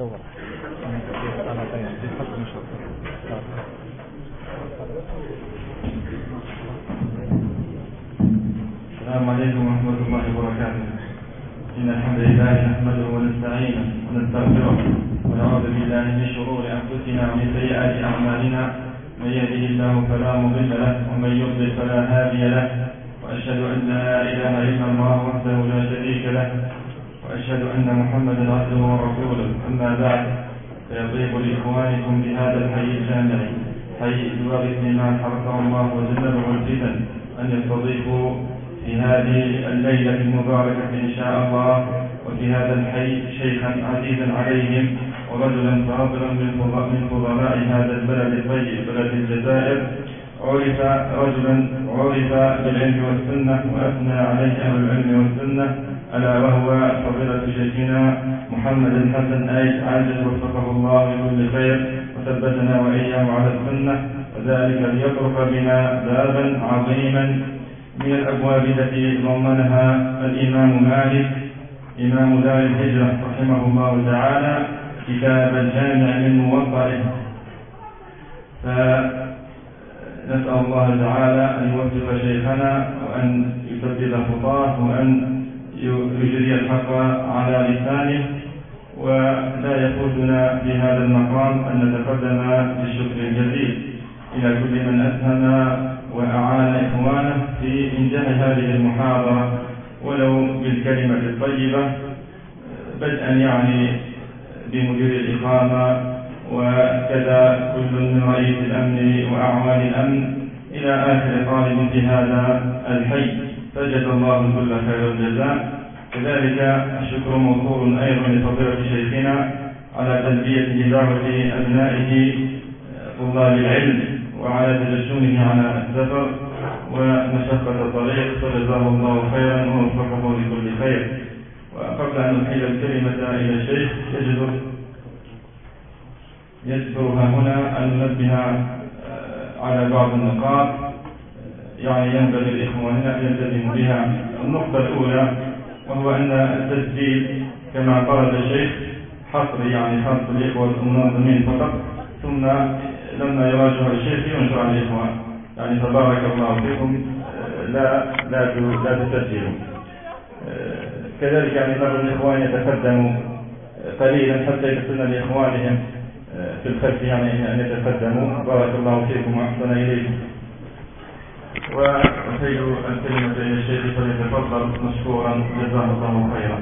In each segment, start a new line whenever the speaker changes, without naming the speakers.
السلام عليكم ورحمة الله وبركاته. إن الحمد لله نحمده ونستعينه ونستغفره ونعوذ بالله من شرور أنفسنا ومن سيئات أعمالنا. من يهده الله فلا مضل له ومن يضلل فلا هادي له. وأشهد أن لا إله إلا الله وحده لا شريك له وأشهد أن محمدا عبده ورسوله. أما بعد، فيطيب لإخوانكم بهذا الحي الجامع حي إدوار ما حرقه الله وجنبه الفتن أن يستضيفوا في هذه الليلة المباركة إن شاء الله وفي هذا الحي شيخا عزيزا عليهم ورجلا فاضلا من فضلاء هذا البلد الطيب بلد الجزائر، عرف بالعلم والسنة وأثنى عليه أهل العلم والسنة، ألا وهو فضيلة شيخنا محمد الحسن عاجل وفقه الله لكل خير وثبتنا وإياه على السنة، وذلك ليطرق بنا بابا عظيما من الأبواب التي ضمنها الإمام مالك إمام دار الهجرة رحمه الله تعالى كتاب الجامع من موطئه. فنسأل الله تعالى أن يوفق شيخنا وأن يسدد خطاه وأن يجري الحق على لسانه. ولا يفوتنا في هذا المقام أن نتقدم بالشكر الجزيل إلى كل من أسهم وأعان إخوانه في إنجاح هذه المحاضرة ولو بالكلمة الطيبة، بدءا بمدير الإقامة وكذا كل من رئيس الأمن وأعوان الأمن إلى آخر طالب في هذا الحي، فجزا الله كل خير الجزاء. كذلك الشكر موصول أيضا لفضيلة شيخنا على تلبية دعوة أبنائه طلاب العلم وعلى تجشمه على السفر ومشقة الطريق، فجزاه الله خيرا ووفقه لكل خير. وقبل أن أحيل الكلمة إلى الشيخ يجدرها هنا أن ننبه على بعض النقاط ينبغي الإخواننا أن يلتزموا بها. النقطة الأولى وهو أن التسجيل كما طلب الشيخ حصر خاص بالإخوة المنظمين فقط، ثم لما يراجع الشيخ ينشر على الإخوان. تبارك الله فيكم لا تسجلوا. كذلك بعض الإخوان يتقدموا قليلا حتى يحسن لإخوانهم في الخلف أن يتقدموا. بارك الله فيكم وأحسن إليكم. وأحيل الكلمة إلى الشيخ فليتفضل مشكورا جزاه الله خيرا.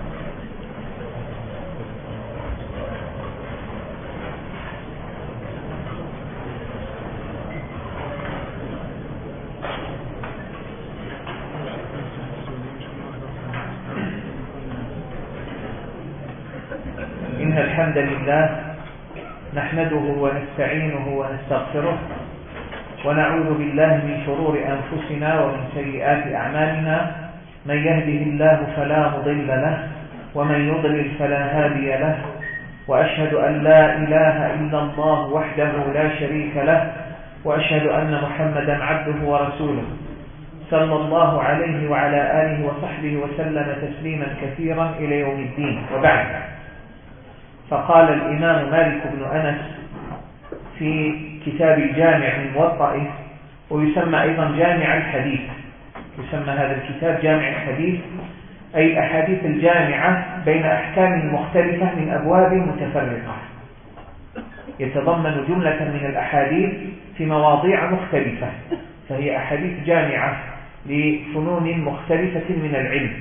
إن الحمد لله نحمده ونستعينه ونستغفره ونعوذ بالله من شرور أنفسنا ومن سيئات أعمالنا. من يهده الله فلا مضل له ومن يضلل فلا هادي له، وأشهد أن لا إله إلا الله وحده لا شريك له، وأشهد أن محمدا عبده ورسوله صلى الله عليه وعلى آله وصحبه وسلم تسليما كثيرا إلى يوم الدين. وبعد، فقال الإمام مالك بن أنس في كتاب الجامع من موطئه، ويسمى أيضا جامع الحديث، يسمى هذا الكتاب جامع الحديث، أي أحاديث الجامعة بين أحكام مختلفة من أبواب متفرقة، يتضمن جملة من الأحاديث في مواضيع مختلفة، فهي أحاديث جامعة لفنون مختلفة من العلم.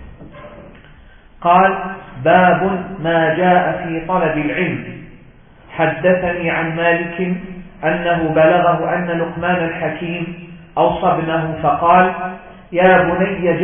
قال: باب ما جاء في طلب العلم. حدثني عن مالك أنه بلغه أن لقمان الحكيم أوصى ابنه فقال: يا بني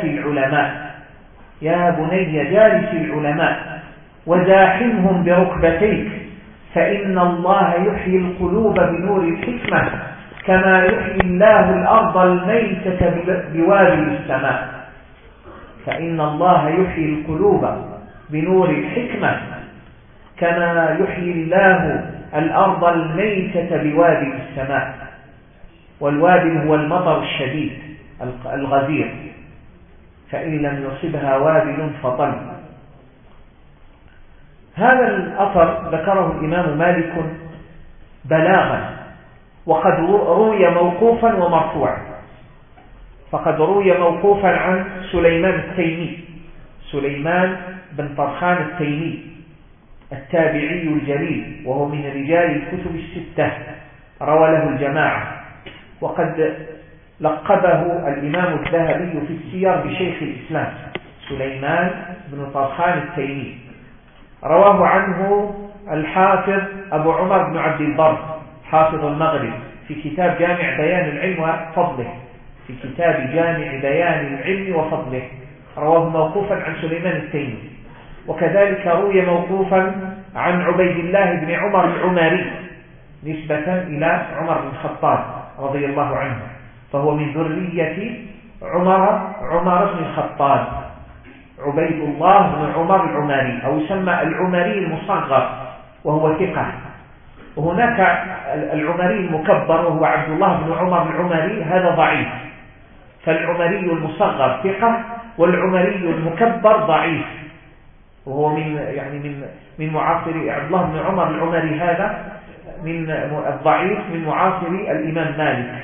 جالس العلماء وزاحمهم بركبتيك، فإن الله يحيي القلوب بنور الحكمة كما يحيي الله الأرض الميتة بوابل السماء. فإن الله يحيي القلوب بنور الحكمة كما يحيي الله الأرض الميتة بوابل السماء. والوابل هو المطر الشديد الغزير، فإن لم يصبها وابل فطل. هذا الأثر ذكره الإمام مالك بلاغا، وقد روي موقوفا ومرفوعا. فقد روي موقوفا عن سليمان التيمي، سليمان بن طرخان التيمي التابعي الجليل، وهو من رجال الكتب الستة، روى له الجماعة، وقد لقبه الإمام الذهبي في السير بشيخ الإسلام، سليمان بن طرخان التيمي. رواه عنه الحافظ أبو عمر بن عبد البر حافظ المغرب في كتاب جامع بيان العلم وفضله، في كتاب جامع بيان العلم وفضله رواه موقوفا عن سليمان التيمي. وكذلك روي موقوفا عن عبيد الله بن عمر العمري نسبة إلى عمر بن الخطاب رضي الله عنه، فهو من ذرية عمر بن الخطاب، عبيد الله بن عمر العمري، أو يسمى العمري المصغر، وهو ثقة. وهناك العمري المكبر وهو عبد الله بن عمر العمري، هذا ضعيف. فالعمري المصغر ثقة، والعمري المكبر ضعيف، وهو من معاصر عبد الله بن عمر العمري، هذا من الضعيف من معاصر الإمام مالك.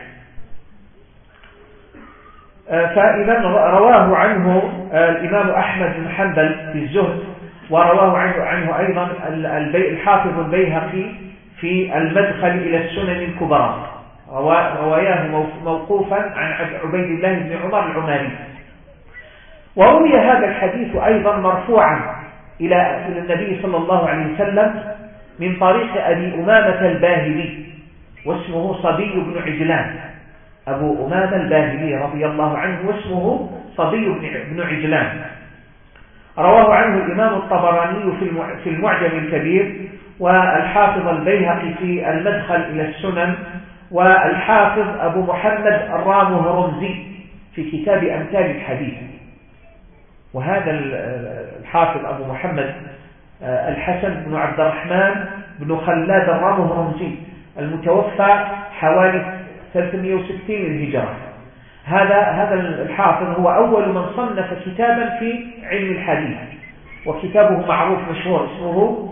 فإذا رواه عنه الإمام أحمد بن حنبل في الزهد، ورواه عنه أيضا الحافظ البيهقي في المدخل إلى السنن الكبرى، رواياه موقوفا عن عبيد الله بن عمر العمري. وروي هذا الحديث أيضا مرفوعا إلى النبي صلى الله عليه وسلم من طريق أبي أمامة الباهلي، واسمه صبي بن عجلان، أبو أمامة الباهلي رضي الله عنه، واسمه صبي بن عجلان. رواه عنه الإمام الطبراني في المعجم الكبير، والحافظ البيهقي في المدخل إلى السنن، والحافظ أبو محمد الرامهرمزي في كتاب أمثال الحديث. وهذا الحافظ أبو محمد الحسن بن عبد الرحمن بن خلاد الرامهرمزي المتوفى حوالي 360 للهجرة. هذا الحافظ هو أول من صنف كتابا في علم الحديث، وكتابه معروف مشهور، اسمه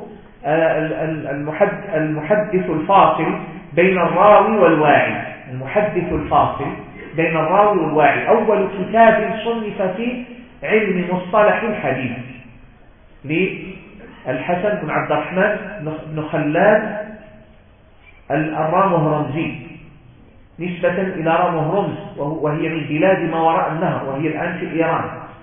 المحدث الفاصل بين الراوي والواعي. المحدث الفاصل بين الراوي والواعي، أول كتاب صنف في علم مصطلح الحديث للحسن بن عبد الرحمن بن خلاد الرامهرمزي، نسبة إلى رامهرمز، وهي من بلاد ما وراء النهر، وهي الآن في إيران.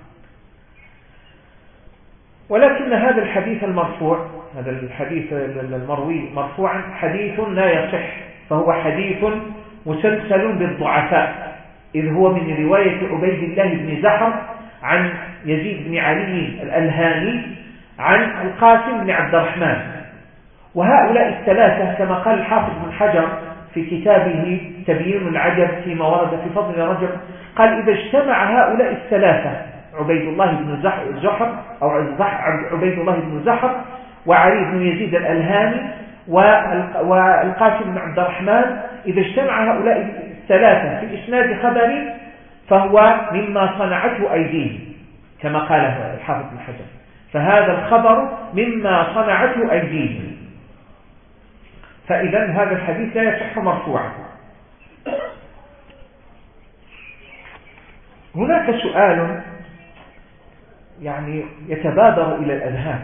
ولكن هذا الحديث المرفوع، هذا الحديث المروي مرفوعا، حديث لا يصح، فهو حديث مسلسل بالضعفاء، إذ هو من رواية عبيد الله بن زحر عن يزيد بن علي الألهاني عن القاسم بن عبد الرحمن. وهؤلاء الثلاثة كما قال الحافظ بن حجر في كتابه تبيين العجب فيما ورد في فضل رجب، قال إذا اجتمع هؤلاء الثلاثة، عبيد الله بن زحر أو عبيد الله بن زحر وعلي بن يزيد الألهاني والقاسم بن عبد الرحمن، إذا اجتمع هؤلاء الثلاثة في إسناد خبري فهو مما صنعته أيديهم كما قال الحافظ بن حجر، فهذا الخبر مما صنعته أيديهم. فإذا هذا الحديث لا يصح مرفوعا. هناك سؤال يتبادر إلى الأذهان.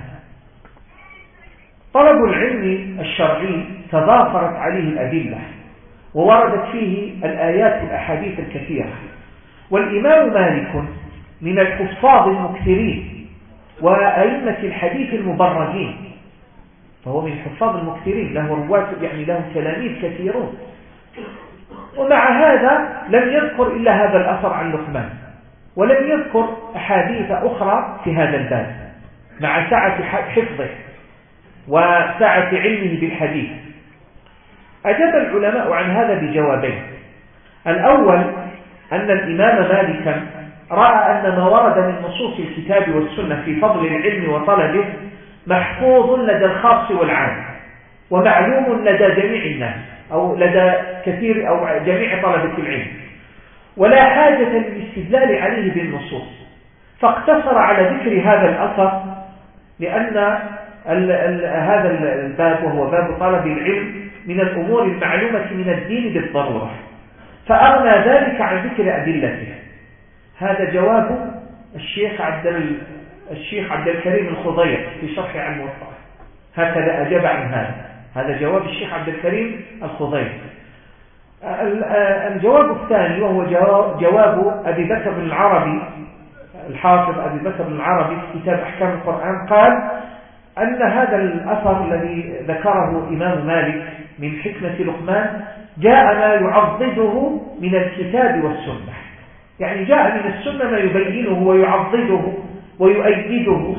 طلب العلم الشرعي تضافرت عليه الأدلة، ووردت فيه الآيات والأحاديث الكثيرة، والإمام مالك من الحفاظ المكثرين وأئمة الحديث المبرزين، فهو من الحفاظ المكثرين، له رواة له تلاميذ كثيرون، ومع هذا لم يذكر إلا هذا الأثر عن لقمان، ولم يذكر أحاديث أخرى في هذا الباب مع سعة حفظه وسعة علمه بالحديث. أجاب العلماء عن هذا بجوابين. الأول أن الإمام مالكا رأى أن ما ورد من نصوص الكتاب والسنة في فضل العلم وطلبه محفوظ لدى الخاص والعام، ومعلوم لدى جميع الناس أو لدى كثير أو جميع طلبة العلم، ولا حاجة للاستدلال عليه بالنصوص، فاقتصر على ذكر هذا الأثر لأن هذا الباب، وهو باب طلب العلم من الأمور المعلومة من الدين بالضرورة، فأغنى ذلك عن ذكر أدلته. هذا جواب الشيخ عبد الكريم الخضير في شرح عن الموطأ، هكذا أجاب عن هذا جواب الشيخ عبد الكريم الخضير. الجواب الثاني وهو جواب أبي بكر بن العربي، الحافظ أبي بكر بن العربي في كتاب أحكام القرآن، قال أن هذا الأثر الذي ذكره إمام مالك من حكمة لقمان جاء ما يعضده من الكتاب والسنة، يعني جاء من السنة ما يبينه ويعضده ويؤيده.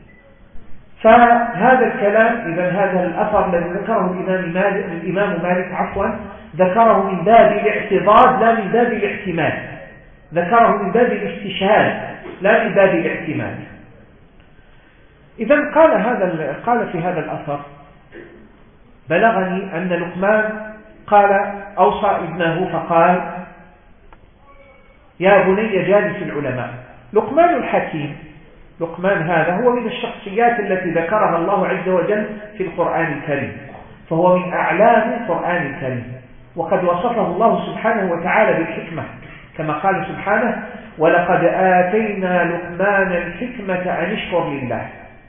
فهذا الكلام، إذا هذا الأثر الذي ذكره الإمام مالك ذكره من باب الاعتضاد لا من باب الاحتمال، ذكره من باب الاستشهاد لا من باب الاحتمال. إذا قال في هذا الأثر: بلغني أن لقمان قال أوصى ابنه فقال: يا بني جالس العلماء. لقمان الحكيم، لقمان هذا هو من الشخصيات التي ذكرها الله عز وجل في القرآن الكريم، فهو من أعلام القرآن الكريم، وقد وصفه الله سبحانه وتعالى بالحكمة كما قال سبحانه: ولقد آتينا لقمان الحكمة أن اشكر لله.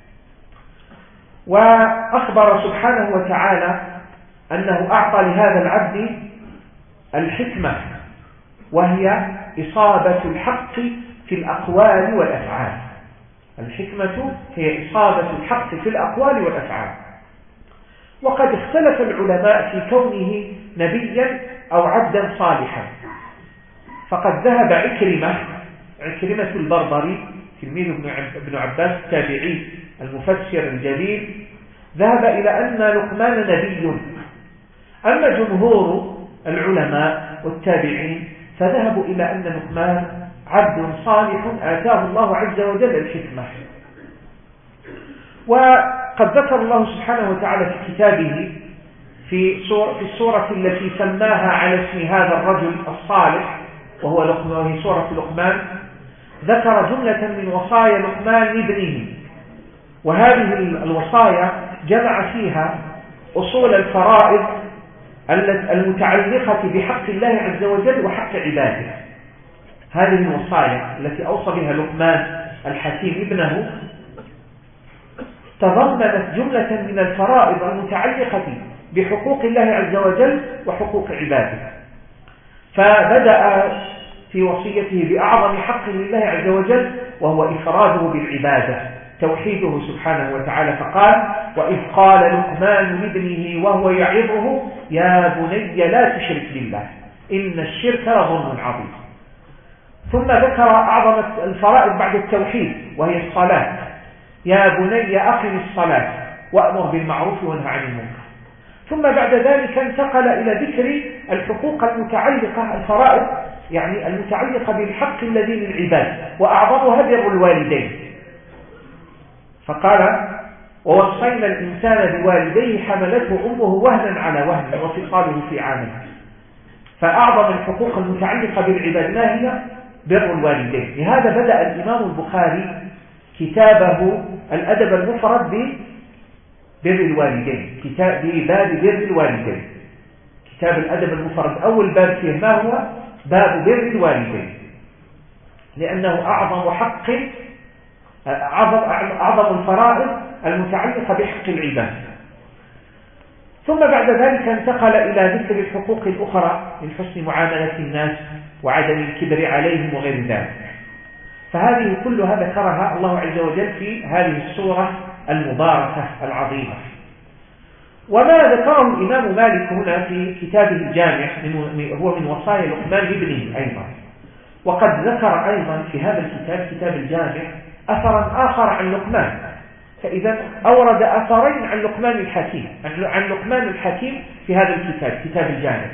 وأخبر سبحانه وتعالى أنه أعطى لهذا العبد الحكمة، وهي إصابة الحق في الأقوال والأفعال. الحكمة هي إصابة الحق في الأقوال والأفعال. وقد اختلف العلماء في كونه نبيا أو عبدا صالحا، فقد ذهب عكرمة البربري تلميذ ابن عباس التابعي المفسر الجليل، ذهب إلى أن لقمان نبي. أما جمهور العلماء والتابعين فذهبوا إلى أن لقمان عبد صالح آتاه الله عز وجل الحكمة. وقد ذكر الله سبحانه وتعالى في كتابه في السورة التي سماها على اسم هذا الرجل الصالح وهي سورة لقمان، ذكر جملة من وصايا لقمان لابنه، وهذه الوصايا جمع فيها أصول الفرائض المتعلقة بحق الله عز وجل وحق عباده. هذه الوصايا التي أوصى بها لقمان الحكيم ابنه تضمنت جملة من الفرائض المتعلقة بحقوق الله عز وجل وحقوق عباده. فبدأ في وصيته بأعظم حق لله عز وجل، وهو إفراده بالعبادة، توحيده سبحانه وتعالى، فقال: وإذ قال لقمان لابنه وهو يعظه يا بني لا تشرك بالله إن الشرك لظلم عظيم. ثم ذكر أعظم الفرائض بعد التوحيد وهي الصلاة: يا بني أقم الصلاة وأمر بالمعروف وانهى عن المنكر. ثم بعد ذلك انتقل إلى ذكر الحقوق المتعلقة، الفرائض يعني المتعلقة بالحق الذي للعباد، وأعظمها بر الوالدين، فقال: ووصينا الإنسان بوالديه حملته أمه وهنا على وهن وفصاله في عامين. فأعظم الحقوق المتعلقة بالعباد ما هي؟ بر الوالدين. لهذا بدأ الإمام البخاري كتابه الأدب المفرد ببر الوالدين، بباب بر الوالدين. كتاب الأدب المفرد أول باب فيه ما هو؟ باب بر الوالدين، لأنه أعظم حق، أعظم الفرائض المتعلقة بحق العباد. ثم بعد ذلك انتقل إلى ذكر الحقوق الأخرى من حسن معاملة الناس وعدم الكبر عليهم وغير ذلك. فهذه كلها ذكرها الله عز وجل في هذه السورة المباركة العظيمة. وما ذكره الإمام مالك هنا في كتابه الجامع هو من وصايا لقمان لابنه أيضا. وقد ذكر أيضا في هذا الكتاب، كتاب الجامع، أثرا آخر عن لقمان. فإذا أورد أثرين عن لقمان الحكيم، عن لقمان الحكيم في هذا الكتاب، كتاب الجامع.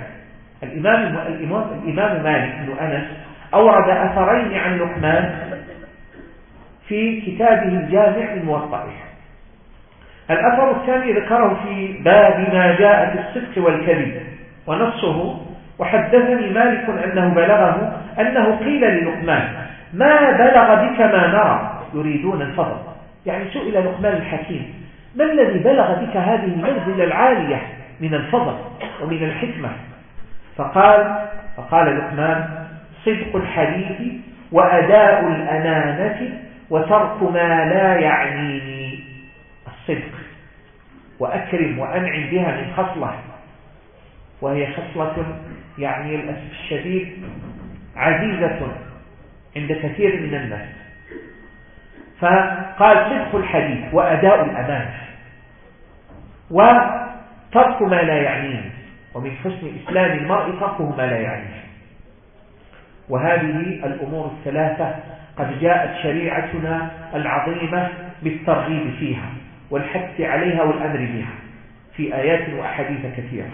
الإمام مالك بن أنس أورد أثرين عن لقمان في كتابه الجامع الموطأ. الأثر الثاني ذكره في باب ما جاء في الصدق والكذب ونصه: وحدثني مالك أنه بلغه أنه قيل للقمان: ما بلغ بك ما نرى يريدون الفضل. يعني سئل لقمان الحكيم: ما الذي بلغ بك هذه المنزلة العالية من الفضل ومن الحكمة؟ فقال لقمان: صدق الحديث وأداء الأمانة وترك ما لا يعنيني. الصدق، وأكرم وأنعم بها من خصلة، وهي خصلة يعني للأسف الشديد عزيزة عند كثير من الناس. فقال: صدق الحديث وأداء الأمانة وترك ما لا يعنيه، ومن حسن إسلام المرء تركه ما لا يعنيه. وهذه الأمور الثلاثة قد جاءت شريعتنا العظيمة بالترغيب فيها والحث عليها والأمر بها في آيات وأحاديث كثيرة.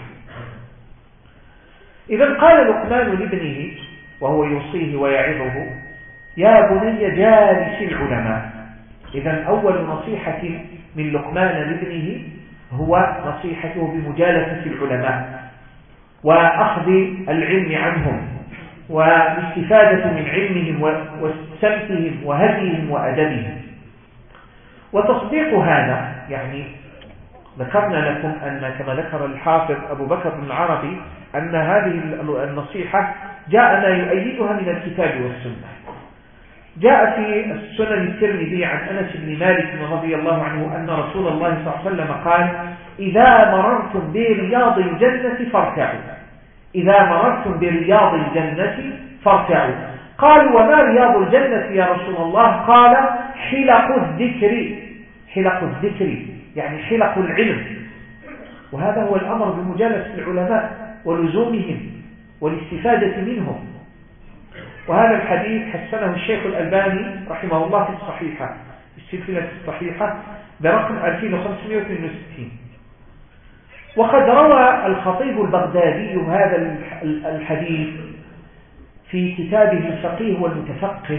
إذا قال لقمان لابنه وهو يوصيه ويعظه: يا بني جالس العلماء. إذا أول نصيحة من لقمان لابنه هو نصيحته بمجالسة العلماء وأخذ العلم عنهم والاستفادة من علمهم وسمتهم وهديهم وأدبهم. وتصديق هذا يعني ذكرنا لكم أن كما ذكر الحافظ أبو بكر بن العربي أن هذه النصيحة جاءنا يؤيدها من الكتاب والسنة. جاء في السنن الترمذي عن أنس بن مالك رضي الله عنه أن رسول الله صلى الله عليه وسلم قال: إذا مررتم برياض الجنة فارتعوا. إذا مررتم برياض الجنة فارتعوا. قالوا: وما رياض الجنة يا رسول الله؟ قال: حلق الذكر. حلق الذكر يعني حلق العلم. وهذا هو الأمر بمجالسة العلماء ولزومهم والاستفادة منهم. وهذا الحديث حسنه الشيخ الألباني رحمه الله في الصحيحة، السلسلة الصحيحة برقم 2562. وقد روى الخطيب البغدادي هذا الحديث في كتابه الفقيه والمتفقه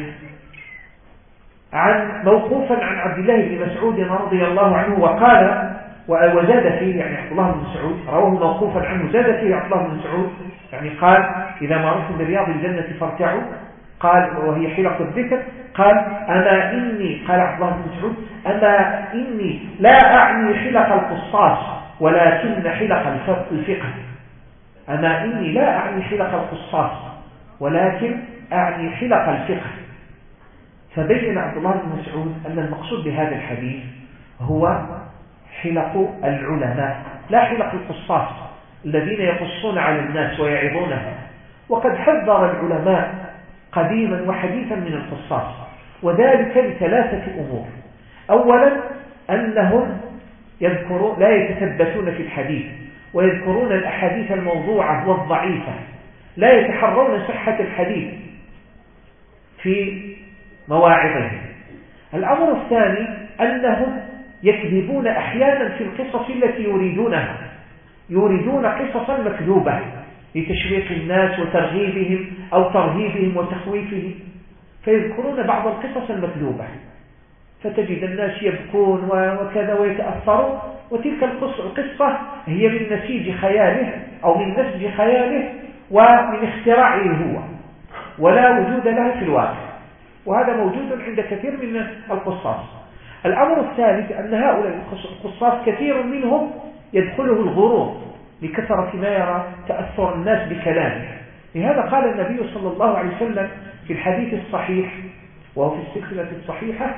موقوفا عن عبد الله بن مسعود رضي الله عنه، وقال وزاد فيه يعني عبد الله بن مسعود رواه موقوفا عنه، زاد فيه عبد الله بن مسعود يعني قال: إذا مررتم برياض الجنة فارتعوا. قال: وهي حلق الذكر. قال: أما إني، قال عبد الله بن مسعود: أما إني لا أعني حلق القصاص ولكن حلق الفقه. أما إني لا أعني حلق القصاص ولكن أعني حلق الفقه. فبين عبد الله بن مسعود أن المقصود بهذا الحديث هو حلق العلماء لا حلق القصاص الذين يقصون على الناس ويعظونهم. وقد حذر العلماء قديما وحديثا من القصاص، وذلك لثلاثة أمور. أولا أنهم لا يتثبتون في الحديث ويذكرون الأحاديث الموضوعة والضعيفة، لا يتحرون صحة الحديث في مواعظهم. الأمر الثاني أنهم يكذبون أحيانا في القصص التي يريدون قصصا مكذوبة لتشويق الناس وترغيبهم أو ترهيبهم وتخويفهم، فيذكرون بعض القصص المكذوبة فتجد الناس يبكون وكذا ويتأثرون، وتلك القصة هي من نسيج خياله أو من نسج خياله ومن اختراعه هو، ولا وجود له في الواقع. وهذا موجود عند كثير من القصاص. الأمر الثالث أن هؤلاء القصاص كثير منهم يدخله الغرور لكثرة ما يرى تأثر الناس بكلامه. لهذا قال النبي صلى الله عليه وسلم في الحديث الصحيح وهو في السلسلة الصحيحة: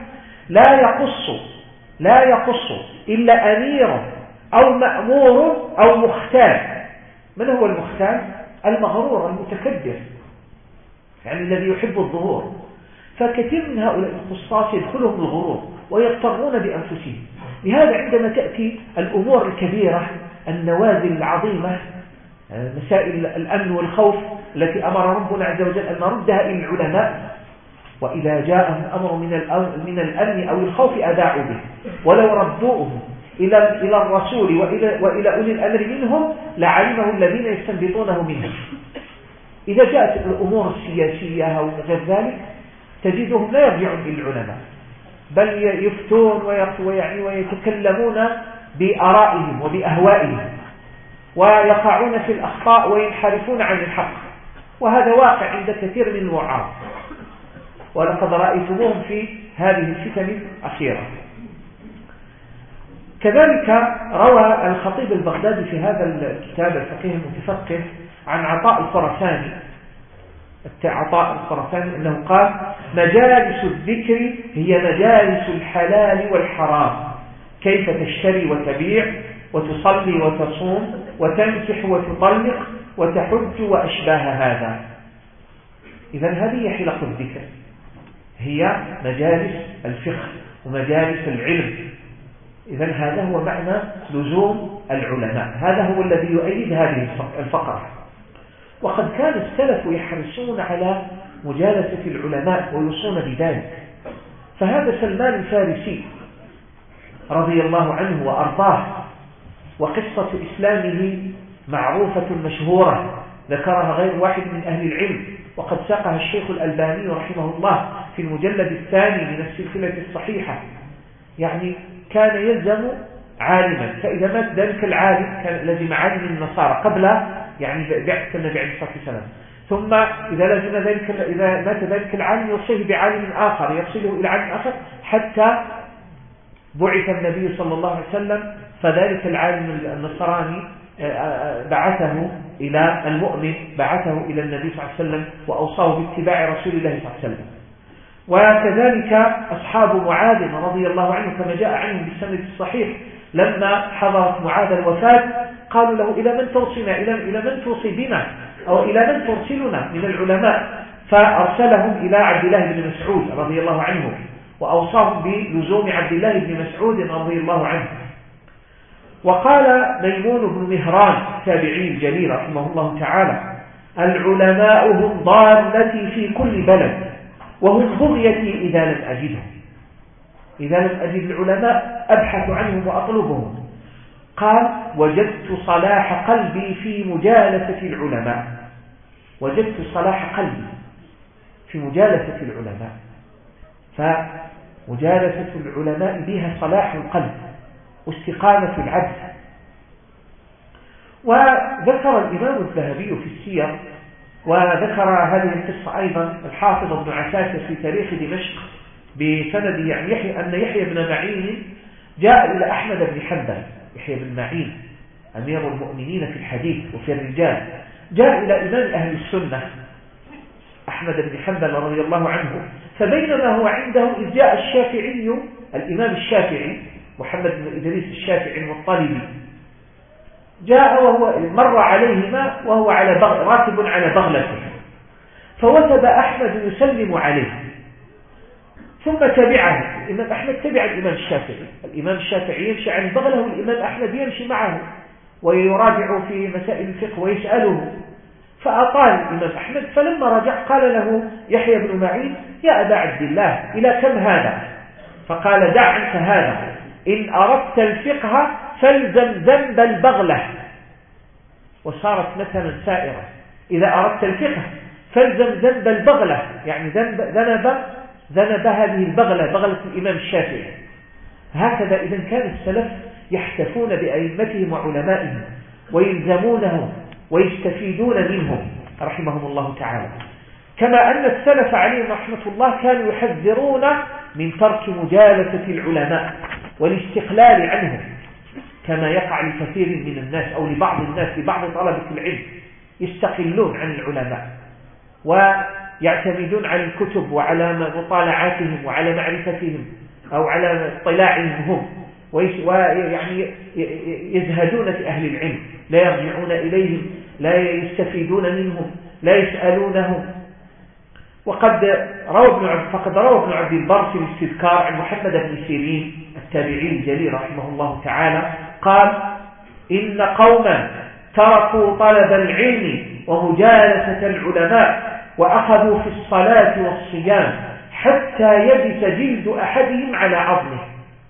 لا يقص إلا أمير أو مأمور أو مختال. من هو المختال؟ المغرور المتكبر، يعني الذي يحب الظهور. فكثير من هؤلاء القصاص يدخلهم الغرور ويضطرون بأنفسهم. لهذا عندما تأتي الأمور الكبيرة النوازل العظيمة مسائل الأمن والخوف التي أمر ربنا عز وجل أن نردها إلى العلماء، وإذا جاءهم أمر من الأمن أو الخوف أذاعوا به، ولو ردوه إلى الرسول وإلى أولي الأمر منهم لعلمه الذين يستنبطونه منهم. إذا جاءت الأمور السياسية أو غير ذلك تجدهم لا يرجعون إلى العلماء، بل يفتون ويتكلمون بآرائهم وبأهوائهم ويقعون في الأخطاء وينحرفون عن الحق. وهذا واقع عند كثير من الوعاظ، ولقد رأيتموهم في هذه الفتن الأخيرة. كذلك روى الخطيب البغدادي في هذا الكتاب الفقيه المتفقه عن عطاء الخراساني أنه قال: مجالس الذكر هي مجالس الحلال والحرام، كيف تشتري وتبيع وتصلي وتصوم وتنكح وتطلق وتحج وأشباه هذا. إذن هذه حلق الذكر، هي مجالس الفقه ومجالس العلم. إذن هذا هو معنى لزوم العلماء، هذا هو الذي يؤيد هذه الفقرة. وقد كان السلف يحرصون على مجالسة العلماء ويوصون بذلك. فهذا سلمان الفارسي رضي الله عنه وأرضاه، وقصة إسلامه معروفة مشهورة ذكرها غير واحد من أهل العلم، وقد ساقها الشيخ الألباني رحمه الله في المجلد الثاني من السلسلة الصحيحة. يعني كان يلزم عالما، فإذا مات ذلك العالم كان لزم عالم النصارى قبل بعث النبي عليه الصلاة والسلام، ثم إذا مات ذلك العالم يوصيه بعالم آخر يرسله إلى عالم آخر حتى بعث النبي صلى الله عليه وسلم، فذلك العالم النصراني بعثه إلى المؤمن، بعثه إلى النبي صلى الله عليه وسلم وأوصاه باتباع رسول الله صلى الله عليه وسلم. وكذلك أصحاب معاذ رضي الله عنه كما جاء عنهم بالسند الصحيح، لما حضرت معاذ الوفاة قالوا له: إلى من توصينا، إلى من توصي بنا، أو إلى من ترسلنا من العلماء؟ فأرسلهم إلى عبد الله بن مسعود رضي الله عنه، وأوصاهم بلزوم عبد الله بن مسعود رضي الله عنه. وقال ميمون بن مهران تابعي الجليل رحمه الله تعالى: العلماء هم ضالتي في كل بلد، وهم بغيتي إذا لم أجدهم. إذا لم أجد العلماء أبحث عنهم وأطلبهم. قال: وجدت صلاح قلبي في مجالسة العلماء. وجدت صلاح قلبي في مجالسة العلماء. فمجالسة العلماء بها صلاح القلب واستقامة العبد. وذكر الإمام الذهبي في السير، وذكر هذه القصة أيضا الحافظ ابن عساكر في تاريخ دمشق بسند أن يحيى بن معين جاء إلى أحمد بن حنبل. يحيى بن معين أمير المؤمنين في الحديث وفي الرجال، جاء إلى إمام أهل السنة أحمد بن حنبل رضي الله عنه، فبينما هو عنده إذ جاء الشافعي، الإمام الشافعي محمد بن إدريس الشافعي المطلبي، جاء وهو مر عليهما وهو راكب على بغلته، فوثب أحمد يسلم عليه، ثم تبعه الإمام أحمد، تبع الإمام الشافعي. الإمام الشافعي يمشي عن بغله، والإمام أحمد يمشي معه ويراجع في مسائل الفقه ويسأله، فأطال الإمام أحمد. فلما رجع قال له يحيى بن معين: يا أبا عبد الله، إلى كم هذا؟ فقال: دع عنك هذا، إن أردت الفقه فالزم ذنب البغلة. وصارت مثلا سائرة: إذا أردت الفقه فالزم ذنب البغلة، يعني ذنب هذه البغلة، بغلة الإمام الشافعي. هكذا إذن كان السلف يحتفون بأئمتهم وعلمائهم ويلزمونهم ويستفيدون منهم رحمهم الله تعالى. كما أن السلف عليهم رحمة الله كانوا يحذرون من ترك مجالسة العلماء والاستقلال عنهم، كما يقع لكثير من الناس أو لبعض الناس، لبعض طلبة العلم يستقلون عن العلماء ويعتمدون على الكتب وعلى مطالعاتهم وعلى معرفتهم أو على اطلاعهم هم، ويعني يزهدون في أهل العلم، لا يرجعون إليهم، لا يستفيدون منهم، لا يسألونهم. فقد روى ابن عبد البر في الاستذكار عن محمد بن سيرين التابعي الجليل رحمه الله تعالى قال: إن قوما تركوا طلب العلم ومجالسة العلماء وأخذوا في الصلاة والصيام حتى يبس جلد أحدهم على عظمه.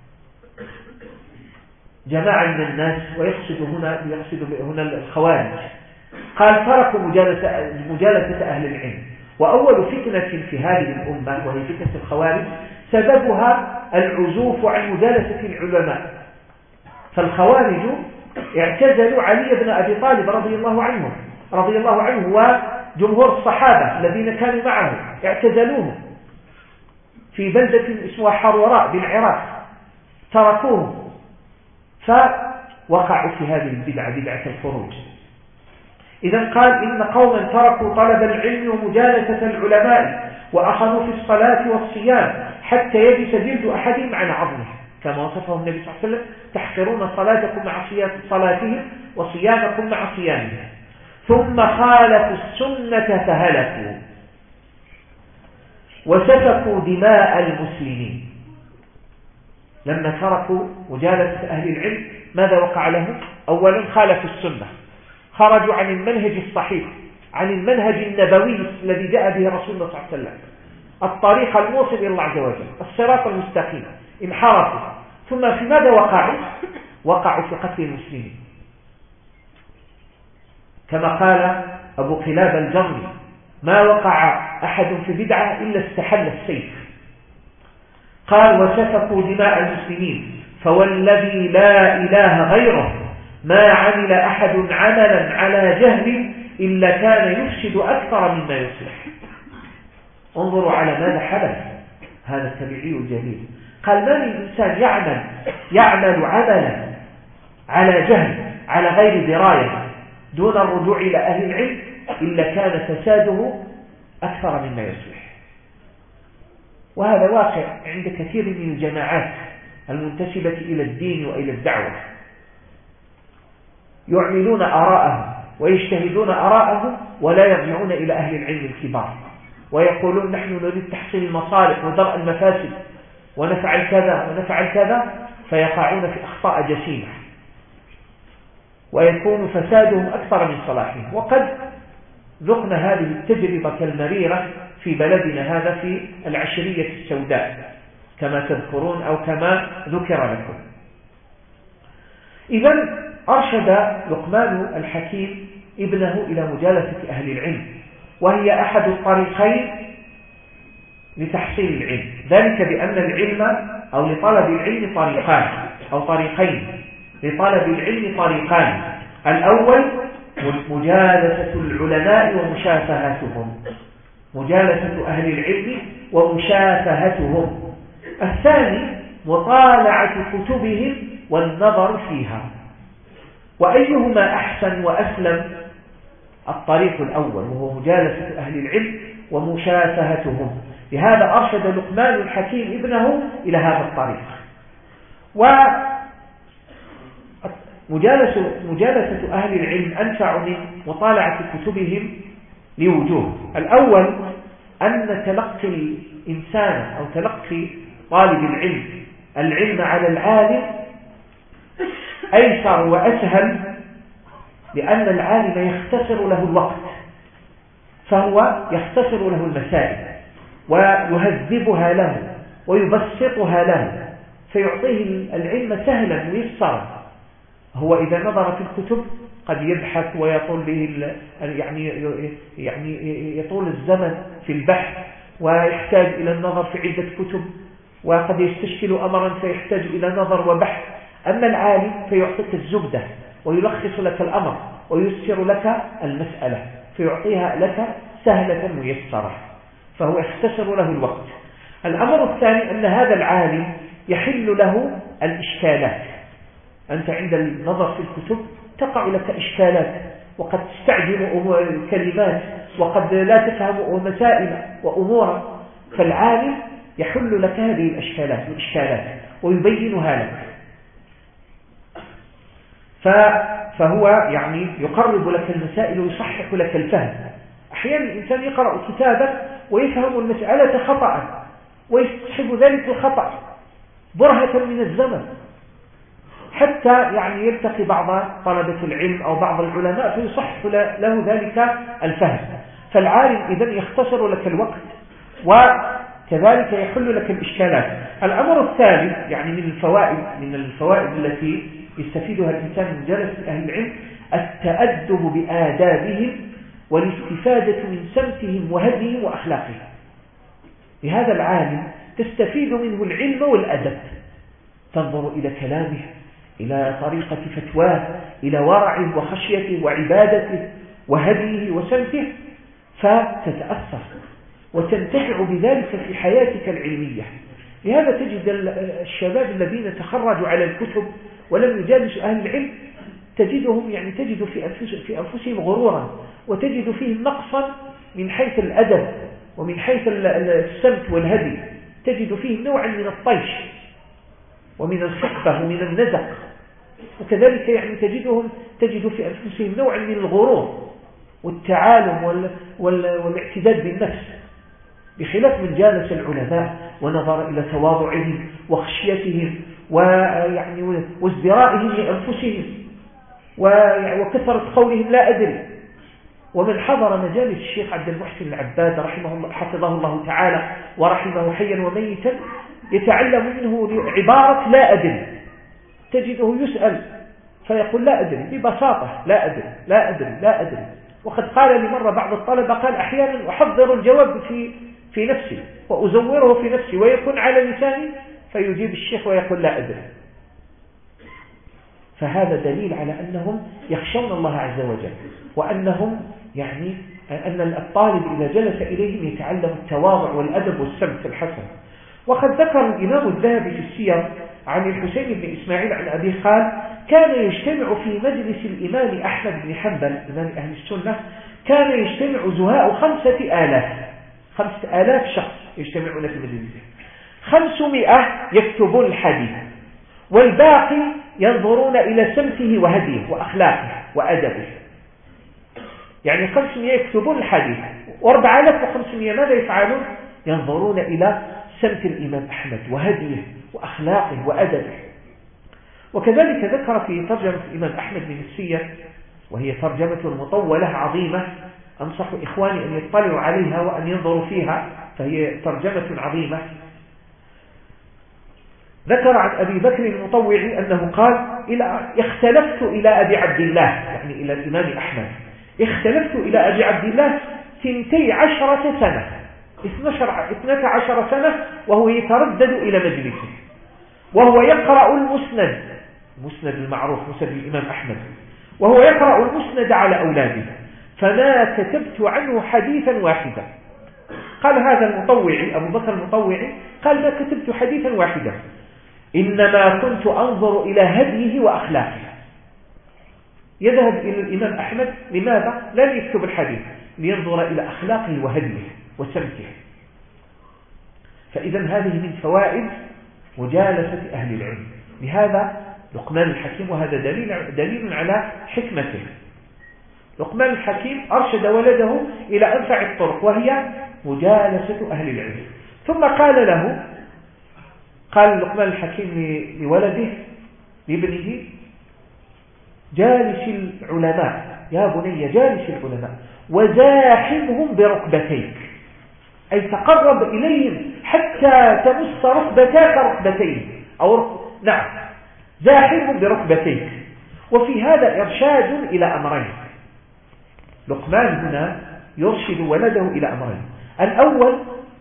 جماعة من الناس، ويقصد هنا الخوارج. قال: تركوا مجالسة أهل العلم. وأول فتنة في هذه الأمة وهي فتنة الخوارج سببها العزوف عن مجالسة العلماء. فالخوارج اعتزلوا علي بن أبي طالب رضي الله عنه وجمهور الصحابة الذين كانوا معه، اعتزلوه في بلدة اسمها حروراء بالعراق، تركوه فوقعوا في هذه البدعة، بدعة الخروج. إذا قال إن قوما تركوا طلب العلم ومجالسة العلماء وأخذوا في الصلاة والصيام حتى يجلس جلد أحدهم عن عظمه، كما وصفه النبي صلى الله عليه وسلم: تحقرون صلاتكم مع صلاتهم وصيامكم مع صيامهم. ثم خالفوا السنة فهلكوا وسفكوا دماء المسلمين. لما تركوا مجالسة أهل العلم ماذا وقع لهم؟ أولا خالفوا السنة، خرجوا عن المنهج الصحيح، عن المنهج النبوي الذي جاء به رسول الله صلى الله عليه وسلم، الطريق الموصل إلى الله عز وجل، الصراط المستقيم. انحرفوا. ثم في ماذا وقعوا؟ وقعوا في قتل المسلمين، كما قال أبو قلاب الجمري: ما وقع أحد في بدعة إلا استحل السيف. قال: وسفكوا دماء المسلمين فوالذي لا إله غيره ما عمل أحد عملا على جهل إلا كان يفسد أكثر مما يصلح. انظروا على ماذا حدث هذا التابعي الجليل. قال: ما من إنسان يعمل عملا على جهل على غير دراية دون الرجوع إلى أهل العلم إلا كان فساده أكثر مما يصلح. وهذا واقع عند كثير من الجماعات المنتسبة إلى الدين وإلى الدعوة، يعملون آراءهم ويجتهدون آراءهم ولا يرجعون إلى أهل العلم الكبار، ويقولون: نحن نريد تحصيل المصالح ودرء المفاسد ونفعل كذا ونفعل كذا، فيقعون في أخطاء جسيمة ويكون فسادهم أكثر من صلاحهم. وقد ذقنا هذه التجربة المريرة في بلدنا هذا في العشرية السوداء كما تذكرون أو كما ذكر لكم. إذن أرشد لقمان الحكيم ابنه إلى مجالسة أهل العلم، وهي أحد الطريقين لتحصيل العلم، ذلك بأن العلم أو لطلب العلم طريقان أو طريقين. لطلب العلم طريقان: الأول مجالسة العلماء ومشافهتهم، مجالسة أهل العلم ومشافهتهم. الثاني مطالعة كتبهم والنظر فيها. وأيهما أحسن وأسلم؟ الطريق الأول، وهو مجالسة أهل العلم ومشافهتهم. لهذا أرشد لقمان الحكيم ابنه إلى هذا الطريق. ومجالسة أهل العلم أنفع من مطالعة كتبهم لوجوه. الأول أن تلقي الإنسان أو تلقي طالب العلم على العالم أيسر وأسهل، لأن العالم يختصر له الوقت، فهو يختصر له المسائل ويهذبها له ويبسطها له، فيعطيه العلم سهلا ميسرا. هو إذا نظر في الكتب قد يبحث ويطول به يعني يطول الزمن في البحث ويحتاج إلى النظر في عدة كتب، وقد يستشكل أمرا فيحتاج إلى نظر وبحث. أما العالم فيعطيك الزبدة ويلخص لك الأمر ويسر لك المسألة، فيعطيها لك سهلة ميسرة، فهو يختصر له الوقت. الأمر الثاني أن هذا العالم يحل له الإشكالات. أنت عند النظر في الكتب تقع لك إشكالات، وقد تستعجل كلمات، وقد لا تفهم مسائل وأمورا، فالعالم يحل لك هذه الإشكالات ويبينها لك، فهو يعني يقرب لك المسائل ويصحح لك الفهم. أحيانا الإنسان يقرأ كتابا ويفهم المسألة خطأ ويستصحب ذلك الخطأ برهة من الزمن، حتى يعني يلتقي بعض طلبة العلم أو بعض العلماء فيصحح له ذلك الفهم. فالعالم إذن يختصر لك الوقت وكذلك يحل لك الإشكالات. الأمر الثالث يعني من الفوائد التي يستفيدها الإنسان من جلسة أهل العلم التأدب بآدابهم والاستفادة من سمتهم وهديهم وأخلاقهم. لهذا العالم تستفيد منه العلم والأدب، تنظر إلى كلامه، إلى طريقة فتواه، إلى ورعه وخشيته وعبادته وهديه وسمته، فتتأثر وتنتفع بذلك في حياتك العلمية. لهذا تجد الشباب الذين تخرجوا على الكتب ولم يجالسوا أهل العلم تجدهم يعني تجد في أنفسهم غرورا، وتجد فيهم نقصا من حيث الأدب ومن حيث السمت والهدي، تجد فيهم نوعا من الطيش ومن الخفة ومن النزق، وكذلك يعني تجد في أنفسهم نوعا من الغرور والتعالم والاعتداد بالنفس، بخلاف من جالس العلماء ونظر إلى تواضعهم وخشيتهم ويعني وازدرائهم لأنفسهم وكثرة قولهم لا أدري. ومن حضر مجالس الشيخ عبد المحسن العباد رحمه الله حفظه الله تعالى ورحمه حيا وميتا يتعلم منه عبارة لا أدري، تجده يسأل فيقول لا أدري ببساطة، لا أدري لا أدري لا أدري. وقد قال لي مرة بعض الطلبة قال أحيانا أحضر الجواب في نفسي وأزوره في نفسي ويكون على لساني فيجيب الشيخ ويقول لا أدري. فهذا دليل على أنهم يخشون الله عز وجل، وأنهم يعني أن الطالب إذا جلس إليهم يتعلم التواضع والأدب والسمت الحسن. وقد ذكر الإمام الذهبي في السير عن الحسين بن إسماعيل عن أبيه قال كان يجتمع في مجلس الإمام أحمد بن حنبل إمام أهل السنة، كان يجتمع زهاء 5,000 شخص يجتمعون في مجلسه، 500 يكتبون الحديث والباقي ينظرون إلى سمته وهديه وأخلاقه وأدبه. يعني 500 يكتبون الحديث و4,500 ماذا يفعلون؟ ينظرون إلى سمت الإمام أحمد وهديه وأخلاقه وأدبه. وكذلك ذكر في ترجمة الإمام أحمد بن السير، وهي ترجمة مطولة عظيمة أنصح إخواني أن يطلعوا عليها وأن ينظروا فيها، فهي ترجمة عظيمة. ذكر عن أبي بكر المطوعي أنه قال اختلفت إلى أبي عبد الله، يعني إلى الإمام أحمد، اختلفت إلى أبي عبد الله 12 سنة 12 سنة وهو يتردد إلى مجلسه وهو يقرأ المسند المعروف مسند الإمام أحمد، وهو يقرأ المسند على أولاده، فما كتبت عنه حديثا واحدا. قال هذا المطوعي أبو بكر المطوعي قال ما كتبت حديثا واحدا، إنما كنت أنظر إلى هديه وأخلاقه. يذهب إلى الإمام أحمد لماذا؟ لا ليكتب الحديث، لينظر إلى أخلاقه وهديه وسمته. فإذا هذه من فوائد مجالسة أهل العلم. لهذا لقمان الحكيم، وهذا دليل على حكمته، لقمان الحكيم أرشد ولده إلى أنفع الطرق وهي مجالسة أهل العلم. ثم قال لقمان الحكيم لولده لابنه جالس العلماء يا بني، جالس العلماء وزاحمهم بركبتيك، أي تقرب إليهم حتى تمس ركبتاك ركبتين نعم زاحمهم بركبتيك. وفي هذا إرشاد إلى أمرين. لقمان هنا يرشد ولده إلى أمرين. الأول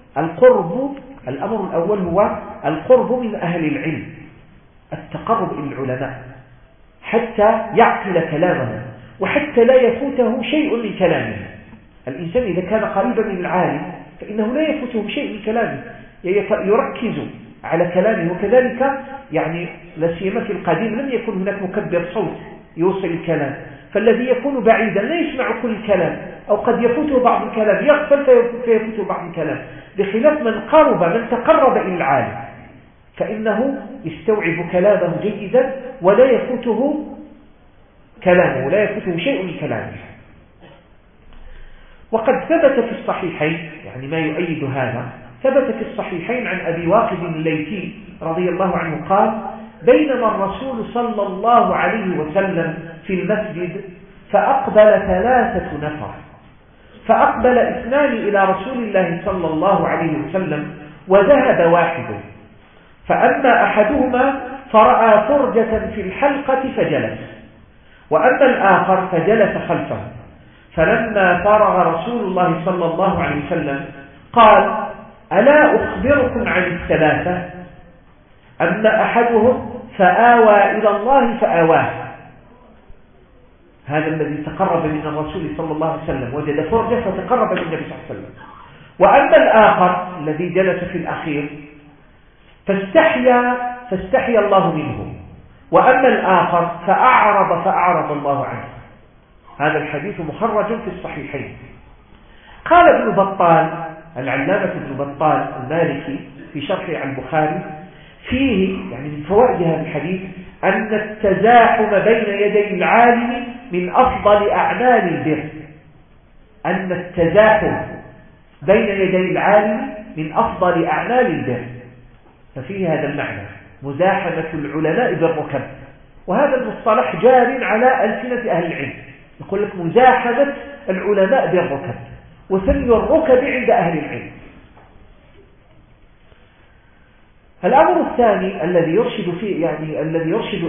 الأمر الأول هو القرب من أهل العلم، التقرب إلى العلماء حتى يعقل كلامه وحتى لا يفوته شيء من كلامه. الإنسان إذا كان قريبا من العالم فإنه لا يفوته شيء من كلامه، يركز على كلامه. وكذلك يعني لا سيما في القديم لم يكن هناك مكبر صوت يوصل الكلام، فالذي يكون بعيدا لا يسمع كل الكلام، أو قد يفوته بعض الكلام، يغفل فيفوته بعض الكلام، بخلاف من تقرب إلى العالم فإنه يستوعب كلامه جيدا ولا يفوته كلامه، ولا يفوته شيء من كلامه. وقد ثبت في الصحيحين، يعني ما يؤيد هذا، ثبت في الصحيحين عن أبي واقد الليثي رضي الله عنه قال بينما الرسول صلى الله عليه وسلم في المسجد فأقبل 3 نفر، فأقبل 2 إلى رسول الله صلى الله عليه وسلم وذهب واحد، فأما أحدهما فرأى فرجة في الحلقة فجلس، وأما الآخر فجلس خلفه. فلما فرغ رسول الله صلى الله عليه وسلم قال ألا أخبركم عن 3؟ أما أحدهم فآوى إلى الله فآواه، هذا الذي تقرب من الرسول صلى الله عليه وسلم، وجد فرجة فتقرب من النبي صلى الله عليه وسلم. وأما الآخر الذي جلس في الأخير فاستحيا الله منه، وأما الآخر فأعرض الله عنه. هذا الحديث مخرج في الصحيحين. قال ابن بطال العلامة ابن بطال المالكي في شرحه على البخاري فيه يعني من فوائد هذا الحديث أن التزاحم بين يدي العالم من أفضل أعمال البر. أن التزاحم بين يدي العالم من أفضل أعمال البر، ففيه هذا المعنى مزاحمة العلماء بالركب. وهذا المصطلح جار على ألسنة أهل العلم، يقول لك مزاحمة العلماء بالركب، وثني الركب عند أهل العلم. الأمر الثاني الذي يرشد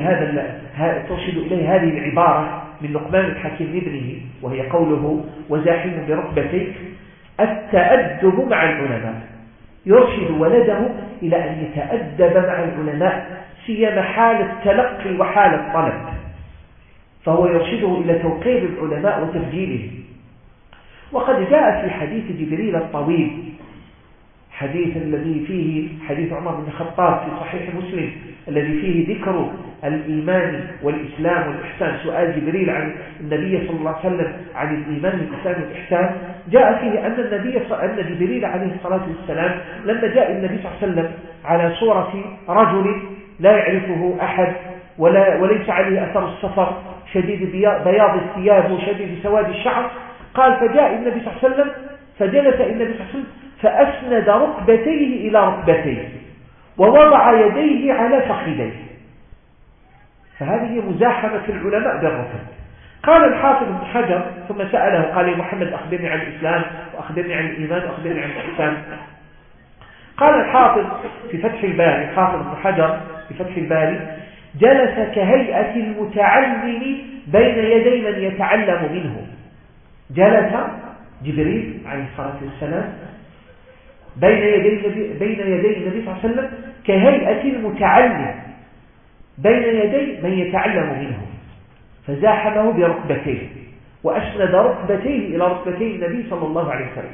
إليه هذه العبارة من لقمان الحكيم ابنه، وهي قوله وزاحم بركبتيك، التأدب مع العلماء. يرشد ولده إلى أن يتأدب مع العلماء، سيما حال التلقي وحال الطلب، فهو يرشده إلى توقير العلماء وتبجيلهم. وقد جاء في حديث جبريل الطويل، حديث الذي فيه حديث عمر بن الخطاب في صحيح مسلم الذي فيه ذكر الإيمان والإسلام والإحسان، سؤال جبريل عن النبي صلى الله عليه وسلم عن الإيمان والإسلام والإحسان، جاء فيه أن جبريل عليه الصلاة والسلام لما جاء النبي صلى الله عليه وسلم على صورة رجل لا يعرفه أحد وليس عليه أثر السفر، شديد بياض الثياب وشديد سواد الشعر، قال فجاء النبي صلى الله عليه وسلم فجلس النبي صلى الله عليه وسلم فأسند ركبتيه إلى ركبتيه ووضع يديه على فخذيه. فهذه مزاحمة العلماء بالركب. قال الحافظ ابن حجر ثم سأله قال يا محمد أخبرني عن الإسلام وأخبرني عن الإيمان وأخبرني عن الإحسان. قال الحافظ في فتح الباري، حافظ ابن حجر في فتح الباري، جلس كهيئة المتعلم بين يدي من يتعلم منه. جلس جبريل عليه الصلاة والسلام بين يدي النبي صلى الله عليه وسلم كهيئة المتعلم بين يدي من يتعلم منه، فزاحمه بركبتيه وأسند ركبتيه إلى ركبتي النبي صلى الله عليه وسلم.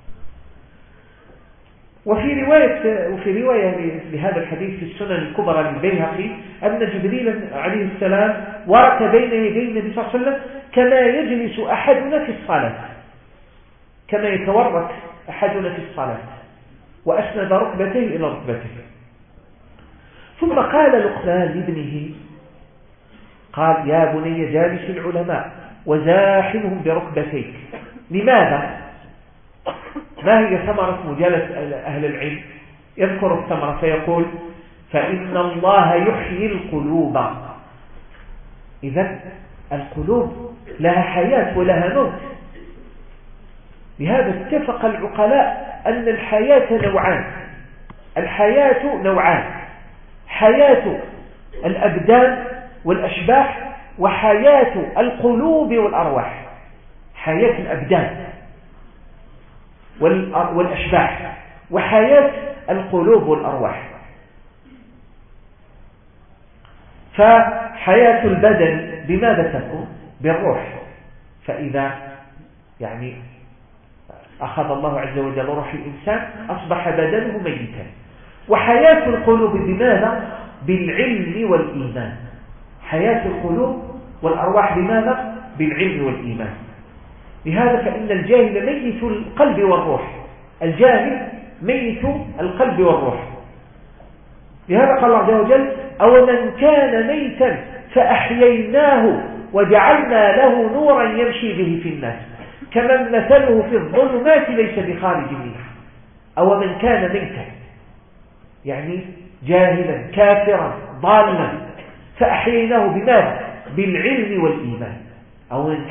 وفي رواية لهذا الحديث في السنن الكبرى للبيهقي أن جبريل عليه السلام ورك بين يدي النبي صلى الله عليه وسلم كما يجلس أحدنا في الصلاة، كما يتورك أحدنا في الصلاة، وأسند ركبتيه إلى ركبتيه. ثم قال لقمان لابنه قال يا بني جالس العلماء وزاحمهم بركبتيك. لماذا؟ ما هي ثمرة مجالس أهل العلم؟ يذكر الثمرة فيقول فإن الله يحيي القلوب. إذن القلوب لها حياة ولها موت. لهذا اتفق العقلاء أن الحياة نوعان. الحياة نوعان: حياة الأبدان والأشباح، وحياة القلوب والأرواح. حياة الأبدان والأشباح، وحياة القلوب والأرواح. فحياة البدن بماذا تكون؟ بالروح. فإذا أخذ الله عز وجل روح الإنسان أصبح بدنه ميتا. وحياة القلوب بماذا؟ بالعلم والإيمان. حياة القلوب والأرواح بماذا؟ بالعلم والإيمان. لهذا فإن الجاهل ميت القلب والروح. الجاهل ميت القلب والروح. لهذا قال الله عز وجل أو من كان ميتا فأحييناه وجعلنا له نورا يمشي به في الناس كمن مثله في الظلمات ليس بخارج منها. أو من كان ميتا يعني جاهلا كافرا ضالا فأحييناه بماذا؟ بالعلم والإيمان. أو من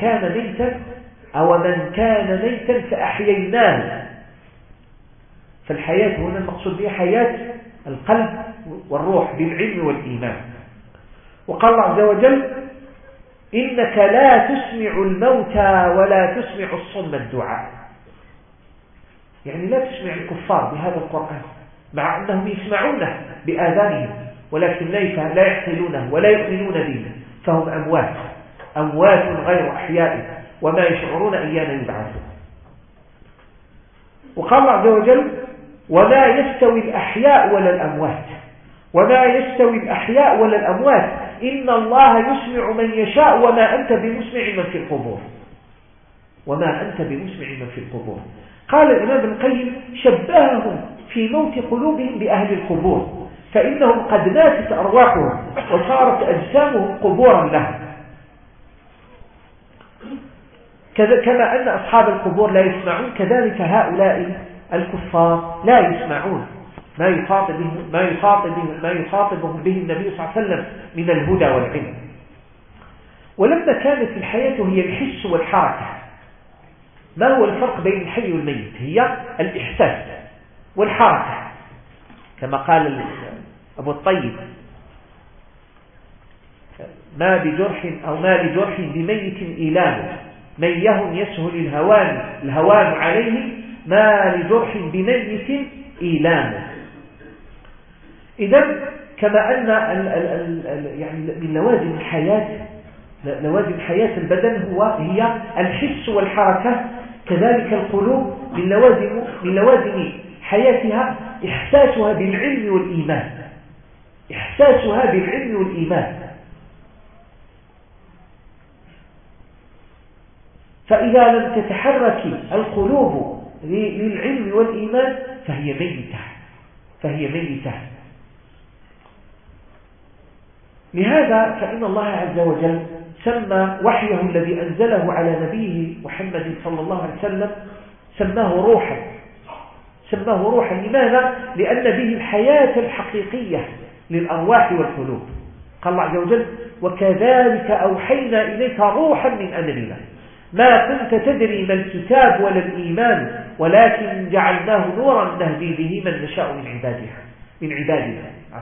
كان ميتا فأحييناه. فالحياة هنا المقصود بها حياة القلب والروح بالعلم والإيمان. وقال الله عز وجل إنك لا تسمع الموتى ولا تسمع الصم الدعاء. يعني لا تسمع الكفار بهذا القرآن مع أنهم يسمعونه بآذانهم، ولكن لا يحصلونه ولا يؤمنون به، فهم أموات غير أحياء وما يشعرون أيان يبعثون. وقال الله عز وجل وما يستوي الأحياء ولا الأموات وما يستوي الأحياء ولا الأموات إن الله يسمع من يشاء وما أنت بمسمع من في القبور. وما أنت بمسمع من في القبور. قال الإمام ابن القيم شبههم في موت قلوبهم بأهل القبور، فإنهم قد ماتت أرواحهم وصارت أجسامهم قبورا لهم، كما أن أصحاب القبور لا يسمعون كذلك هؤلاء الكفار لا يسمعون ما يخاطبهم به النبي صلى الله عليه وسلم من الهدى والعلم. ولما كانت الحياة هي الحس والحركة، ما هو الفرق بين الحي والميت؟ هي الإحساس والحركة، كما قال أبو الطيب ما بجرح أو ما لجرح بميت إيلام ميه يسهل الهوان عليه ما لجرح بميت إيلام. إذن كما أن يعني من لوازم حياة البدن هي الحس والحركة، كذلك القلوب من لوازم حياتها إحساسها بالعلم والإيمان. فإذا لم تتحرك القلوب للعلم والإيمان فهي ميتة. لهذا فإن الله عز وجل سمى وحيه الذي أنزله على نبيه محمد صلى الله عليه وسلم سماه روحا. لماذا؟ لأن به الحياة الحقيقية للأرواح والقلوب. قال الله عز وجل وكذلك أوحينا إليك روحا من أمرنا ما كنت تدري ما الكتاب ولا الإيمان ولكن جعلناه نورا نهدي به من نشاء من عبادنا.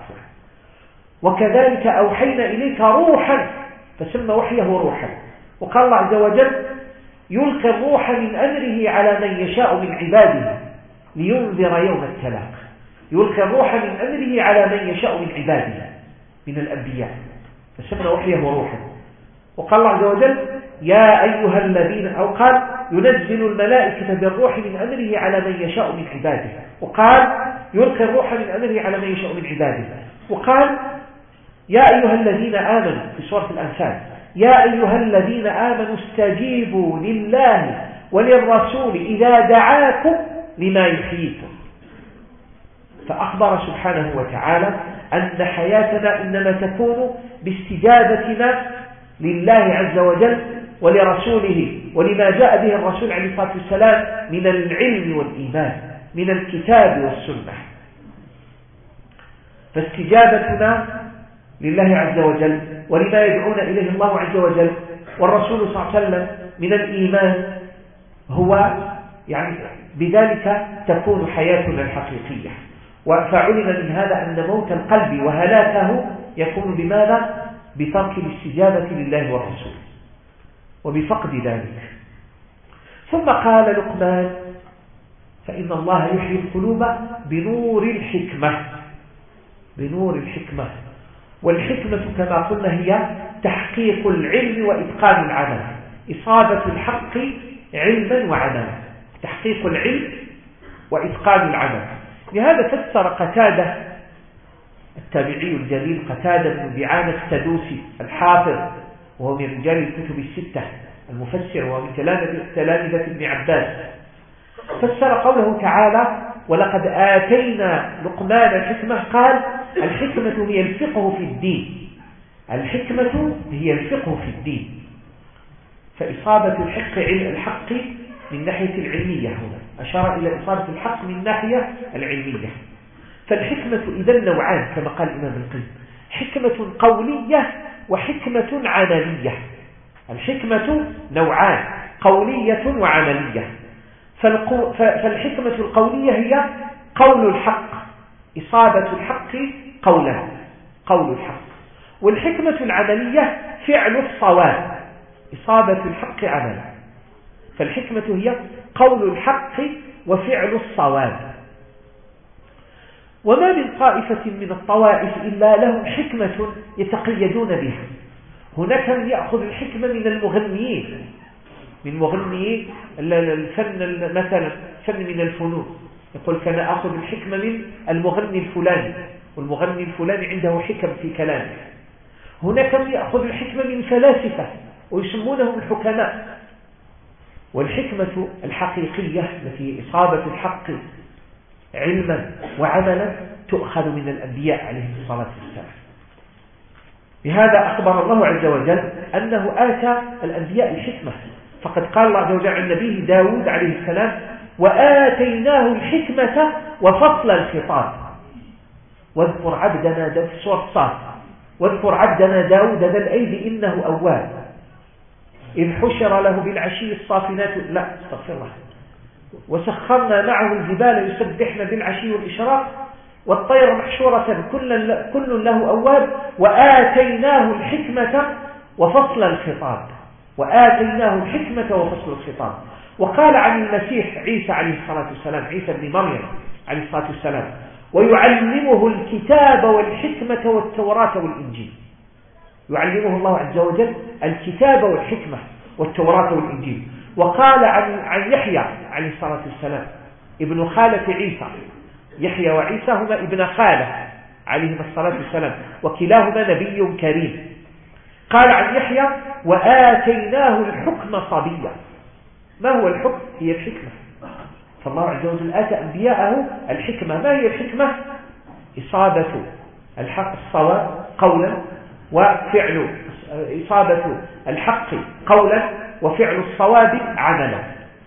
وكذلك أوحينا إليك روحا، فسمى وحيه روحا. وقال الله عز وجل يلقي الروح من أمره على من يشاء من عباده لينذر يوم التلاق. يلقي الروح من أمره على من يشاء من عباده من الأنبياء، فسمى وحيه روحا. وقال الله عز وجل يا أيها الذين، أو قال ينزل الملائكة بالروح من أمره على من يشاء من عباده، وقال يلقي الروح من أمره على من يشاء من عباده، وقال يا أيها الذين آمنوا في سورة الأنفال يا أيها الذين آمنوا استجيبوا لله وللرسول إذا دعاكم لما يحييكم. فأخبر سبحانه وتعالى أن حياتنا إنما تكون باستجابتنا لله عز وجل ولرسوله ولما جاء به الرسول عليه الصلاة والسلام من العلم والإيمان، من الكتاب والسنة. فاستجابتنا لله عز وجل ولما يدعون إليه الله عز وجل والرسول صلى الله عليه وسلم من الإيمان هو يعني بذلك تكون حياتنا الحقيقية. فعلم من هذا أن موت القلب وهلاكه يكون بماذا؟ بترك الاستجابة لله والرسول وبفقد ذلك. ثم قال لقمان فإن الله يحيي القلوب بنور الحكمة. والحكمة كما قلنا هي تحقيق العلم وإتقان العمل، إصابة الحق علما وعملا، تحقيق العلم وإتقان العمل. لهذا فسر قتادة التابعي الجليل قتادة بن دعامة السدوسي الحافظ، وهو من رجال الكتب الستة، المفسر وهو من تلامذة ابن عباس، فسر قوله تعالى ولقد آتينا لقمان الحكمة، قال الحكمة هي الفقه في الدين. فإصابة الحق من ناحية العلمية، هنا أشار إلى إصابة الحق من ناحية العلمية. فالحكمة إذن نوعان كما قال الإمام ابن القيم، حكمة قولية وحكمة عملية. الحكمة نوعان، قولية وعملية. فالحكمة القولية هي قول الحق، إصابة الحق قول الحق. والحكمة العملية فعل الصواب، إصابة الحق عملا. فالحكمة هي قول الحق وفعل الصواب. وما من طائفة من الطوائف إلا لهم حكمة يتقيدون بها. هناك من يأخذ الحكمة من المغنيين، من مغنيي الفن، مثلا فن من الفنون، يقول كان أخذ الحكمة من المغني الفلاني والمغني الفلاني عنده حكم في كلامه. هناك من يأخذ الحكمة من فلاسفة ويسمونهم الحكماء. والحكمة الحقيقية التي إصابة الحق علما وعملا تؤخذ من الأنبياء عليهم الصلاة والسلام. بهذا أخبر الله عز وجل أنه آتى الأنبياء الحكمة، فقد قال الله عز وجل عن نبيه داود عليه السلام: وآتيناه الحكمة وفصل الخطاب واذكر عبدنا في سورة صاد واذكر عبدنا داود ذا الأيد إنه أواب إذ حشر له بالعشي الصافنات لا استغفر الله وسخرنا معه الجبال يسبحن بالعشي والإشراق والطير محشورة كل له أواب وآتيناه الحكمة وفصل الخطاب. وآتيناه الحكمة وفصل الخطاب. وقال عن المسيح عيسى عليه الصلاة والسلام، عيسى بن مريم عليه الصلاة والسلام: ويعلمه الكتاب والحكمة والتوراة والإنجيل. يعلمه الله عز وجل الكتاب والحكمة والتوراة والإنجيل. وقال عن يحيى عليه الصلاة والسلام ابن خالة عيسى، يحيى وعيسى هما ابن خالة عليهما الصلاة والسلام وكلاهما نبي كريم. قال عن يحيى: وآتيناه الحكم صبيا. ما هو الحكم؟ هي الحكمة. فالله عز وجل آتى أنبياءه الحكمة. ما هي الحكمة؟ إصابة الحق الصواب قولا وفعل إصابة الحق قولا وفعل الصواب عملا.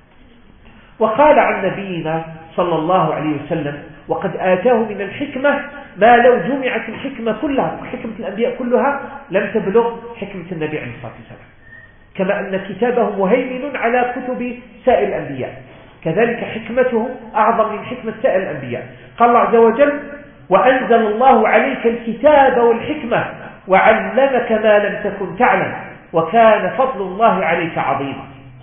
وقال عن نبينا صلى الله عليه وسلم: وقد آتاه من الحكمة ما لو جمعت الحكمة كلها، حكمة الأنبياء كلها لم تبلغ حكمة النبي عليه الصلاة والسلام، كما أن كتابه مهيمن على كتب سائر الأنبياء، كذلك حكمته أعظم من حكمة سائر الأنبياء. قال الله عز وجل: وأنزل الله عليك الكتاب والحكمة وعلمك ما لم تكن تعلم وكان فضل الله عليك عظيما.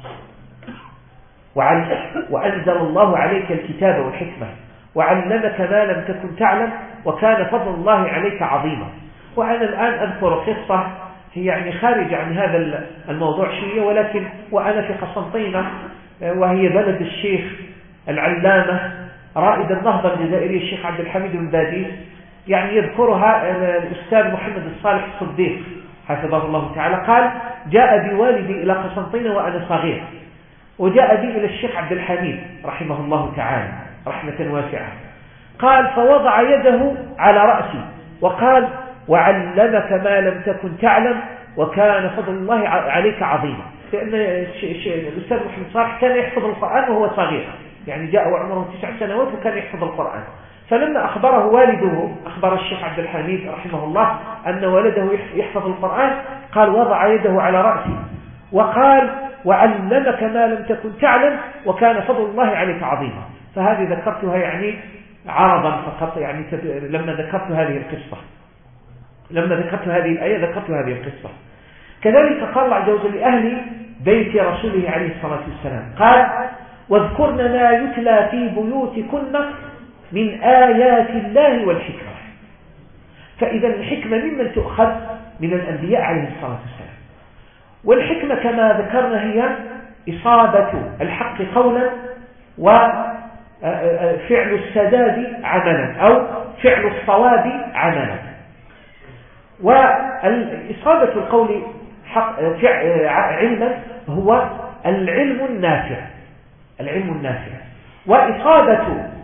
وأنزل الله عليك الكتاب والحكمة وعلمك ما لم تكن تعلم وكان فضل الله عليك عظيما. وأنا الآن أذكر قصة هي يعني خارج عن هذا الموضوع شيء، ولكن وأنا في قسنطينة وهي بلد الشيخ العلامة رائد النهضة الجزائري الشيخ عبد الحميد الباديس، يعني يذكرها الأستاذ محمد الصالح الصديق حفظه الله تعالى. قال: جاء بوالدي إلى قسنطينة وأنا صغير، وجاء بي إلى الشيخ عبد الحميد رحمه الله تعالى رحمة واسعة. قال: فوضع يده على رأسي وقال: وعلمك ما لم تكن تعلم وكان فضل الله عليك عظيما. لأن الأستاذ محمد صالح كان يحفظ القرآن وهو صغير، يعني جاء وعمره 9 سنوات وكان يحفظ القرآن. فلما أخبره والده، أخبر الشيخ عبد الحميد رحمه الله أن ولده يحفظ القرآن، قال: وضع يده على رأسي وقال: وعلمك ما لم تكن تعلم وكان فضل الله عليك عظيما. فهذه ذكرتها يعني عرضا فقط، يعني لما ذكرت هذه القصة، لما ذكرت هذه الآية ذكرت هذه القصة. كذلك قال الله عز وجل لأهل بيت رسوله عليه الصلاة والسلام، قال: واذكرن ما يتلى في بيوتكن من آيات الله والحكمة. فإذا الحكمة ممن تؤخذ من الأنبياء عليه الصلاة والسلام. والحكمة كما ذكرنا هي إصابة الحق قولا وفعل السداد عملا أو فعل الصواب عملا. وإصابة القول علما هو العلم النافع، العلم النافع. وإصابة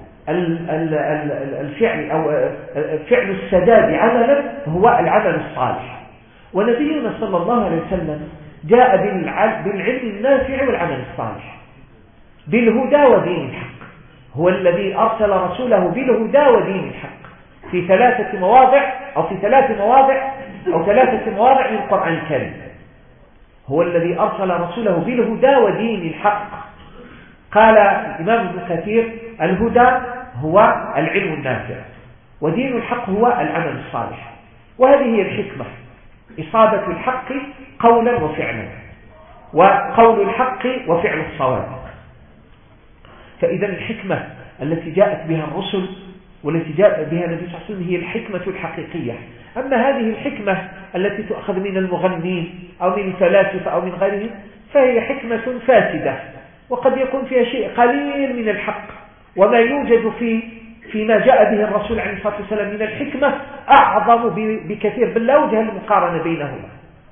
الفعل أو فعل السداد عملا هو العمل الصالح. ونبينا صلى الله عليه وسلم جاء بالعلم النافع والعمل الصالح، بالهدى ودين الحق. هو الذي أرسل رسوله بالهدى ودين الحق في 3 مواضع أو في 3 مواضع أو 3 مواضع من القرآن الكريم. هو الذي أرسل رسوله بالهدى ودين الحق. قال الإمام ابن كثير: الهدى هو العلم النافع ودين الحق هو العمل الصالح. وهذه هي الحكمة، إصابة الحق قولا وفعلا، وقول الحق وفعل الصواب. فإذا الحكمة التي جاءت بها الرسل والتي جاء بها النبي صلى الله عليه وسلم هي الحكمة الحقيقية. أما هذه الحكمة التي تؤخذ من المغنين أو من الفلاسفة أو من غيرهم فهي حكمة فاسدة، وقد يكون فيها شيء قليل من الحق. وما يوجد في فيما جاء به الرسول عليه الصلاة والسلام من الحكمة أعظم بكثير، بل لا وجه المقارنة بينهما.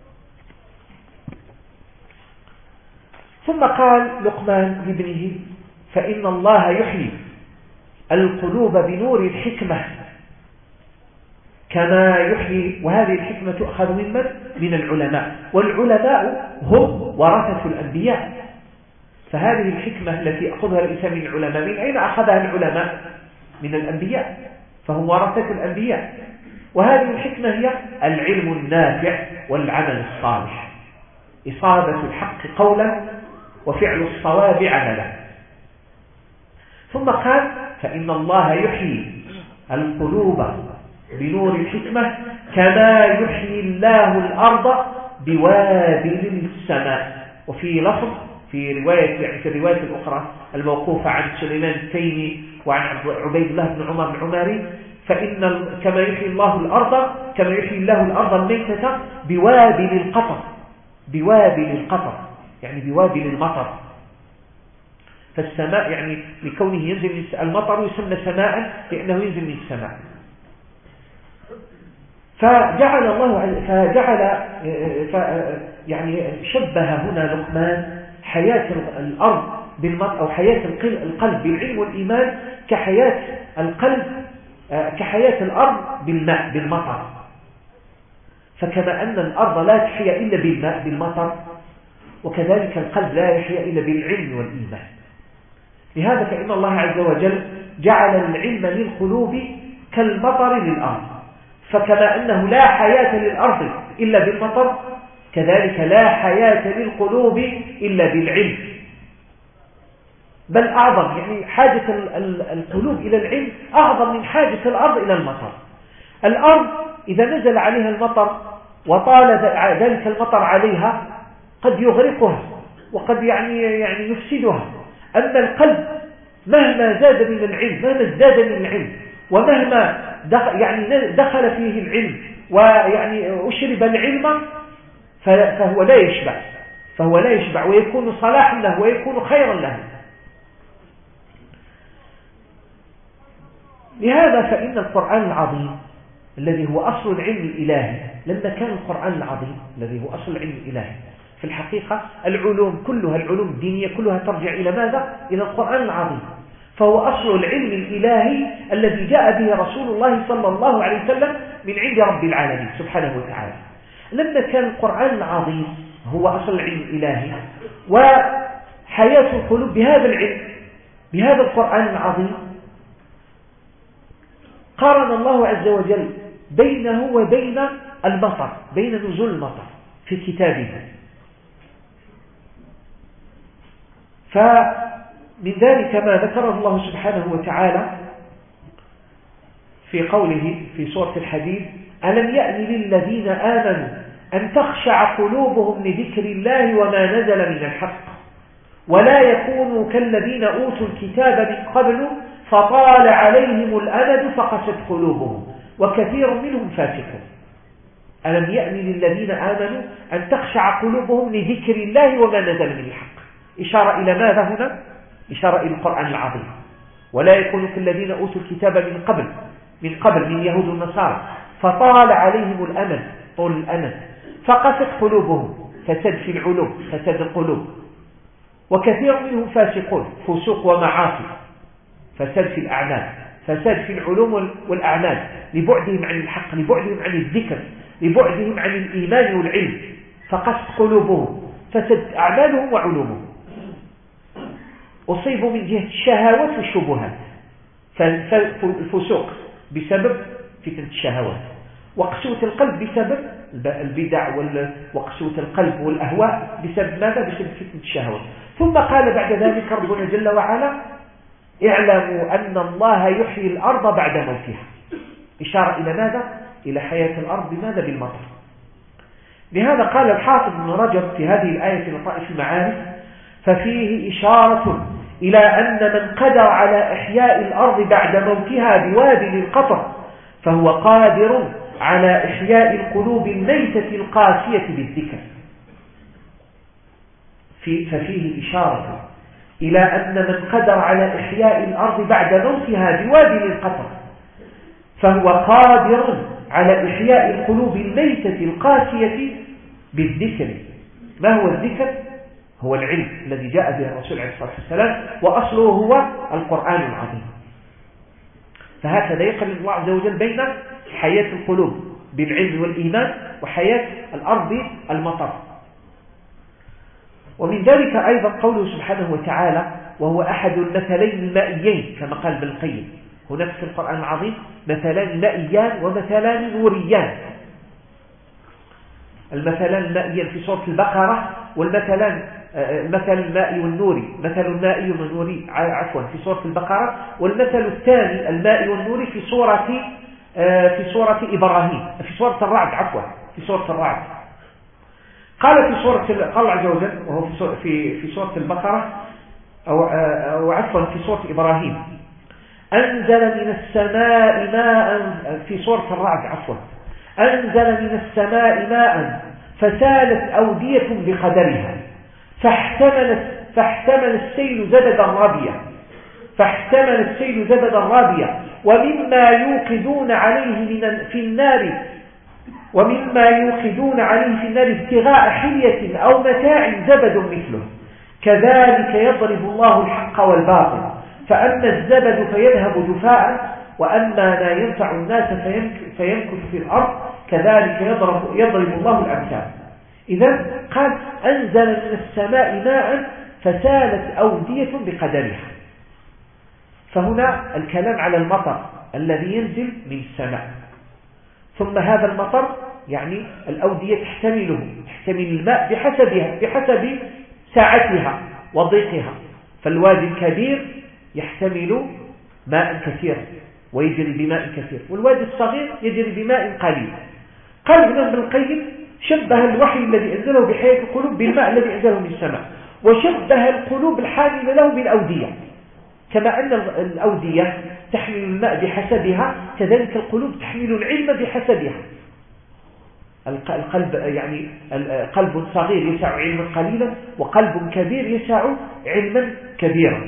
ثم قال لقمان لابنه: فإن الله يحيي القلوب بنور الحكمة كما يحيي. وهذه الحكمة تؤخذ من العلماء، والعلماء هم ورثة الأنبياء. فهذه الحكمة التي يأخذها الإنسان من العلماء، من أين أخذها العلماء؟ من الأنبياء، فهم ورثة الأنبياء. وهذه الحكمة هي العلم النافع والعمل الصالح، إصابة الحق قولا وفعل الصواب عملا. ثم قال: فإن الله يحيي القلوب بنور الحكمة كما يحيي الله الأرض بوابل السماء. وفي لفظ في الرواية الأخرى الموقوفة عن سليمان التيمي وعن عبيد الله بن عمر العمري: فإن كما يحيي الله الأرض الميتة بوابل القطر. بوابل القطر يعني بوابل المطر. فالسماء يعني لكونه ينزل المطر يسمى سماء لأنه ينزل من السماء. يعني شبه هنا لقمان حياة الأرض بالمطر، أو حياة القلب بالعلم والإيمان كحياة القلب كحياة الأرض بالماء بالمطر. فكما أن الأرض لا تحيا إلا بالماء بالمطر، وكذلك القلب لا يحيا إلا بالعلم والإيمان. لهذا فإن الله عز وجل جعل العلم للقلوب كالمطر للأرض. فكما أنه لا حياة للأرض إلا بالمطر، كذلك لا حياة للقلوب إلا بالعلم. بل أعظم، يعني حاجة القلوب إلى العلم أعظم من حاجة الأرض إلى المطر. الأرض إذا نزل عليها المطر وطال ذلك المطر عليها قد يغرقها وقد يعني يفسدها. أما القلب مهما زاد من العلم، مهما ازداد من العلم، ومهما دخل فيه العلم ويعني أشرب العلم، فهو لا يشبع ويكون صلاحا له ويكون خيرا له. لهذا فإن القرآن العظيم الذي هو أصل العلم الإلهي، لما كان القرآن العظيم الذي هو أصل العلم الإلهي، في الحقيقة العلوم كلها، العلوم الدينية كلها ترجع إلى ماذا؟ إلى القرآن العظيم. فهو أصل العلم الإلهي الذي جاء به رسول الله صلى الله عليه وسلم من عند رب العالمين سبحانه وتعالى. لما كان القرآن العظيم هو أصل العلم الإلهي وحياة القلوب بهذا العلم بهذا القرآن العظيم، قارن الله عز وجل بينه وبين المطر، بين نزول المطر في كتابه. فمن ذلك ما ذكره الله سبحانه وتعالى في قوله في سورة الحديد: ألم يأن للذين آمنوا أن تخشع قلوبهم لذكر الله وما نزل من الحق ولا يكونوا كالذين أوتوا الكتاب من قبل فطال عليهم الأمد فقست قلوبهم وكثير منهم فاسقون. ألم يأن للذين آمنوا أن تخشع قلوبهم لذكر الله وما نزل من الحق. إشارة إلى ماذا هنا؟ إشارة إلى القرآن العظيم. ولا يكونوا كالذين أوتوا الكتاب من قبل من يهود والنصارى فطال عليهم الأمد، طول الأمد، فقست قلوبهم، فسد في العلوم، فسد القلوب، وكثير منهم فاسقون، فسوق ومعاصي، فساد في الأعمال، فساد في العلوم والأعمال، لبعدهم عن الحق، لبعدهم عن الذكر، لبعدهم عن الإيمان والعلم، فقست قلوبهم، فسد أعمالهم وعلومهم. أصيبوا من جهة الشهوات والشبهات، فالفسوق بسبب فتنة الشهوات، وقسوة القلب بسبب البدع وقسوة القلب والأهواء بسبب ماذا؟ بسبب فتنة الشهوات. ثم قال بعد ذلك ربنا جل وعلا: اعلموا أن الله يحيي الأرض بعد موتها. إشارة إلى ماذا؟ إلى حياة الأرض بماذا؟ بالمطر. لهذا قال الحافظ ابن رجب في هذه الآية في لطائف المعارف: ففيه إشارة إلى أن من قدر على إحياء الأرض بعد موتها بوابل القطر فهو قادر على إحياء القلوب الميتة القاسية بالذكر. ففيه إشارة إلى أن من قدر على إحياء الأرض بعد موتها بوادي للقطر فهو قادر على إحياء القلوب الميتة القاسية بالذكر. ما هو الذكر؟ هو العلم الذي جاء به الرسول عليه الصلاة والسلام، وأصله هو القرآن العظيم. فهكذا يقرن الله عز وجل بين حياة القلوب بالعلم والإيمان وحياة الأرض المطر. ومن ذلك أيضا قوله سبحانه وتعالى: وهو أحد المثلين المائيين، كما قال ابن القيم هناك في القرآن العظيم مثلان مائيان ومثلان نوريان. المثلان المائيان في سورة البقرة، والمثلان المثل المائي والنوري، مثل المائي والنوري عفوا في سورة البقرة، والمثل الثاني المائي والنوري في سورة إبراهيم، في سورة الرعد عفوا في سورة الرعد. قال الله عز وجل وهو في سورة البقرة أو عفوا في سورة إبراهيم: أنزل من السماء ماء، في سورة الرعد عفوا: أنزل من السماء ماء فسالت أودية بقدرها فاحتمل السيل زبدا رابيا ومما يوقدون عليه في النار ابتغاء حلية أو متاع زبد مثله كذلك يضرب الله الحق والباطل فأما الزبد فيذهب جفاء وأما ما ينفع الناس فيمكث في الأرض كذلك يضرب الله الأمثال. إذا قال: أنزل من السماء ماء فسالت أودية بقدرها. فهنا الكلام على المطر الذي ينزل من السماء، ثم هذا المطر يعني الأودية تحتمل الماء بحسب ساعتها وضيقها. فالوادي الكبير يحتمل ماء كثير ويجري بماء كثير، والوادي الصغير يجري بماء قليل. قال ابن القيم: شبه الوحي الذي أنزله بحياة القلوب بالماء الذي أنزله من السماء، وشبه القلوب الحاملة له بالأودية. كما أن الأودية تحمل الماء بحسبها، كذلك القلوب تحمل العلم بحسبها. القلب يعني قلب صغير يسع علما قليلا، وقلب كبير يسع علما كبيرا.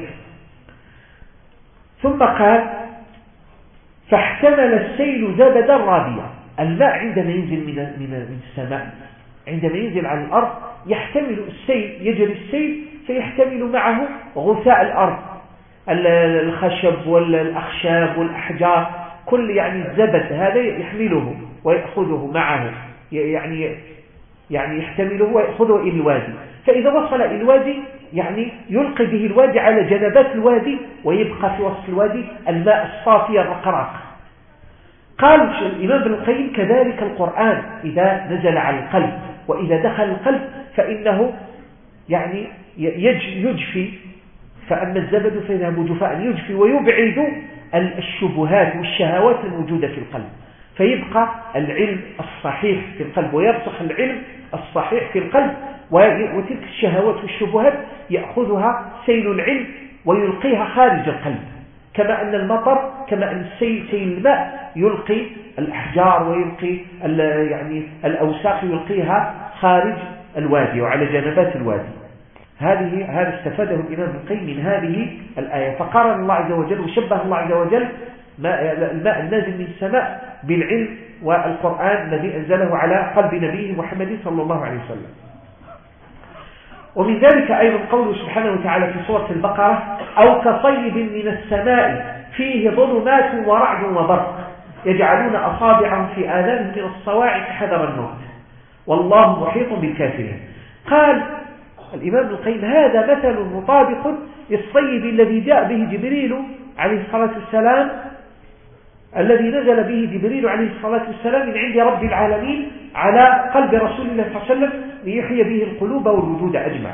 ثم قال: فاحتمل السيل زبدا رابيا. الماء عندما ينزل من السماء، عندما ينزل على الأرض يحتمل السيل، يجري السيل فيحتمل معه غثاء الأرض، الخشب والأخشاب والأحجار، كل يعني الزبد هذا يحمله ويأخذه معه، يعني يحتمله ويأخذه إلى الوادي. فإذا وصل إلى الوادي يعني يلقي به الوادي على جنبات الوادي، ويبقى في وسط الوادي الماء الصافي الرقراق. قال الإمام ابن القيم: كذلك القرآن إذا نزل على القلب وإذا دخل القلب فإنه يعني يجفي، فأما الزبد فيذهب جفاء، يجفي ويبعد الشبهات والشهوات الموجودة في القلب، فيبقى العلم الصحيح في القلب ويرسخ العلم الصحيح في القلب، وتلك الشهوات والشبهات يأخذها سيل العلم ويلقيها خارج القلب. كما أن المطر، كما أن سيل الماء يلقي الأحجار ويلقي يعني الأوساخ يلقيها خارج الوادي وعلى جنبات الوادي. هذا استفاده الإمام ابن القيم من هذه الآية. فقارن الله عز وجل وشبه الله عز وجل الماء النازل من السماء بالعلم والقرآن الذي أنزله على قلب نبيه محمد صلى الله عليه وسلم. ومن ذلك أيضا قوله سبحانه وتعالى في سورة البقرة: أو كصيب من السماء فيه ظلمات ورعد وبرق يجعلون أصابعهم في آذانهم من الصواعق حذر الموت والله محيط بالكافرين. قال الإمام ابن القيم: هذا مثل مطابق للصيب الذي جاء به جبريل عليه الصلاة والسلام، الذي نزل به جبريل عليه الصلاة والسلام من عند رب العالمين على قلب رسول الله صلى الله عليه وسلم ليحيي به القلوب والوجود أجمع.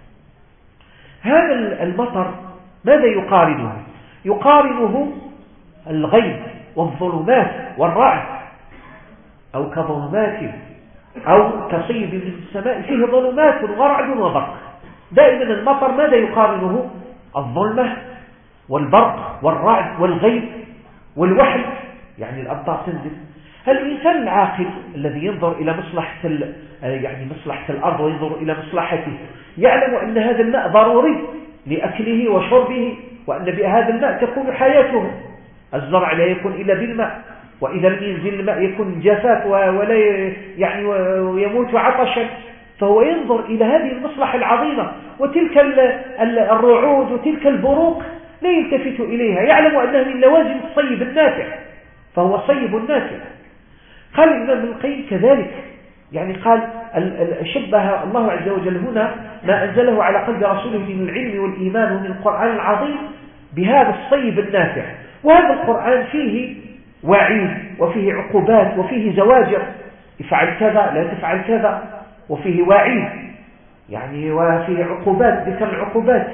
هذا المطر ماذا يقارنه؟ يقارنه الغيب والظلمات والرعد، أو كظلمات أو كصيب من السماء فيه ظلمات ورعد وبرق. دائما المطر ماذا يقارنه؟ الظلمة والبرق والرعد والغيب والوحل، يعني الأمطار تنزل. الإنسان العاقل الذي ينظر إلى مصلحة الأرض وينظر إلى مصلحته يعلم أن هذا الماء ضروري لأكله وشربه، وأن بهذا الماء تكون حياته. الزرع لا يكون إلا بالماء، وإذا لم ينزل الماء يكون جفاف ولا يعني ويموت عطشا. فهو ينظر إلى هذه المصلحة العظيمة، وتلك الرعود وتلك البروق لا يلتفت إليها، يعلم أنها من لوازم الصيب النافع، فهو صيب نافع. قال الإمام ابن القيم كذلك، يعني قال شبه الله عز وجل هنا ما أنزله على قلب رسوله من العلم والإيمان ومن القرآن العظيم بهذا الصيب النافع. وهذا القرآن فيه وعيد وفيه عقوبات وفيه زواجر، افعل كذا لا تفعل كذا، وفيه وعيد يعني وفيه عقوبات، ذكر العقوبات.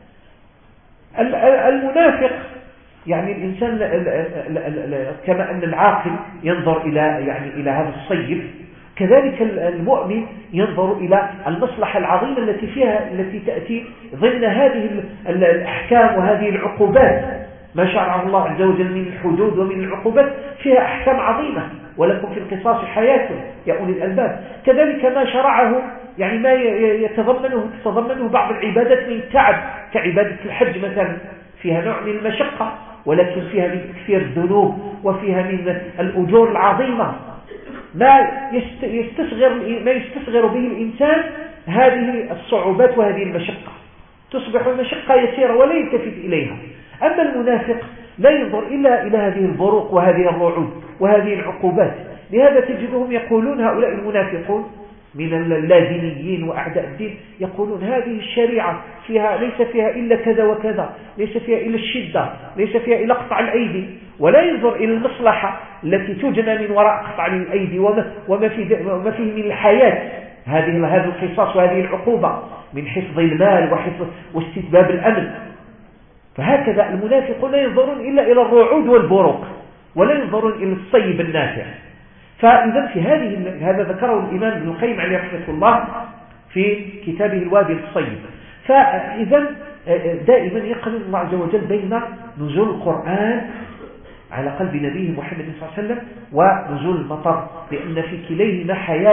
المنافق يعني الإنسان كما أن العاقل ينظر إلى هذا الصيب، كذلك المؤمن ينظر إلى المصلحة العظيمة التي تأتي ضمن هذه الأحكام وهذه العقوبات. ما شرعه الله عز وجل من الحدود ومن العقوبات فيها أحكام عظيمة، ولكم في القصاص حياة يا أولي الألباب. كذلك ما شرعه يعني ما يتضمنه بعض العبادات من التعب، كعبادة الحج مثلا، فيها نوع من المشقة ولكن فيها من تكفير الذنوب وفيها من الأجور العظيمة. ما يستصغر به الإنسان هذه الصعوبات وهذه المشقة، تصبح المشقة يسيرة ولا يلتفت إليها. أما المنافق لا ينظر إلا إلى هذه البروق وهذه الرعود وهذه العقوبات. لهذا تجدهم يقولون هؤلاء المنافقون من اللازميين وأعداء الدين، يقولون هذه الشريعة ليس فيها إلا كذا وكذا، ليس فيها إلا الشدة، ليس فيها إلا قطع الأيدي، ولا ينظر إلى المصلحة التي تجنى من وراء قطع الأيدي وما فيه من الحياة، هذا القصاص وهذه العقوبة من حفظ المال واستتباب الأمن. فهكذا المنافقون لا ينظرون إلا إلى الرعود والبروق، ولا ينظرون إلى الصيب النافع. فإذا في هذا ذكره الإمام ابن القيم عليه رحمة الله في كتابه الوابل الصيب. فإذا دائما يقرن الله عز وجل بين نزول القرآن على قلب نبيه محمد صلى الله عليه وسلم ونزول المطر، لأن في كليهما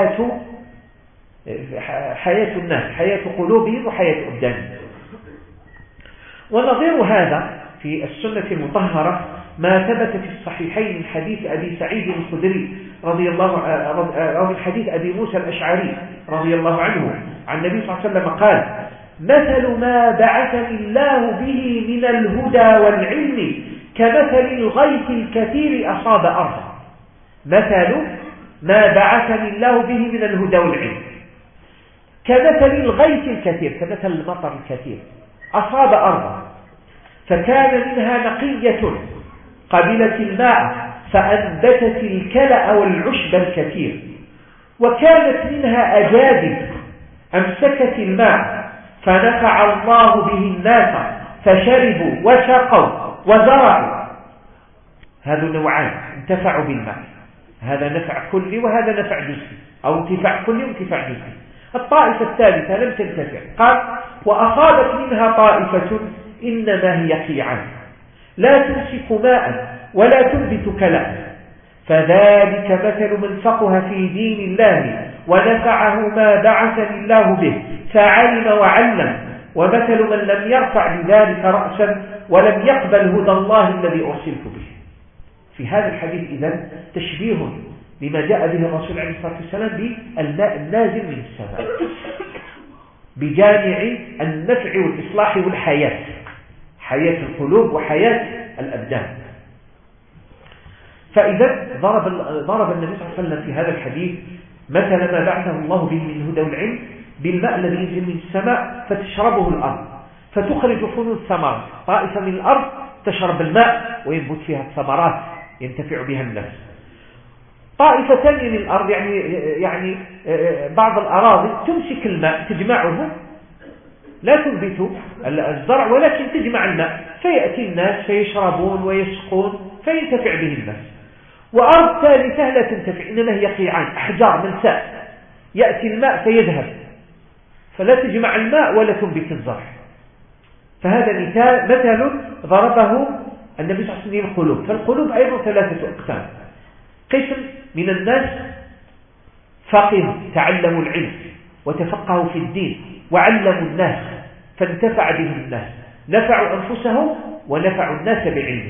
حياة الناس، حياة قلوبهم وحياة أبدانهم. ونظير هذا في السنة المطهرة ما ثبت في الصحيحين من حديث أبي سعيد الخدري رضي الله عنه، من حديث أبي موسى الأشعري رضي الله عنه عن النبي صلى الله عليه وسلم قال: مثل ما بعثني الله به من الهدى والعلم كمثل الغيث الكثير أصاب أرضا. مثل ما بعثني الله به من الهدى والعلم كمثل الغيث الكثير، كمثل المطر الكثير أصاب أرضا فكان منها نقية قبلت الماء فأنبتت الكلأ والعشب الكثير، وكانت منها أجادب أمسكت الماء فنفع الله به الناس فشربوا وسقوا وزرعوا. هذا نوعان انتفعوا بالماء، هذا نفع كلي وهذا نفع جزئي، أو انتفاع كلي وانتفاع جزئي. الطائفة الثالثة لم تنتفع، قال: وأصابت منها طائفة إنما هي قيعان لا تمسك ماء ولا تنبت كلأ، فذلك مثل من فقه في دين الله ونفعه ما بعثني الله به فعلم وعلم، ومثل من لم يرفع بذلك رأسا ولم يقبل هدى الله الذي أرسلت به. في هذا الحديث إذن تشبيه بما جاء به الرسول عليه الصلاة والسلام بالماء النازل من السماء بجامع النفع والإصلاح والحياة، حياة القلوب وحياة الأبدان. فإذا ضرب النبي صلى الله عليه وسلم في هذا الحديث مثل ما بعثه الله به من الهدى والعلم بالماء الذي ينزل من السماء فتشربه الأرض فتخرج فنون الثمرات. طائفة من الأرض تشرب الماء وينبت فيها الثمرات ينتفع بها الناس. طائفة ثانية من الأرض يعني بعض الأراضي تمسك الماء تجمعه، لا تنبت الزرع ولكن تجمع الماء فيأتي الناس فيشربون ويسقون فينتفع به الناس. وأرض ثالثة لا تنتفع، إنما هي قيعان أحجار ملساء، يأتي الماء فيذهب فلا تجمع الماء ولا تنبت الزرع. فهذا مثل ضربه النبي صلى الله عليه وسلم القلوب. فالقلوب أيضا ثلاثة أقسام: قسم من الناس فقهوا تعلموا العلم وتفقهوا في الدين وعلموا الناس فانتفع به الناس، نفعوا أنفسهم ونفعوا الناس بعلمه.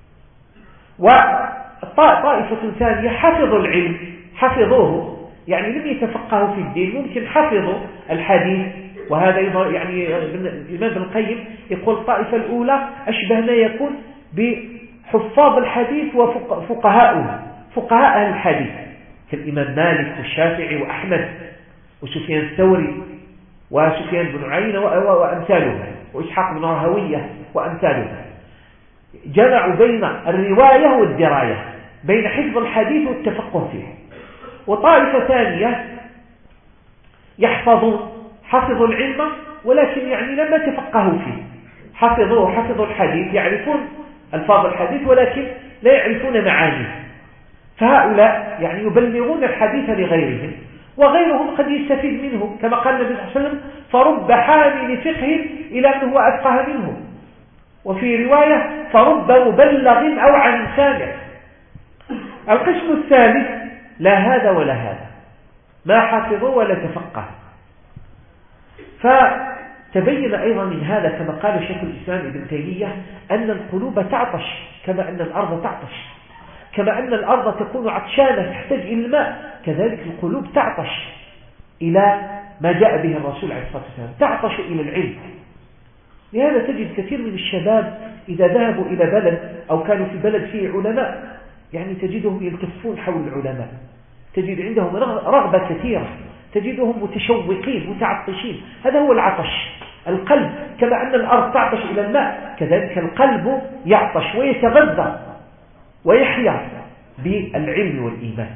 وطائفة ثانية حفظوا العلم، حفظوه يعني لم يتفقهوا في الدين، ممكن حفظوا الحديث. وهذا يعني الإمام ابن القيم يقول الطائفة الأولى أشبه ما يكون بحفاظ الحديث وفقهاؤه، فقهاء أهل الحديث كالإمام مالك والشافعي وأحمد وسفيان الثوري وسفيان بن عيينة وأمثاله وإسحاق بن راهوية وأمثاله. جمعوا بين الرواية والدراية، بين حفظ الحديث والتفقه فيه. وطائفة ثانية حفظوا العلم ولكن يعني لما تفقهوا فيه، حفظوا الحديث، يعرفون ألفاظ الحديث ولكن لا يعرفون معانيه، فهؤلاء يعني يبلغون الحديث لغيرهم، وغيرهم قد يستفيد منه كما قال النبي صلى الله عليه وسلم فرب حامل فقه إلى أنه هو أفقه منه، وفي رواية فرب مبلغ أو عن سامع. القسم الثالث لا هذا ولا هذا، ما حفظوا ولا تفقه. فتبين أيضا من هذا كما قال شيخ الإسلام ابن تيمية أن القلوب تعطش كما أن الأرض تعطش، كما أن الأرض تكون عطشانة تحتاج إلى الماء، كذلك القلوب تعطش إلى ما جاء به الرسول عليه الصلاة والسلام، تعطش إلى العلم. لهذا تجد كثير من الشباب إذا ذهبوا إلى بلد أو كانوا في بلد فيه علماء يعني تجدهم يلتفون حول العلماء، تجد عندهم رغبة كثيرة، تجدهم متشوقين متعطشين. هذا هو العطش. القلب كما أن الأرض تعطش إلى الماء كذلك القلب يعطش ويتغذى ويحيا بالعلم والإيمان.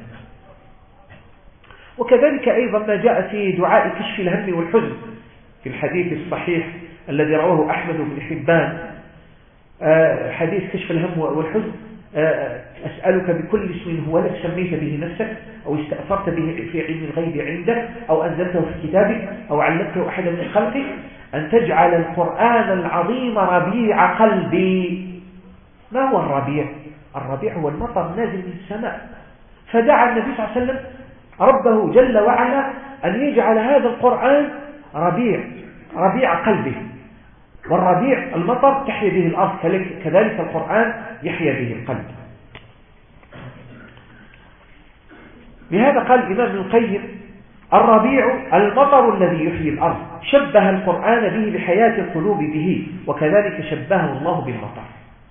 وكذلك أيضا ما جاء في دعاء كشف الهم والحزن في الحديث الصحيح الذي رواه أحمد بن حبان، حديث كشف الهم والحزن: أسألك بكل اسم هو لك سميت به نفسك أو استأثرت به في علم الغيب عندك أو أنزلته في كتابك أو علمته أحدا من خلقك أن تجعل القرآن العظيم ربيع قلبي. ما هو الربيع؟ الربيع هو المطر نازل من السماء. فدعا النبي صلى الله عليه وسلم ربه جل وعلا أن يجعل هذا القرآن ربيع قلبه، والربيع المطر تحيا به الأرض، كذلك القرآن يحيا به القلب. لهذا قال الإمام ابن القيم: الربيع المطر الذي يحيي الأرض، شبه القرآن به لحياة القلوب به، وكذلك شبهه الله بالمطر.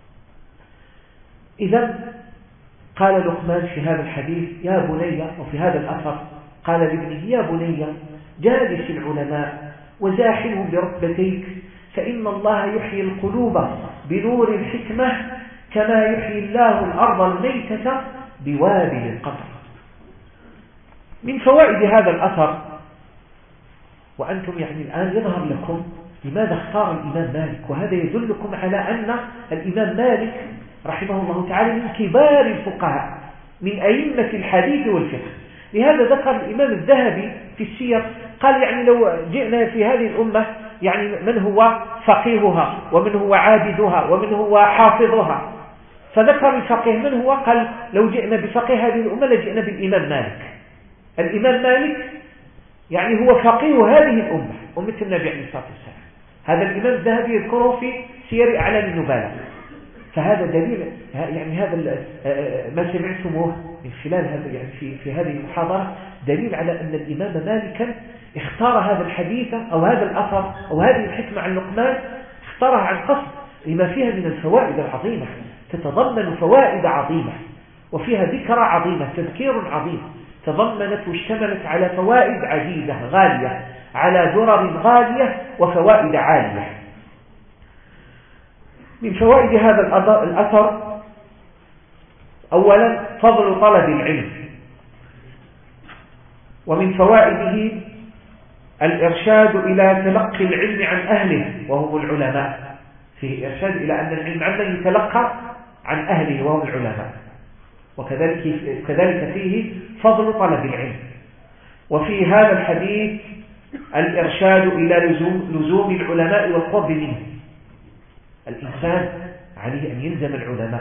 إذن قال لقمان في هذا الحديث: يا بني، وفي هذا الأثر قال لابنه: يا بني جالس العلماء وزاحمهم بركبتيك، فإن الله يحيي القلوب بنور الحكمة كما يحيي الله الأرض الميتة بوابل القطر. من فوائد هذا الأثر، وأنتم يعني الآن يظهر لكم لماذا اختار الإمام مالك، وهذا يدلكم على أن الإمام مالك رحمه الله تعالى من كبار الفقهاء، من أئمة الحديث والفقه. لهذا ذكر الإمام الذهبي في السير قال: يعني لو جئنا في هذه الأمة يعني من هو فقيهها ومن هو عابدها ومن هو حافظها، فذكر الفقيه من هو، قال: لو جئنا بفقيه هذه الأمة لجئنا بالإمام مالك. الإمام مالك يعني هو فقيه هذه الأمة، أمة النبي عليه الصلاة والسلام. هذا الإمام الذهبي يذكره في سير أعلام النبلاء. فهذا دليل، يعني هذا ما سمعتموه من خلال هذا يعني في هذه المحاضرة دليل على أن الإمام مالكا اختار هذا الحديث أو هذا الأثر أو هذه الحكمة عن لقمان، اختارها عن قصد لما فيها من الفوائد العظيمة، تتضمن فوائد عظيمة وفيها ذكرى عظيمة، تذكير عظيم، تضمنت واشتملت على فوائد عديدة غالية، على درر غالية وفوائد عالية. من فوائد هذا الأثر: أولا فضل طلب العلم، ومن فوائده الإرشاد إلى تلقي العلم عن أهله وهم العلماء، فيه إرشاد إلى أن العلم عمن يتلقى عن أهله وهم العلماء، وكذلك فيه فضل طلب العلم. وفي هذا الحديث الإرشاد إلى لزوم العلماء والقرب منه. الإنسان عليه أن يلزم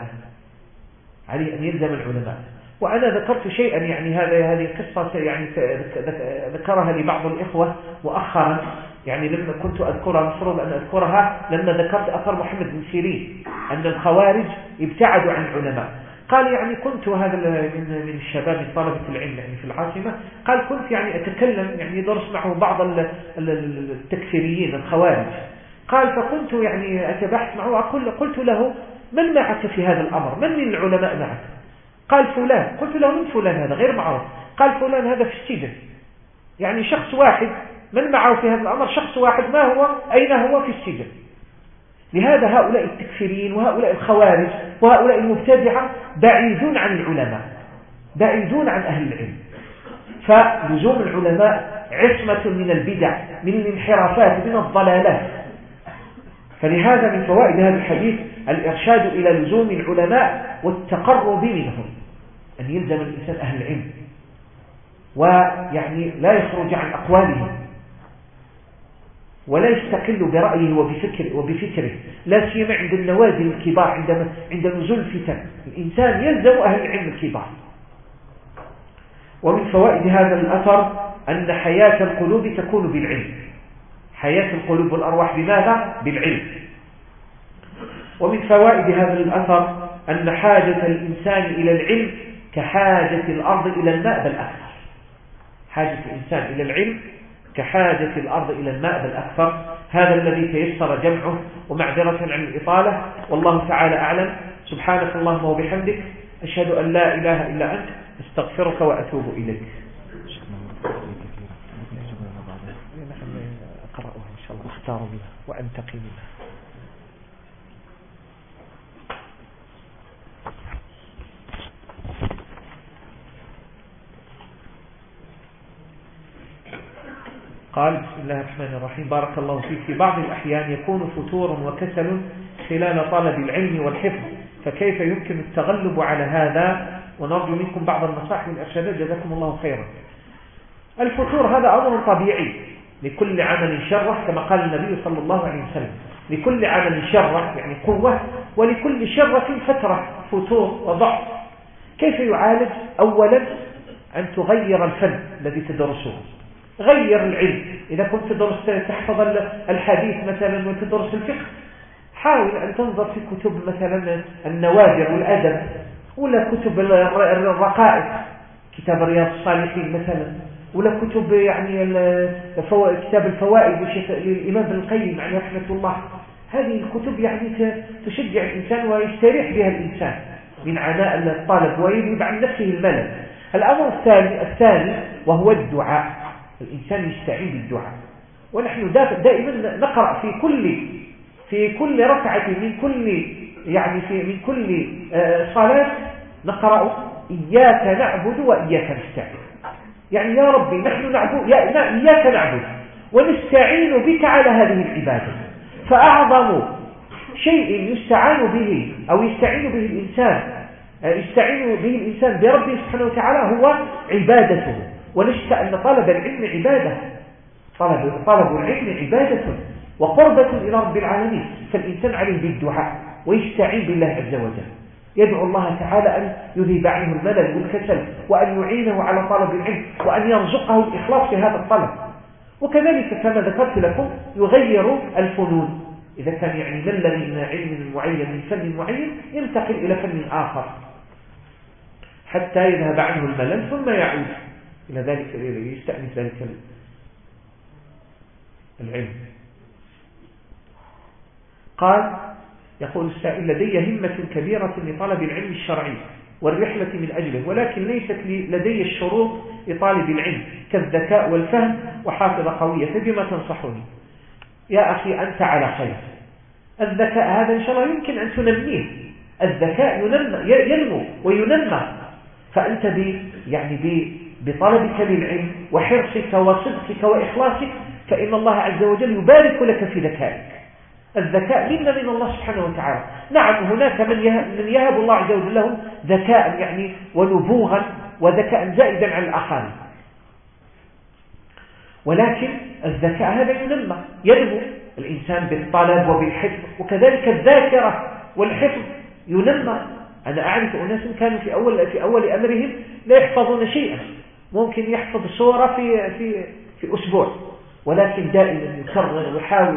العلماء، وأنا ذكرت شيئا يعني هذه قصة يعني ذكرها لي بعض الإخوة مؤخرا، يعني لما كنت أذكرها مفروض أن أذكرها لما ذكرت أثر محمد بن سيرين أن الخوارج ابتعدوا عن العلماء. قال يعني كنت هذا من الشباب من طلبة العلم يعني في العاصمة، قال كنت يعني أتكلم يعني درس معه بعض التكفيريين الخوارج، قال فكنت يعني أتبحث معه قلت له من معك في هذا الأمر؟ من العلماء معك؟ قال فلان. قلت له من فلان هذا؟ غير معروف. قال فلان هذا في السجن. يعني شخص واحد من معه في هذا الأمر، شخص واحد ما هو أين هو؟ في السجن. لهذا هؤلاء التكفيرين وهؤلاء الخوارج وهؤلاء المبتدعة بعيدون عن العلماء، بعيدون عن أهل العلم. فلزوم العلماء عصمة من البدع، من الانحرافات، من الضلالات. فلهذا من فوائد هذا الحديث الإرشاد إلى لزوم العلماء والتقرب منهم، أن يلزم الإنسان أهل العلم ويعني لا يخرج عن أقوالهم ولا يستقل برأيه وبفكره، لا سيما عند النوازل الكبار، عند نزول الفتن الإنسان يلزم أهل العلم الكبار. ومن فوائد هذا الأثر أن حياة القلوب تكون بالعلم، حياة القلوب والأرواح بماذا؟ بالعلم. ومن فوائد هذا الأثر أن حاجة الإنسان إلى العلم كحاجة الأرض إلى الماء بل أكثر. حاجة الإنسان إلى العلم كحاجة الأرض إلى الماء بل أكثر. هذا الذي تيسر جمعه، ومعذرة عن الإطالة، والله تعالى أعلم. سبحانك اللهم وبحمدك، أشهد أن لا إله إلا أنت، استغفرك وأتوب إليك. أقرأها إن شاء الله، أختار بها وأنتقي منها. قال بسم الله الرحمن الرحيم: بارك الله فيك. في بعض الأحيان يكون فتور وكسل خلال طلب العلم والحفظ، فكيف يمكن التغلب على هذا؟ ونرجو منكم بعض النصائح والإرشادات جزاكم الله خيرا. الفتور هذا أمر طبيعي لكل عمل شره، كما قال النبي صلى الله عليه وسلم: لكل عمل شره يعني قوة، ولكل شرة فترة فتور وضعف. كيف يعالج؟ أولا أن تغير الفن الذي تدرسه، غير العلم. إذا كنت تدرس تحفظ الحديث مثلا وتدرس الفقه، حاول أن تنظر في كتب مثلا النوادر والأدب، ولا كتب الرقائق، كتاب رياض الصالحين مثلا، ولا كتب يعني كتاب الفوائد للإمام ابن القيم عليه رحمة الله. هذه الكتب يعني تشجع الإنسان ويستريح بها الإنسان من عناء الطالب ويذهب عن نفسه الملل. الأمر الثاني وهو الدعاء. الإنسان يستعين بالدعاء، ونحن دائما نقرأ في كل ركعة من كل صلاة نقرأ: إياك نعبد وإياك نستعين. يعني يا ربي نحن إياك نعبد ونستعين بك على هذه العبادة. فأعظم شيء يستعين به الإنسان بربه سبحانه وتعالى هو عبادته. ونشك أن طلب العلم عبادة، طلب العلم عبادة وقربة إلى رب العالمين. فالإنسان عليه بالدعاء ويستعين بالله عز وجل، يدعو الله تعالى أن يذهب عنه الملل والكسل، وأن يعينه على طلب العلم، وأن يرزقه الإخلاص في هذا الطلب. وكذلك كما ذكرت لكم يغير الفنون، إذا كان يعني مل من علم معين من فن معين ينتقل إلى فن آخر حتى يذهب عنه الملل ثم يعود إلى ذلك، يستأنس ذلك العلم. قال: يقول السائل: لدي همة كبيرة لطلب العلم الشرعي والرحلة من أجله، ولكن ليست لدي الشروط لطالب العلم كالذكاء والفهم وحافظة قوية، فبما تنصحني؟ يا أخي أنت على خير. الذكاء هذا إن شاء الله يمكن أن تنميه، الذكاء ينمو وينمى. فأنت بطلبك للعلم وحرصك وصدقك وإخلاصك فإن الله عز وجل يبارك لك في ذكائك. الذكاء منا من الله سبحانه وتعالى. نعم هناك من يهب الله عز وجل لهم ذكاء يعني ونبوغا وذكاء زائدا عن الآخرين، ولكن الذكاء هذا ينمو الإنسان بالطلب وبالحفظ، وكذلك الذاكرة والحفظ ينمى. أنا أعرف أناس كانوا في أول أمرهم لا يحفظون شيئا، ممكن يحفظ سورة في أسبوع، ولكن دائما يكرر ويحاول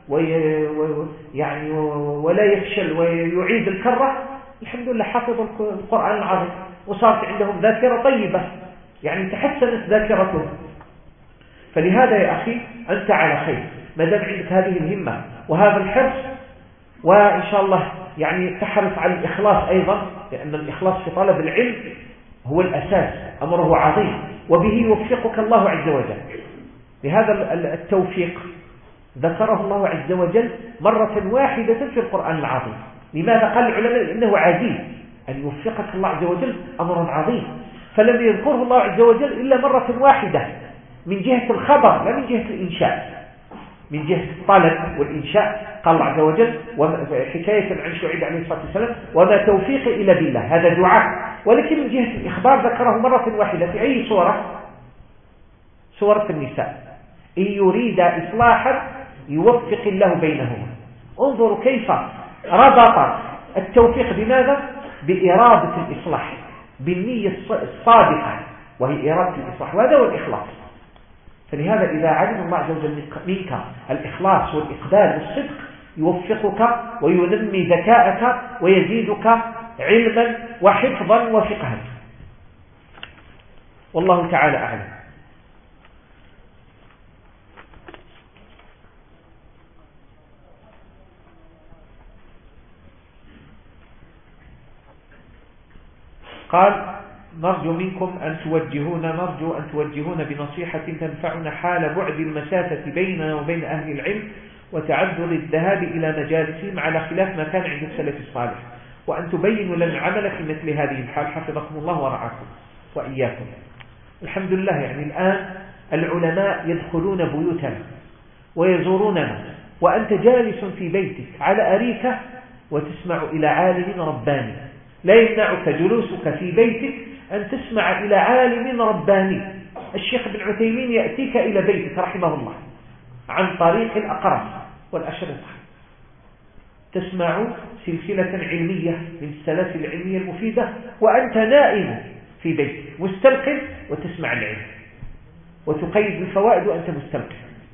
يعني ولا يفشل ويعيد الكرة، الحمد لله حفظ القرآن العظيم وصارت عندهم ذاكرة طيبة، يعني تحسنت ذاكرتهم. فلهذا يا أخي أنت على خير ما دام عندك هذه الهمة وهذا الحرص، وإن شاء الله يعني تحرص على الإخلاص أيضا، لأن الإخلاص في طلب العلم هو الأساس، أمره عظيم وبه يوفقك الله عز وجل. لهذا التوفيق ذكره الله عز وجل مرة واحدة في القرآن العظيم. لماذا قال العلماء إنه عزيز، أن يوفقك الله عز وجل أمر عظيم، فلم يذكره الله عز وجل إلا مرة واحدة من جهة الخبر لا من جهة الإنشاء. من جهة الطلب والإنشاء قال الله عز وجل حكاية عن شعيب عليه الصلاة والسلام وما توفيقي إلا بالله، هذا دعاء. ولكن من جهة الإخبار ذكره مرة واحدة في أي سورة؟ سورة النساء، إن يريد إصلاحا يوفق الله بينهما. انظروا كيف ربط التوفيق بماذا؟ بإرادة الإصلاح، بالنية الصادقة وهي إرادة الإصلاح، وهذا هو الإخلاص. فلهذا إذا علم الله عز وجل منك الإخلاص والإقبال والصدق يوفقك وينمي ذكاءك ويزيدك علما وحفظا وفقها. والله تعالى أعلم. قال نرجو أن توجهون بنصيحة تنفعنا حال بعد المسافة بيننا وبين أهل العلم وتعذر الذهاب إلى مجالسهم على خلاف ما كان عند السلف الصالح، وأن تبينوا لنا العمل في مثل هذه الحال حفظكم الله ورعاكم وإياكم. الحمد لله يعني الآن العلماء يدخلون بيوتنا ويزوروننا، وأنت جالس في بيتك على أريكة وتسمع إلى عالم رباني. لا يمنعك جلوسك في بيتك أن تسمع إلى عالم رباني. الشيخ ابن عثيمين يأتيك إلى بيتك رحمه الله عن طريق الأقراص والأشرطة، تسمع سلسلة علمية من السلاسل العلمية المفيدة وأنت نائم في بيتك مستلقٍ وتسمع العلم وتقيد الفوائد وأنت مستلقٍ.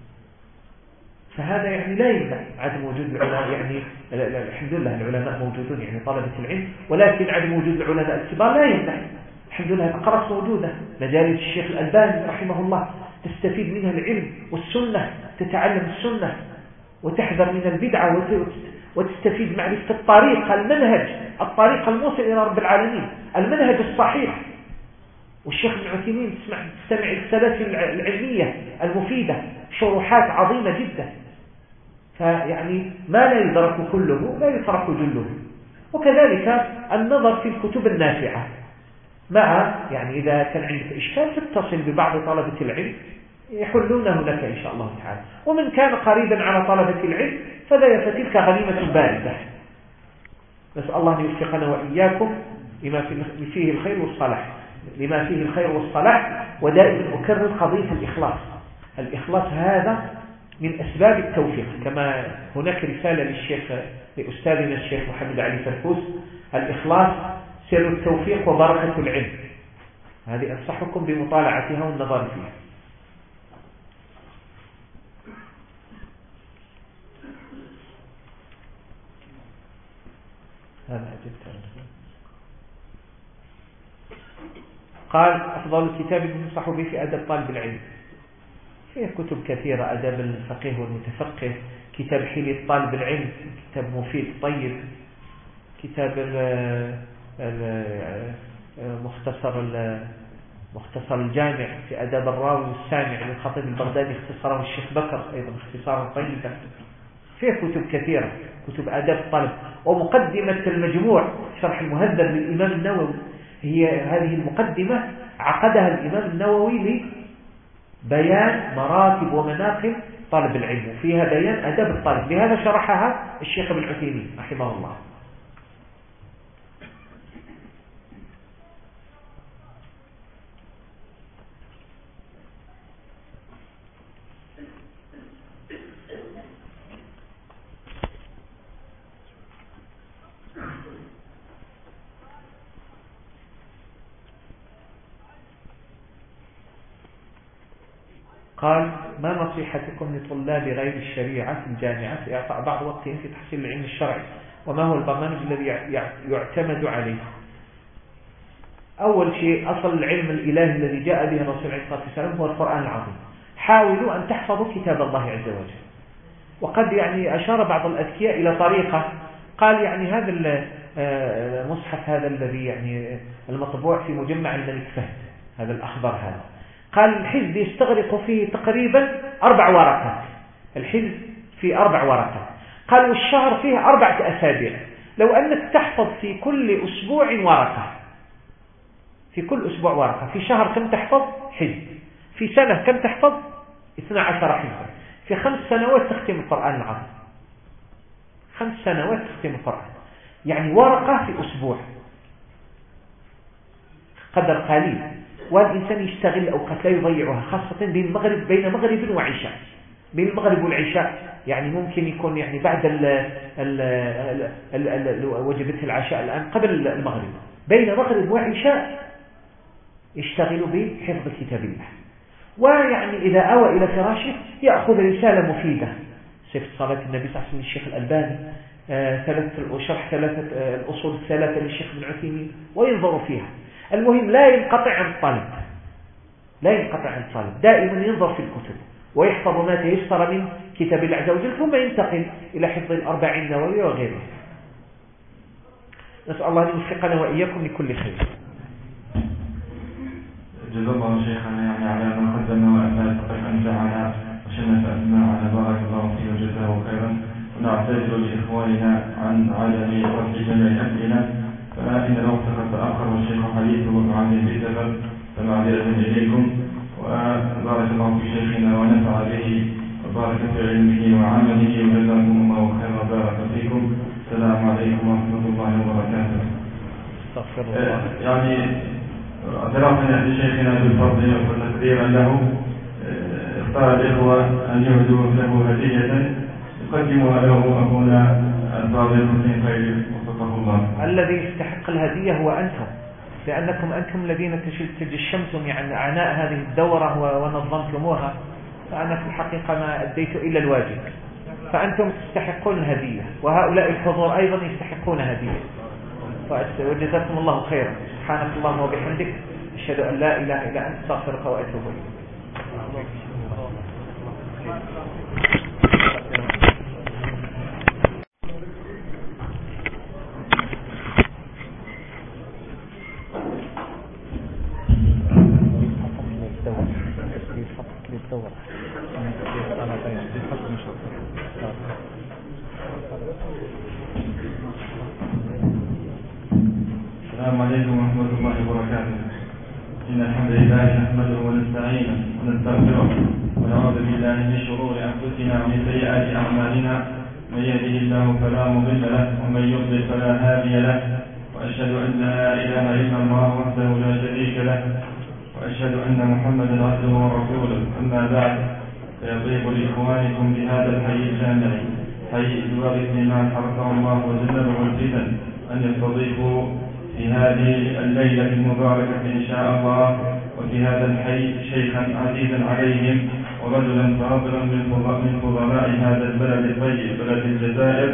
فهذا يعني لا يمنع عدم وجود العلماء، يعني الحمد لله العلماء موجودون يعني طلبة العلم، ولكن عدم وجود العلماء الكبار لا يمنع. الحمد لله الأقراص موجودة، مجالس الشيخ الألباني رحمه الله تستفيد منها العلم والسنة، تتعلم السنة وتحذر من البدعة وتستفيد معرفة الطريق الطريق الموصل إلى رب العالمين، المنهج الصحيح. والشيخ ابن عثيمين تستمع السلاسل العلمية المفيدة، شروحات عظيمة جدا. فيعني ما لا يدرك كله لا يترك جله. وكذلك النظر في الكتب النافعة، مع يعني إذا كان عندك إشكال تتصل ببعض طلبة العلم يحلونه لك إن شاء الله تعالى. ومن كان قريبا على طلبة العلم فتلك غنيمة باردة. نسأل الله أن يوفقنا وإياكم لما فيه الخير والصلاح، ودائما أكرر قضية الإخلاص هذا من أسباب التوفيق. كما هناك رسالة لأستاذنا الشيخ محمد علي فرفوس، الإخلاص سر التوفيق وبركة العلم. هذه أنصحكم بمطالعتها والنظر فيها. هذا قال أفضل كتاب ينصح به في أدب طالب العلم. فيه كتب كثيرة، أدب الفقيه والمتفقه، كتاب حلية طالب العلم، كتاب مفيد طيب، كتاب مختصر الجامع في أداب الراوي والسامع للخطيب البغدادي، اختصاره الشيخ بكر أيضا اختصارا طيبا. فيه كتب كثيرة، كتب أداب الطالب. ومقدمة المجموع شرح المهذب للإمام النووي، هي هذه المقدمة عقدها الإمام النووي لبيان مراتب ومناقب طالب العلم، وفيها بيان أداب الطالب. لهذا شرحها الشيخ ابن عثيمين رحمه الله. قال: ما نصيحتكم لطلاب غير الشريعة في الجامعة في إعطاء بعض وقتهم في تحصيل العلم الشرعي، وما هو البرنامج الذي يعتمد عليه؟ أول شيء، أصل العلم الإلهي الذي جاء به الرسول عليه الصلاة والسلام هو القرآن العظيم. حاولوا أن تحفظوا كتاب الله عز وجل. وقد أشار بعض الأذكياء إلى طريقة، قال هذا المصحف هذا الذي المطبوع في مجمع الملك فهد، هذا الأخضر هذا، قال الحزب يستغرق فيه تقريبا 4 ورقات، الحزب فيه 4 ورقات، قال والشهر فيه 4 أسابيع. لو أنك تحفظ في كل أسبوع ورقة، في كل أسبوع ورقة، في شهر كم تحفظ؟ حزب. في سنة كم تحفظ؟ 12 حزبا. في 5 سنوات تختم القرآن العظيم. 5 سنوات تختم القرآن، ورقة في أسبوع، قدر قليل. والإنسان يشتغل أوقات لا يضيعها، خاصة بين مغرب وعشاء. بين المغرب والعشاء ممكن يكون بعد وجبة العشاء الآن قبل المغرب، بين مغرب وعشاء يشتغل بحفظ كتاب الله. إذا أوى إلى فراشه يأخذ رسالة مفيدة، صفة صلاة النبي صلى الله عليه وسلم للشيخ الألباني، شرح 3 الأصول الثلاثة للشيخ ابن عثيمين، وينظر فيها. المهم لا ينقطع عن الطالب، دائما ينظر في الكتب ويحفظ ما تيسر من كتاب الله عز وجل، ثم ينتقل إلى حفظ 40 النووي وغيره. نسأل الله أن يوفقنا وإياكم لكل خير.
جزا الله شيخنا على ما قدم وأفاد، فقد أنفعنا وشمس أسماعنا، بارك الله فيه وجزاه خيرا. ونعتذر لإخواننا عن عدم وضع جميع الأسئلة، فإن الوقت قد تأخر والشيخ حديثه عن السفر، فمعذرة إليكم. وبارك الله في شيخنا ونفع به وبارك في علمه وعمله، وجزاكم الله خيرا وبارك فيكم. السلام عليكم ورحمة الله وبركاته. اعترافنا لشيخنا بالفضل وتقديرا له، اختار الإخوة أن يهدوا له هدية يقدمها له أخونا الفاضل حسين خير وفقه الله.
الذي يستحق الهدية هو أنتم، لأنكم أنتم الذين تجشمتم عناء هذه الدورة ونظمتموها، فأنا في الحقيقة ما أديت إلا الواجب، فأنتم تستحقون الهدية، وهؤلاء الحضور أيضا يستحقون هدية. وجزاكم الله خيرا. سبحانك اللهم وبحمدك، أشهد أن لا إله إلا أنت، أستغفرك وأتوب إليك.
السلام عليكم ورحمة الله وبركاته. إن الحمد لله نحمده ونستعينه ونستغفره ونعوذ بالله من شرور أنفسنا ومن سيئات أعمالنا، من يهده الله فلا مضل له ومن يضلل فلا هادي له، وأشهد أن لا إله إلا الله وحده لا شريك له، وأشهد أن محمدا عبده ورسوله. أما بعد، فيطيب لإخوانكم بهذا الحي الجامع، حي إدوار ما حرقه الله وجنبه الفتن، أن يستضيفوا في هذه الليلة المباركة إن شاء الله، وفي هذا الحي شيخا عزيزا عليهم ورجلا فاضلا من فضلاء هذا البلد الطيب، بلد الجزائر،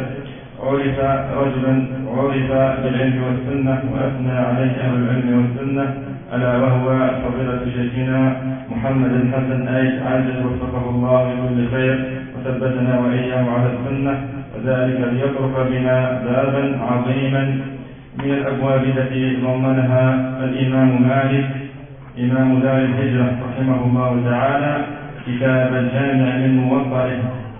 عرف بالعلم والسنة وأثنى عليه أهل العلم والسنة، ألا وهو فضيلة شيخنا محمد الحسن عاجز، وفقه الله لكل خير وثبتنا وإياه على السنة، وذلك ليطرق بنا بابا عظيما من الأبواب التي ضمنها الإمام مالك إمام دار الهجرة رحمه الله تعالى كتاب الجامع من موطئه.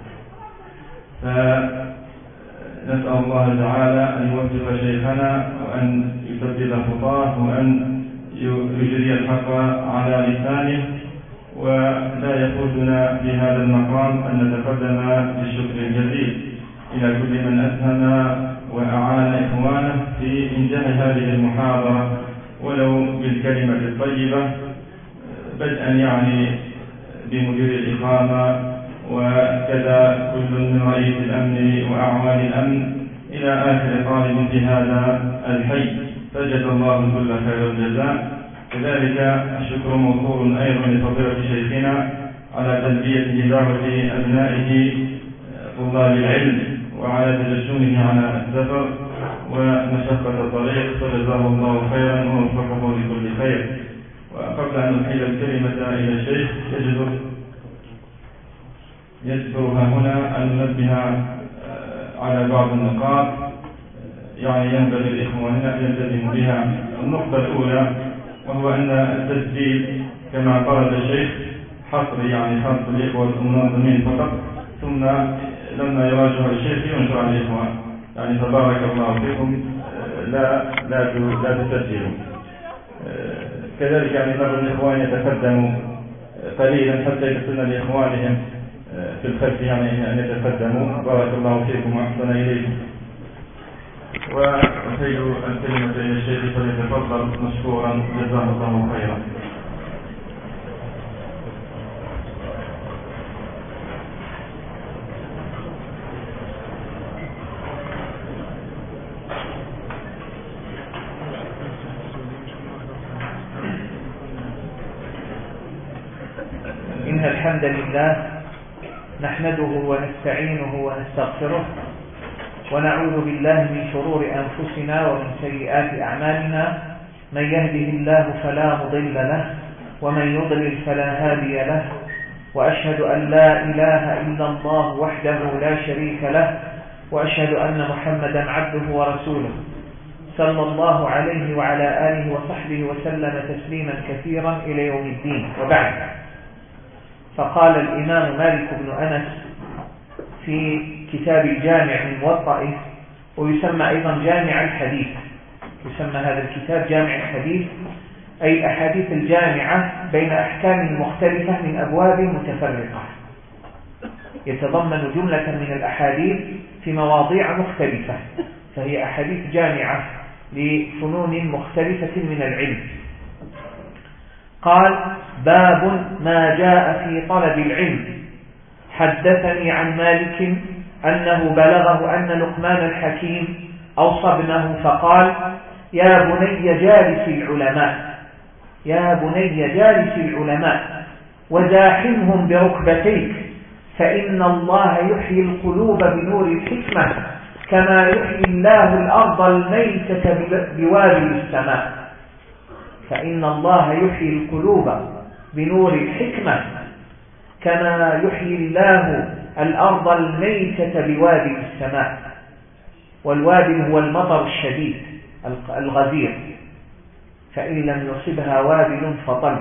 فنسأل الله تعالى أن يوفق شيخنا وأن يسدد خطاه وأن يجري الحق على لسانه. ولا يفوتنا في هذا المقام أن نتقدم بالشكر الجزيل إلى كل من أسهم وأعان إخوانه في إنجاح هذه المحاضرة ولو بالكلمة الطيبة، بدءا بمدير الإقامة، وكذا كل من رئيس الأمن وأعوان الأمن إلى آخر طالب في هذا الحي، فجزا الله كل خير الجزاء. كذلك الشكر موصول أيضا لفضيلة شيخنا على تلبية دعوة أبنائه طلاب العلم وعلى تجسمه على السفر ومشقة الطريق، فجزاه الله خيرا ووفقه لكل خير. وقبل أن أحيل الكلمة إلى الشيخ يجبرها هنا أن ننبه على بعض النقاط يعني ينبغي الإخوان أن يلتزموا بها. النقطة الأولى وهو أن التسجيل كما قال الشيخ حصر يعني خاص بالإخوة المنظمين فقط، ثم لما يراجع الشيخ ينشر على الإخوان، يعني تبارك الله فيكم لا تسجلوا. كذلك يعني بعض الإخوان يتقدموا قليلا حتى يصلنا لإخوانهم في الخلف يعني أن يتقدموا. بارك الله فيكم وأحسن إليكم. وأحيل الكلمة إلى الشيخ فليتفضل مشكورا جزاه الله خيرا.
إن الحمد لله نحمده ونستعينه ونستغفره ونعوذ بالله من شرور أنفسنا ومن سيئات أعمالنا، من يهده الله فلا مضل له ومن يضلل فلا هادي له، وأشهد أن لا إله إلا الله وحده لا شريك له، وأشهد أن محمدا عبده ورسوله صلى الله عليه وعلى آله وصحبه وسلم تسليما كثيرا إلى يوم الدين. وبعد، فقال الإمام مالك بن أنس في كتاب الجامع من موطئه، ويسمى أيضا جامع الحديث، يسمى هذا الكتاب جامع الحديث، أي الأحاديث الجامعة بين أحكام مختلفة من أبواب متفرقة، يتضمن جملة من الأحاديث في مواضيع مختلفة، فهي أحاديث جامعة لفنون مختلفة من العلم. قال: باب ما جاء في طلب العلم. حدثني عن مالك أنه بلغه أن لقمان الحكيم أوصى ابنه فقال: يا بني جالس العلماء، يا بني جالس العلماء وزاحمهم بركبتيك، فإن الله يحيي القلوب بنور الحكمة كما يحيي الله الأرض الميتة بوابل السماء. فإن الله يحيي القلوب بنور الحكمة كما يحيي الله الأرض الميتة بوابل السماء. والوابل هو المطر الشديد الغزير، فإن لم يصبها وابل فطل.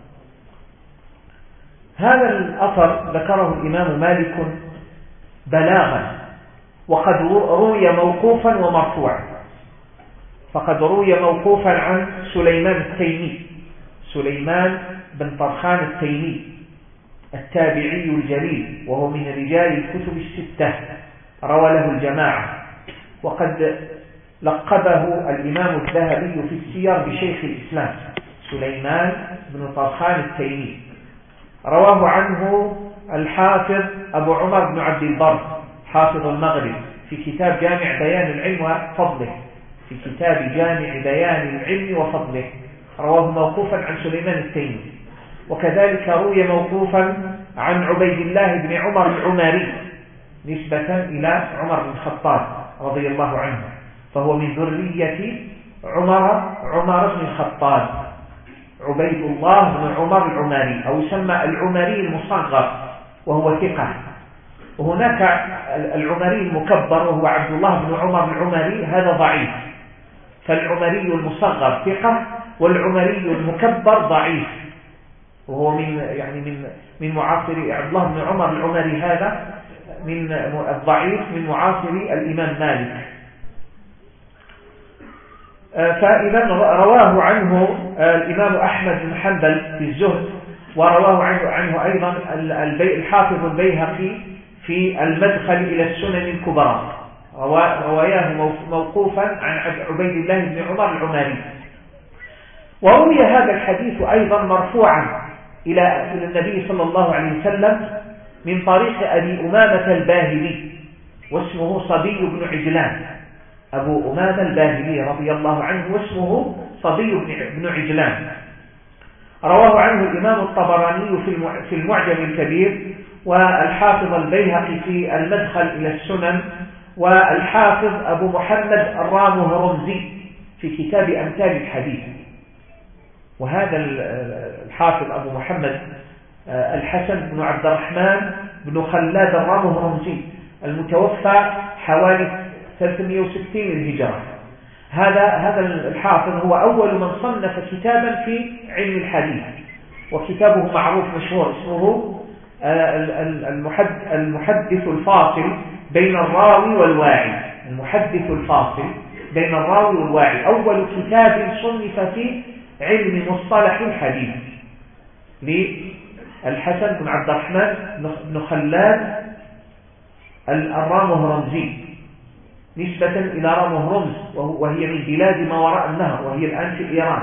هذا الأثر ذكره الإمام مالك بلاغا، وقد روي موقوفا ومرفوعا. فقد روي موقوفا عن سليمان التيمي، سليمان بن طرخان التيمي التابعي الجليل، وهو من رجال الكتب الستة، روى له الجماعة، وقد لقبه الإمام الذهبي في السير بشيخ الإسلام، سليمان بن طرخان التيمي. رواه عنه الحافظ أبو عمر بن عبد البر حافظ المغرب في كتاب جامع بيان العلم وفضله، في كتاب جامع بيان العلم وفضله، رواه موقوفا عن سليمان التيمي. وكذلك روي موقوفا عن عبيد الله بن عمر العمري نسبة إلى عمر بن الخطاب رضي الله عنه، فهو من ذرية عمر بن الخطاب، عبيد الله بن عمر العمري، أو يسمى العمري المصغر، وهو ثقة. وهناك العمري المكبر وهو عبد الله بن عمر العمري، هذا ضعيف. فالعمري المصغر ثقة، والعمري المكبر ضعيف، وهو من معاصر عبد الله بن عمر العمري، هذا من الضعيف من معاصر الإمام مالك. فإذا رواه عنه الإمام أحمد بن حنبل في الزهد، ورواه عنه أيضا الحافظ البيهقي في المدخل إلى السنن الكبرى، رواياه موقوفا عن عبيد الله بن عمر العمري. وروي هذا الحديث أيضا مرفوعا إلى النبي صلى الله عليه وسلم من طريق أبي أمامة الباهلي، واسمه صبي بن عجلان، أبو أمامة الباهلي رضي الله عنه، واسمه صبي بن عجلان. رواه عنه الإمام الطبراني في المعجم الكبير، والحافظ البيهقي في المدخل إلى السنن، والحافظ أبو محمد الرامهرمزي في كتاب أمثال الحديث. وهذا الحافظ أبو محمد الحسن بن عبد الرحمن بن خلاد الرامهرمزي المتوفى حوالي 360 للهجرة. هذا الحافظ هو أول من صنف كتابا في علم الحديث، وكتابه معروف مشهور اسمه المحدث الفاصل بين الراوي والواعي. المحدث الفاصل بين الراوي والواعي أول كتاب صنف في علم مصطلح الحديث للحسن بن عبد الرحمن بن خلاد الرامهرمزي، نسبة إلى رامهرمز، وهي من بلاد ما وراء النهر، وهي الآن في إيران.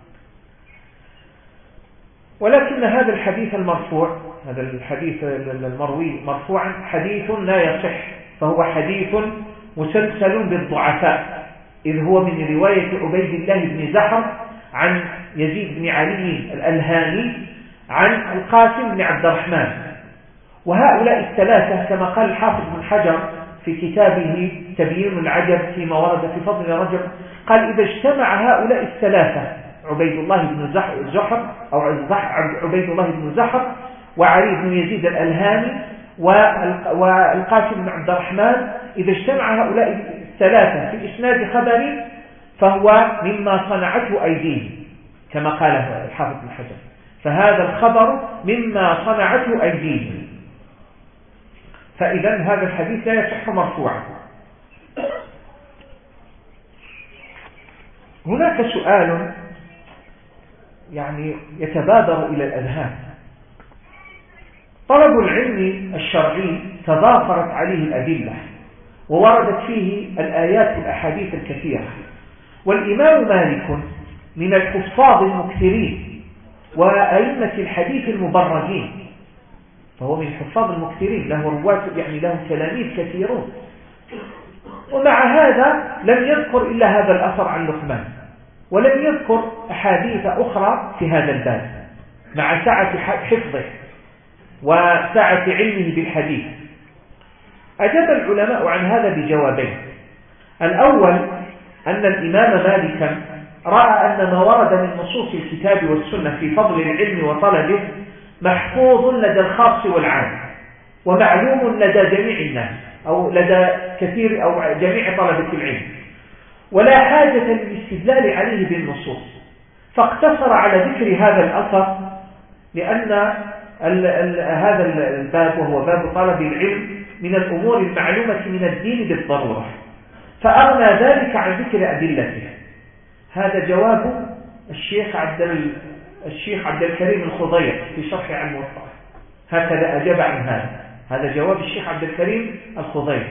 ولكن هذا الحديث المرفوع، هذا الحديث المروي مرفوعا حديث لا يصح، فهو حديث مسلسل بالضعفاء، إذ هو من رواية عبيد الله بن زحر عن يزيد بن علي الألهاني عن القاسم بن عبد الرحمن. وهؤلاء الثلاثة كما قال الحافظ بن حجر في كتابه تبيين العجب فيما ورد في فضل رجب، قال إذا اجتمع هؤلاء الثلاثة عبيد الله بن زحر أو عبيد الله بن زحر وعلي بن يزيد الألهاني والقاسم بن عبد الرحمن، إذا اجتمع هؤلاء الثلاثة في إسناد خبر فهو مما صنعته أيديهم كما قال الحافظ بن حجر، فهذا الخبر مما صنعته أيديهم. فإذا هذا الحديث لا يصح مرفوعا. هناك سؤال يعني يتبادر إلى الأذهان: طلب العلم الشرعي تضافرت عليه الأدلة ووردت فيه الآيات والأحاديث الكثيرة، والإمام مالك من الحفاظ المكثرين وأئمة الحديث المبرزين، فهو من الحفاظ المكثرين، له رواة يعني له تلاميذ كثيرون، ومع هذا لم يذكر إلا هذا الأثر عن لقمان، ولم يذكر أحاديث أخرى في هذا الباب مع سعة حفظه وسعة علمه بالحديث. أجاب العلماء عن هذا بجوابين: الأول أن الإمام مالكا رأى أن ما ورد من نصوص الكتاب والسنة في فضل العلم وطلبه محفوظ لدى الخاص والعام، ومعلوم لدى جميع الناس أو لدى كثير أو جميع طلبة العلم، ولا حاجة للاستدلال عليه بالنصوص، فاقتصر على ذكر هذا الأثر لأن هذا الباب وهو باب طلب العلم من الأمور المعلومة من الدين بالضرورة، فأغنى ذلك عن ذكر أدلته. هذا جواب الشيخ عبد الكريم الخضير في شرح عن الموطأ، هكذا أجاب عن هذا جواب الشيخ عبد الكريم الخضير.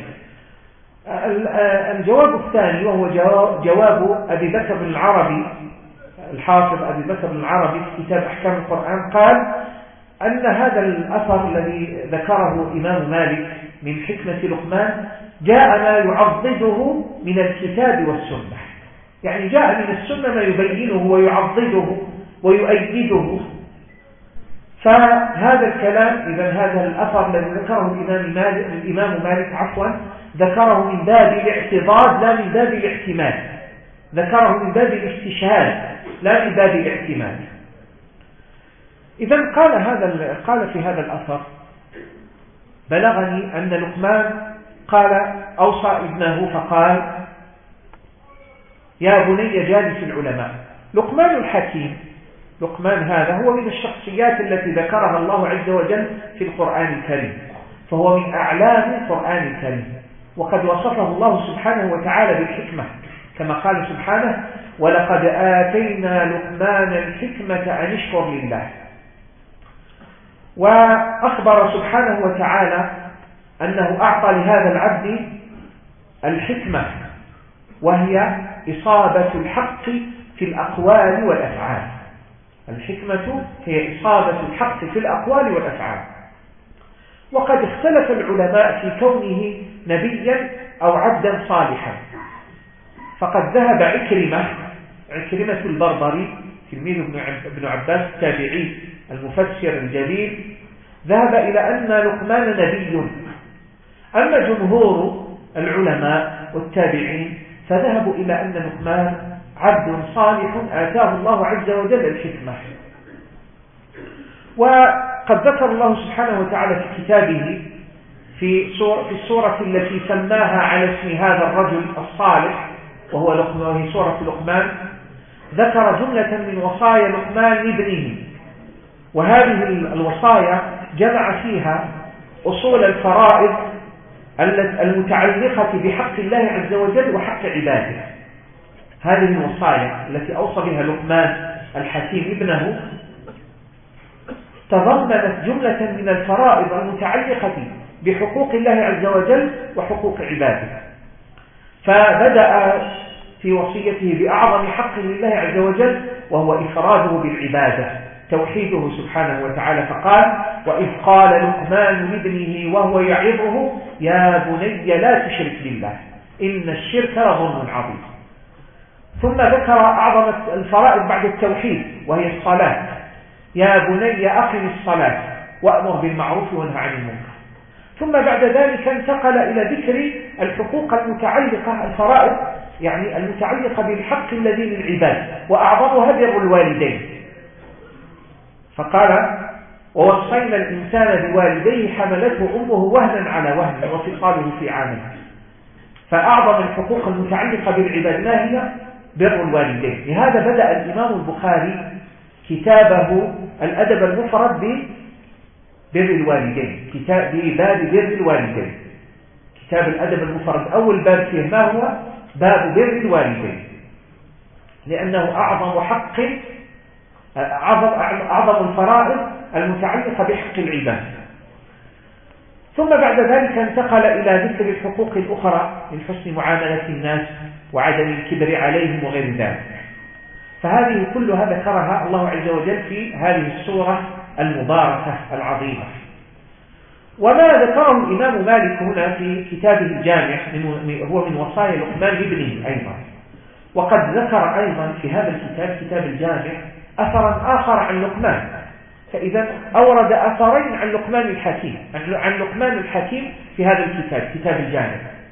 الجواب الثاني وهو جواب أبي بكر بن العربي، الحافظ أبي بكر بن العربي في كتاب أحكام القرآن، قال أن هذا الأثر الذي ذكره إمام مالك من حكمة لقمان جاء ما يعضده من الكتاب والسنة، يعني جاء من السنة ما يبينه ويعضده ويؤيده. فهذا الكلام إذا هذا الأثر الذي ذكره الإمام مالك ذكره من باب الاعتضاد لا من باب الاحتمال، ذكره من باب الاستشهاد لا من باب الاحتمال. إذا قال في هذا الأثر: بلغني أن لقمان قال أوصى ابنه فقال: يا بني جالس العلماء. لقمان الحكيم، لقمان هذا هو من الشخصيات التي ذكرها الله عز وجل في القرآن الكريم، فهو من أعلام القرآن الكريم، وقد وصفه الله سبحانه وتعالى بالحكمة كما قال سبحانه: ولقد آتينا لقمان الحكمة أن اشكر لله. وأخبر سبحانه وتعالى أنه أعطى لهذا العبد الحكمة، وهي إصابة الحق في الأقوال والأفعال. الحكمة هي إصابة الحق في الأقوال والأفعال. وقد اختلف العلماء في كونه نبيا أو عبدا صالحا، فقد ذهب عكرمة البربري تلميذ ابن عباس التابعي المفسر الجليل، ذهب إلى أن لقمان نبي. أما جمهور العلماء والتابعين فذهبوا إلى أن لقمان عبد صالح آتاه الله عز وجل الحكمة. وقد ذكر الله سبحانه وتعالى في كتابه في السورة التي سماها على اسم هذا الرجل الصالح وهو لقمان، سورة لقمان، ذكر جملة من وصايا لقمان لابنه، وهذه الوصايا جمع فيها أصول الفرائض المتعلقة بحق الله عز وجل وحق عباده. هذه الوصايا التي أوصى بها لقمان الحكيم ابنه تضمنت جملة من الفرائض المتعلقة بحقوق الله عز وجل وحقوق عباده. فبدأ في وصيته بأعظم حق لله عز وجل وهو إفراده بالعبادة، توحيده سبحانه وتعالى، فقال: وإذ قال لقمان لابنه وهو يعظه يا بني لا تشرك بالله إن الشرك لظلم عظيم. ثم ذكر أعظم الفرائض بعد التوحيد وهي الصلاة: يا بني أقم الصلاة وأمر بالمعروف وانهى عن المنكر. ثم بعد ذلك انتقل إلى ذكر الحقوق المتعلقة، الفرائض يعني المتعلقة بالحق الذي للعباد، وأعظمها بر الوالدين، فقال: ووصينا الإنسان بوالديه حملته أمه وهنا على وهن وفصاله في عامين. فأعظم الحقوق المتعلقة بالعباد ما هي؟ بر الوالدين. لهذا بدأ الإمام البخاري كتابه الأدب المفرد ببر الوالدين، بباب بر الوالدين. كتاب الأدب المفرد أول باب فيه ما هو؟ باب بر الوالدين، لأنه أعظم حق، أعظم الفرائض المتعلقة بحق العباد. ثم بعد ذلك انتقل إلى ذكر الحقوق الأخرى من حسن معاملة الناس وعدم الكبر عليهم وغير ذلك. فهذه كلها ذكرها الله عز وجل في هذه السورة المباركة العظيمة. وما ذكره الإمام مالك هنا في كتابه الجامع هو من وصايا لقمان لابنه أيضا. وقد ذكر أيضا في هذا الكتاب، كتاب الجامع، أثرا آخر عن لقمان. فإذا أورد أثرين عن لقمان الحكيم، عن لقمان الحكيم في هذا الكتاب، كتاب الجامع.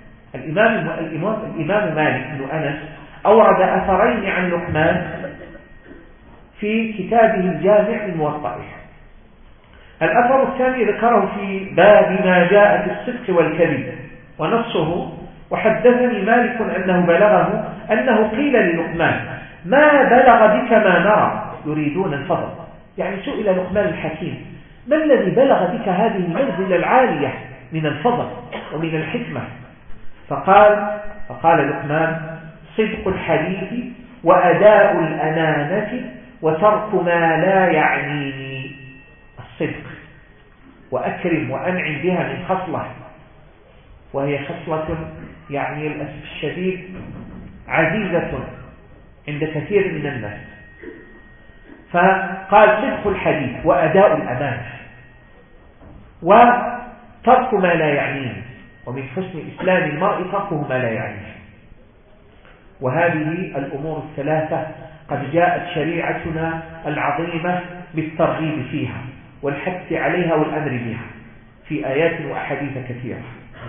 الإمام مالك بن أنس أورد أثرين عن لقمان في كتابه الجامع الموطأ. الأثر الثاني ذكره في باب ما جاء في الصدق والكذب ونصه: وحدثني مالك أنه بلغه أنه قيل للقمان: ما بلغ بك ما نرى يريدون الفضل. يعني سئل لقمان الحكيم: ما الذي بلغ بك هذه المنزلة العالية من الفضل ومن الحكمة؟ فقال لقمان: صدق الحديث وأداء الأمانة وترك ما لا يعنيني. الصدق، وأكرم وأنعم بها من خصلة، وهي خصلة يعني للأسف الشديد عزيزة عند كثير من الناس. فقال: صدق الحديث وأداء الأمانة وترك ما لا يعنيه، ومن حسن إسلام المرء تركه ما لا يعنيه. وهذه الأمور الثلاثة قد جاءت شريعتنا العظيمة بالترغيب فيها والحث عليها والأمر بها في آيات وأحاديث كثيرة.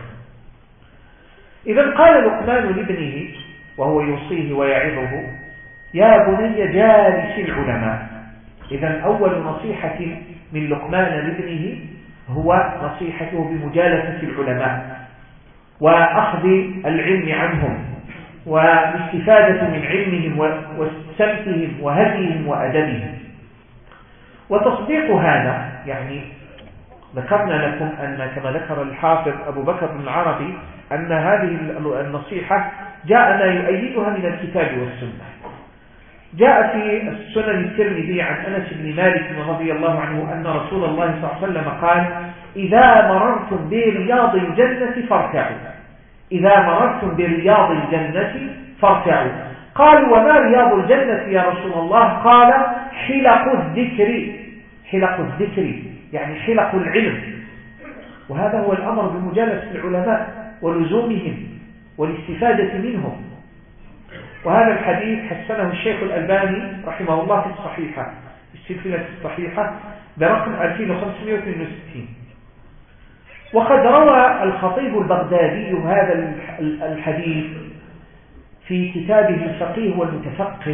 إذا قال لقمان لابنه وهو يوصيه ويعظه: يا بني جالس العلماء. إذا أول نصيحة من لقمان لابنه هو نصيحته بمجالسة العلماء وأخذ العلم عنهم والاستفادة من علمهم وسمتهم وهديهم وأدبهم. وتصديق هذا، يعني ذكرنا لكم أن كما ذكر الحافظ أبو بكر بن العربي أن هذه النصيحة جاء ما يؤيدها من الكتاب والسنة. جاء في السنن الترمذي عن أنس بن مالك رضي الله عنه أن رسول الله صلى الله عليه وسلم قال: إذا مررتم برياض الجنة فارتعوا. إذا مررتم برياض الجنة فارتعوا. قالوا: وما رياض الجنة يا رسول الله؟ قال: حلق الذكر. حلق الذكر يعني حلق العلم. وهذا هو الأمر بمجالسة العلماء ولزومهم والاستفادة منهم. وهذا الحديث حسنه الشيخ الألباني رحمه الله في الصحيحة، في السلسلة الصحيحة برقم 2562. وقد روى الخطيب البغدادي هذا الحديث في كتابه الفقيه والمتفقه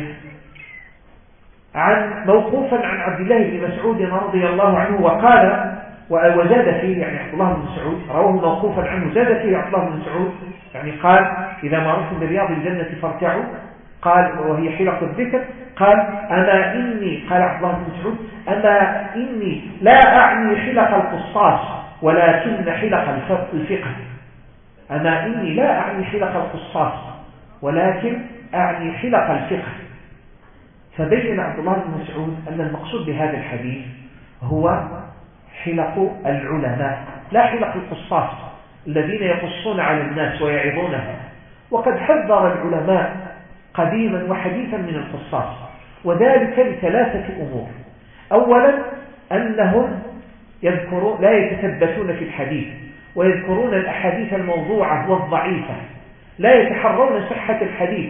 موقوفا عن عبد الله بن مسعود رضي الله عنه، وقال وزاد فيه، يعني عبد الله بن مسعود رواه موقوفا عنه، زاد فيه عبد الله بن مسعود، يعني قال إذا مررتم برياض الجنة فارتعوا، قال وهي حلق الذكر، قال أما إني، قال عبد الله بن مسعود أما إني لا أعني حلق القصاص ولكن حلق الفقه، أما إني لا أعني حلق القصاص ولكن أعني حلق الفقه. فبين عبد الله بن مسعود أن المقصود بهذا الحديث هو حلق العلماء لا حلق القصاص الذين يقصون على الناس ويعظونهم. وقد حذر العلماء قديما وحديثا من القصاص، وذلك لثلاثة أمور. أولا أنهم لا يتثبتون في الحديث، ويذكرون الأحاديث الموضوعة والضعيفة، لا يتحرون صحة الحديث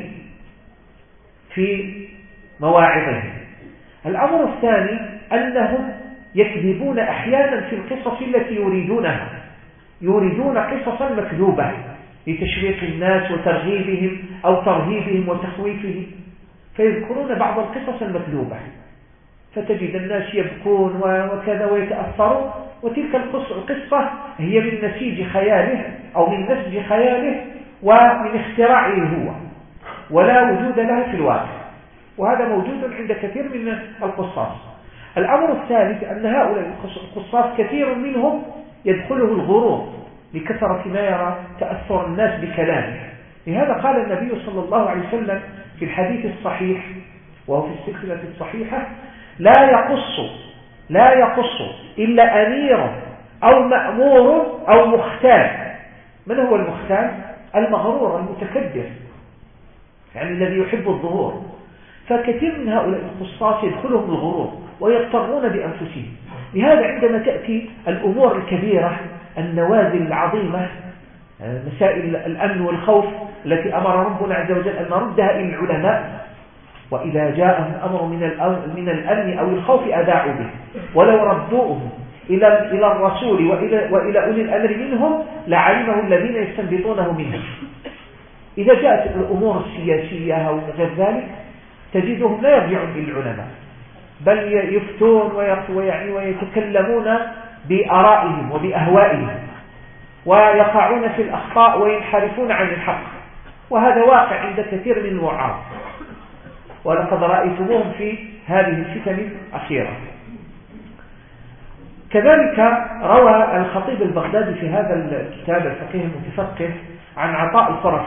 في مواعظهم. الأمر الثاني أنهم يكذبون أحيانا في القصص التي يريدونها، يريدون قصصا مكذوبة لتشويق الناس وترغيبهم أو ترهيبهم وتخويفهم، فيذكرون بعض القصص المكذوبة، فتجد الناس يبكون وكذا ويتأثرون، وتلك القصة هي من نسيج خياله أو من نسج خياله ومن اختراعه هو، ولا وجود لها في الواقع، وهذا موجود عند كثير من القصاص. الأمر الثالث أن هؤلاء القصاص كثير منهم يدخله الغرور لكثرة ما يرى تأثر الناس بكلامه. لهذا قال النبي صلى الله عليه وسلم في الحديث الصحيح وهو في السلسلة الصحيحة: لا يقص إلا أمير أو مأمور أو مختال. من هو المختال؟ المغرور المتكبر، يعني الذي يحب الظهور. فكثير من هؤلاء القصاص يدخلهم الغرور ويضطرون بأنفسهم. لهذا عندما تأتي الأمور الكبيرة، النوازل العظيمة، مسائل الأمن والخوف التي أمر ربنا عز وجل أن نردها إلى العلماء، وإذا جاءهم أمر من الأمن أو الخوف أذاعوا به، ولو ردوه إلى الرسول وإلى أولي الأمر منهم لعلمه الذين يستنبطونه منهم. إذا جاءت الأمور السياسية أو غير ذلك تجدهم لا يرجعون إلى العلماء، بل يفتون ويتكلمون بآرائهم وبأهوائهم، ويقعون في الأخطاء وينحرفون عن الحق، وهذا واقع عند كثير من الوعاظ، ولقد رأيتموهم في هذه الفتن الأخيرة. كذلك روى الخطيب البغدادي في هذا الكتاب الفقيه المتفقه عن عطاء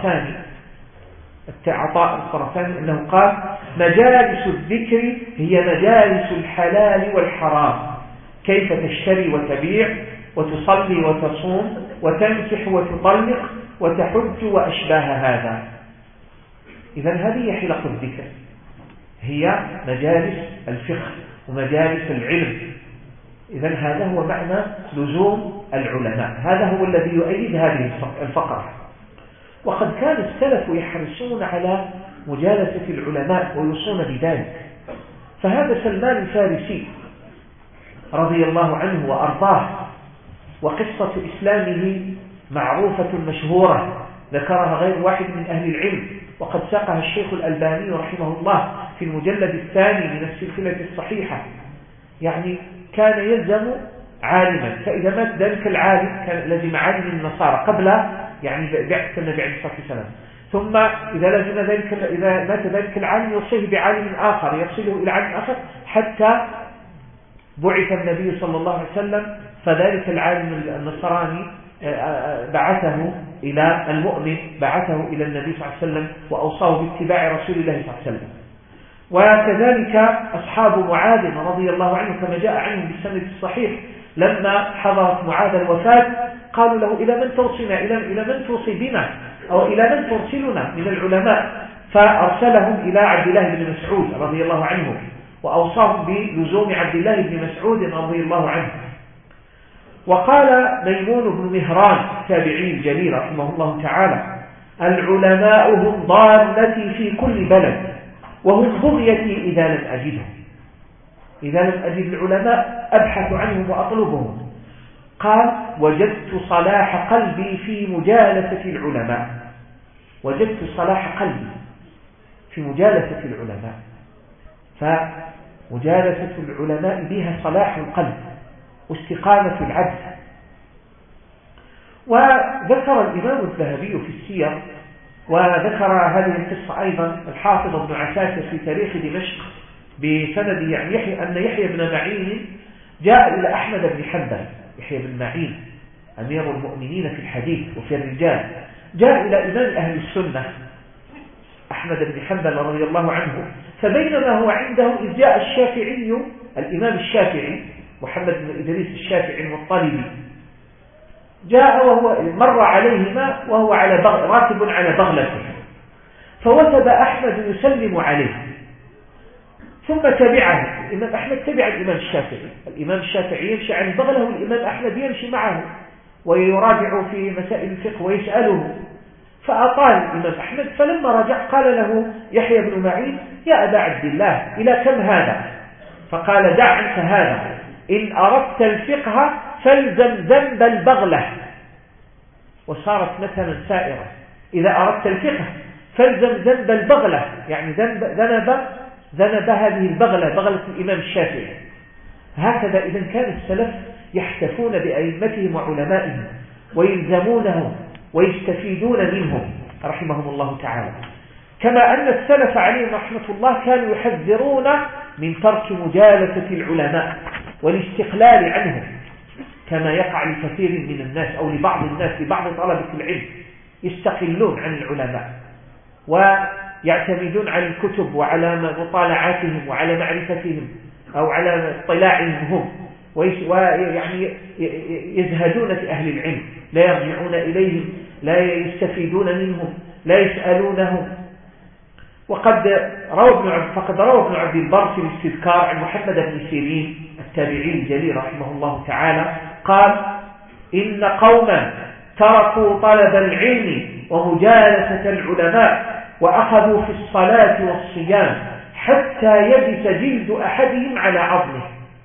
الخراساني أنه قال: مجالس الذكر هي مجالس الحلال والحرام، كيف تشتري وتبيع وتصلي وتصوم وتنكح وتطلق وتحج وأشباه هذا. إذن هذه حلق الذكر، هي مجالس الفقه ومجالس العلم. إذن هذا هو معنى لزوم العلماء، هذا هو الذي يؤيد هذه الفقرة. وقد كان السلف يحرصون على مجالسة العلماء ويوصون بذلك. فهذا سلمان الفارسي رضي الله عنه وأرضاه، وقصة إسلامه معروفة مشهورة ذكرها غير واحد من أهل العلم، وقد ساقها الشيخ الألباني رحمه الله في المجلد الثاني من السلسلة الصحيحة. يعني كان يلزم عالما، فإذا مات ذلك العالم كان لازم عالم النصارى قبل بعث النبي عليه الصلاة والسلام، ثم إذا مات ذلك العالم يوصيه بعالم آخر يرسله إلى عالم آخر، حتى بعث النبي صلى الله عليه وسلم، فذلك العالم النصراني بعثه إلى المؤمن، بعثه إلى النبي صلى الله عليه وسلم وأوصاه باتباع رسول الله صلى الله عليه وسلم. وكذلك أصحاب معاذ رضي الله عنه كما جاء عنهم بالسند الصحيح، لما حضرت معاذ الوفاة قالوا له: إلى من توصينا، إلى من توصي بنا، أو إلى من ترسلنا من العلماء؟ فأرسلهم إلى عبد الله بن مسعود رضي الله عنه، وأوصاهم بلزوم عبد الله بن مسعود رضي الله عنه. وقال ميمون بن مهران التابعي الجليل رحمه الله تعالى: العلماء هم ضالتي في كل بلد وهم بغيتي إذا لم أجدهم. إذا لم أجد العلماء أبحث عنهم وأطلبهم. قال وجدت صلاح قلبي في مجالسة العلماء. وجدت صلاح قلبي في مجالسة العلماء. فمجالسة العلماء بها صلاح القلب واستقامة العبد. وذكر الإمام الذهبي في السير، وذكر هذه القصة أيضا الحافظ ابن عساكر في تاريخ دمشق بسند يعني أن يحيى بن معين جاء إلى أحمد بن حنبل. يحيى بن معين أمير المؤمنين في الحديث وفي الرجال، جاء إلى إمام أهل السنة أحمد بن حنبل رضي الله عنه، فبينما هو عنده إذ جاء الشافعي الإمام الشافعي محمد بن إدريس الشافعي المطلبي، جاء وهو مر عليهما وهو على راكب على بغلته، فوثب أحمد يسلم عليه ثم تبعه. الإمام أحمد تبع الإمام الشافعي. الإمام الشافعي يمشي عن بغله والإمام أحمد يمشي معه ويراجع في مسائل الفقه ويسأله، فأطال الإمام أحمد. فلما رجع قال له يحيى بن معين يا أبا عبد الله إلى كم هذا؟ فقال دع عنك هذا، إن أردت الفقه فالزم ذنب البغلة. وصارت مثلا سائرة، إذا أردت الفقه فالزم ذنب البغلة، يعني ذنب هذه البغلة، بغلة الإمام الشافعي. هكذا إذا كان السلف يحتفون بأئمتهم وعلمائهم ويلزمونهم ويستفيدون منهم رحمهم الله تعالى. كما أن السلف عليهم رحمة الله كانوا يحذرون من ترك مجالسة العلماء والاستقلال عنهم، كما يقع لكثير من الناس أو لبعض الناس، لبعض طلبة العلم يستقلون عن العلماء ويعتمدون على الكتب وعلى مطالعاتهم وعلى معرفتهم أو على اطلاعهم هم، ويعني يزهدون في أهل العلم، لا يرجعون إليهم، لا يستفيدون منهم، لا يسألونهم. فقد روى ابن عبد البر في الاستذكار عن محمد بن سيرين التابعي الجليل رحمه الله تعالى قال إن قوما تركوا طلب العلم ومجالسة العلماء وأخذوا في الصلاة والصيام حتى يبس جلد أحدهم على عظمه.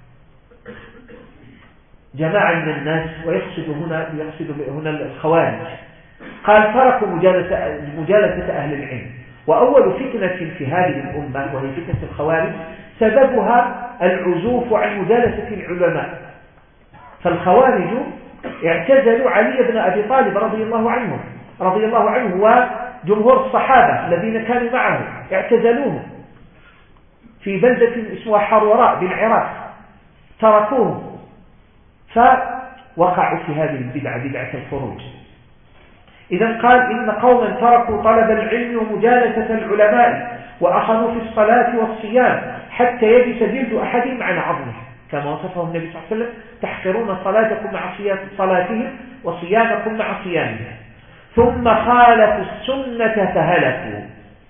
جماعة من الناس، ويقصد هنا الخوارج، قال تركوا مجالسة أهل العلم. وأول فتنة في هذه الأمة وهي فتنة الخوارج سببها العزوف عن مجالسة العلماء. فالخوارج اعتزلوا علي بن أبي طالب رضي الله عنه وجمهور الصحابة الذين كانوا معه، اعتزلوه في بلدة اسمها حروراء بالعراق، تركوه، فوقعوا في هذه البدعة، بدعة الخروج. إذا قال إن قوما تركوا طلب العلم ومجالسة العلماء وأخذوا في الصلاة والصيام حتى يجلس جلد أحدهم على عظمه، كما وصفه النبي صلى الله عليه وسلم تحقرون صلاتكم مع صلاتهم وصيامكم مع صيامهم، ثم خالفوا السنة فهلكوا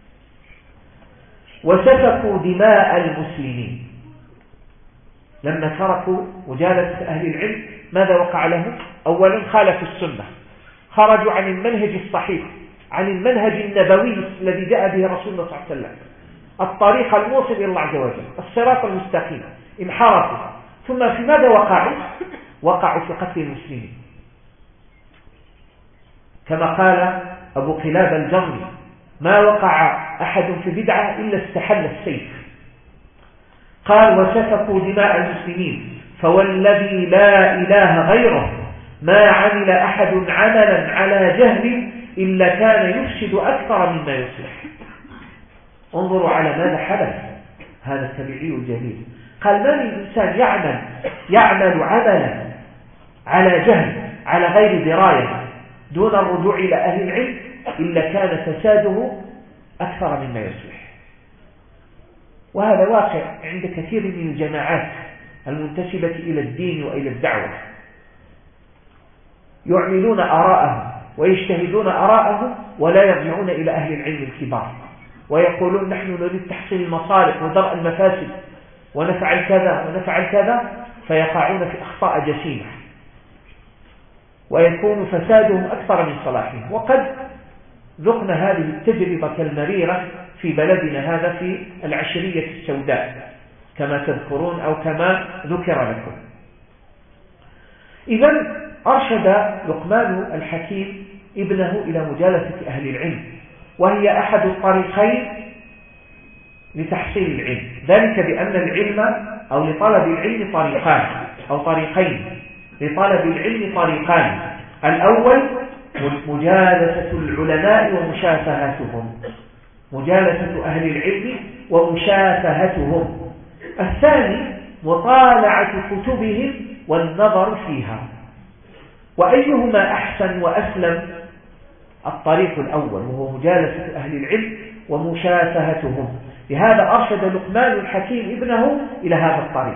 وسفكوا دماء المسلمين. لما تركوا مجالسة أهل العلم ماذا وقع لهم؟ أولا خالفوا السنة، خرجوا عن المنهج الصحيح، عن المنهج النبوي الذي جاء به رسول الله صلى الله عليه وسلم، الطريق الموصل إلى الله عز وجل، الصراط المستقيم، انحرفوا. ثم في ماذا وقعوا في قتل المسلمين، كما قال أبو قلاب الجرمي ما وقع أحد في بدعة إلا استحل السيف. قال وسفكوا دماء المسلمين فوالذي لا إله غيره ما عمل أحد عملا على جهل إلا كان يفسد أكثر مما يصلح. انظروا على ماذا حدث هذا التابعي الجليل. قال ما من إنسان يعمل عملا على جهل على غير دراية دون الرجوع إلى أهل العلم إلا كان فساده أكثر مما يصلح. وهذا واقع عند كثير من الجماعات المنتسبة إلى الدين وإلى الدعوة، يعملون آراءهم ويجتهدون آراءهم ولا يرجعون إلى أهل العلم الكبار، ويقولون نحن نريد تحصيل المصالح ودرء المفاسد ونفعل كذا ونفعل كذا، فيقعون في أخطاء جسيمة ويكون فسادهم أكثر من صلاحهم. وقد ذقنا هذه التجربة المريرة في بلدنا هذا في العشرية السوداء كما تذكرون أو كما ذكر لكم. إذن أرشد لقمان الحكيم ابنه إلى مجالسة أهل العلم، وهي أحد الطريقين لتحصيل العلم، ذلك بأن العلم أو لطلب العلم طريقان أو طريقين. لطلب العلم طريقان: الأول مجالسة العلماء ومشافهتهم، مجالسة أهل العلم ومشافهتهم. الثاني مطالعة كتبهم والنظر فيها. وأيهما أحسن وأسلم؟ الطريق الأول، وهو مجالسة أهل العلم ومشافهتهم. لهذا أرشد لقمان الحكيم ابنه إلى هذا الطريق.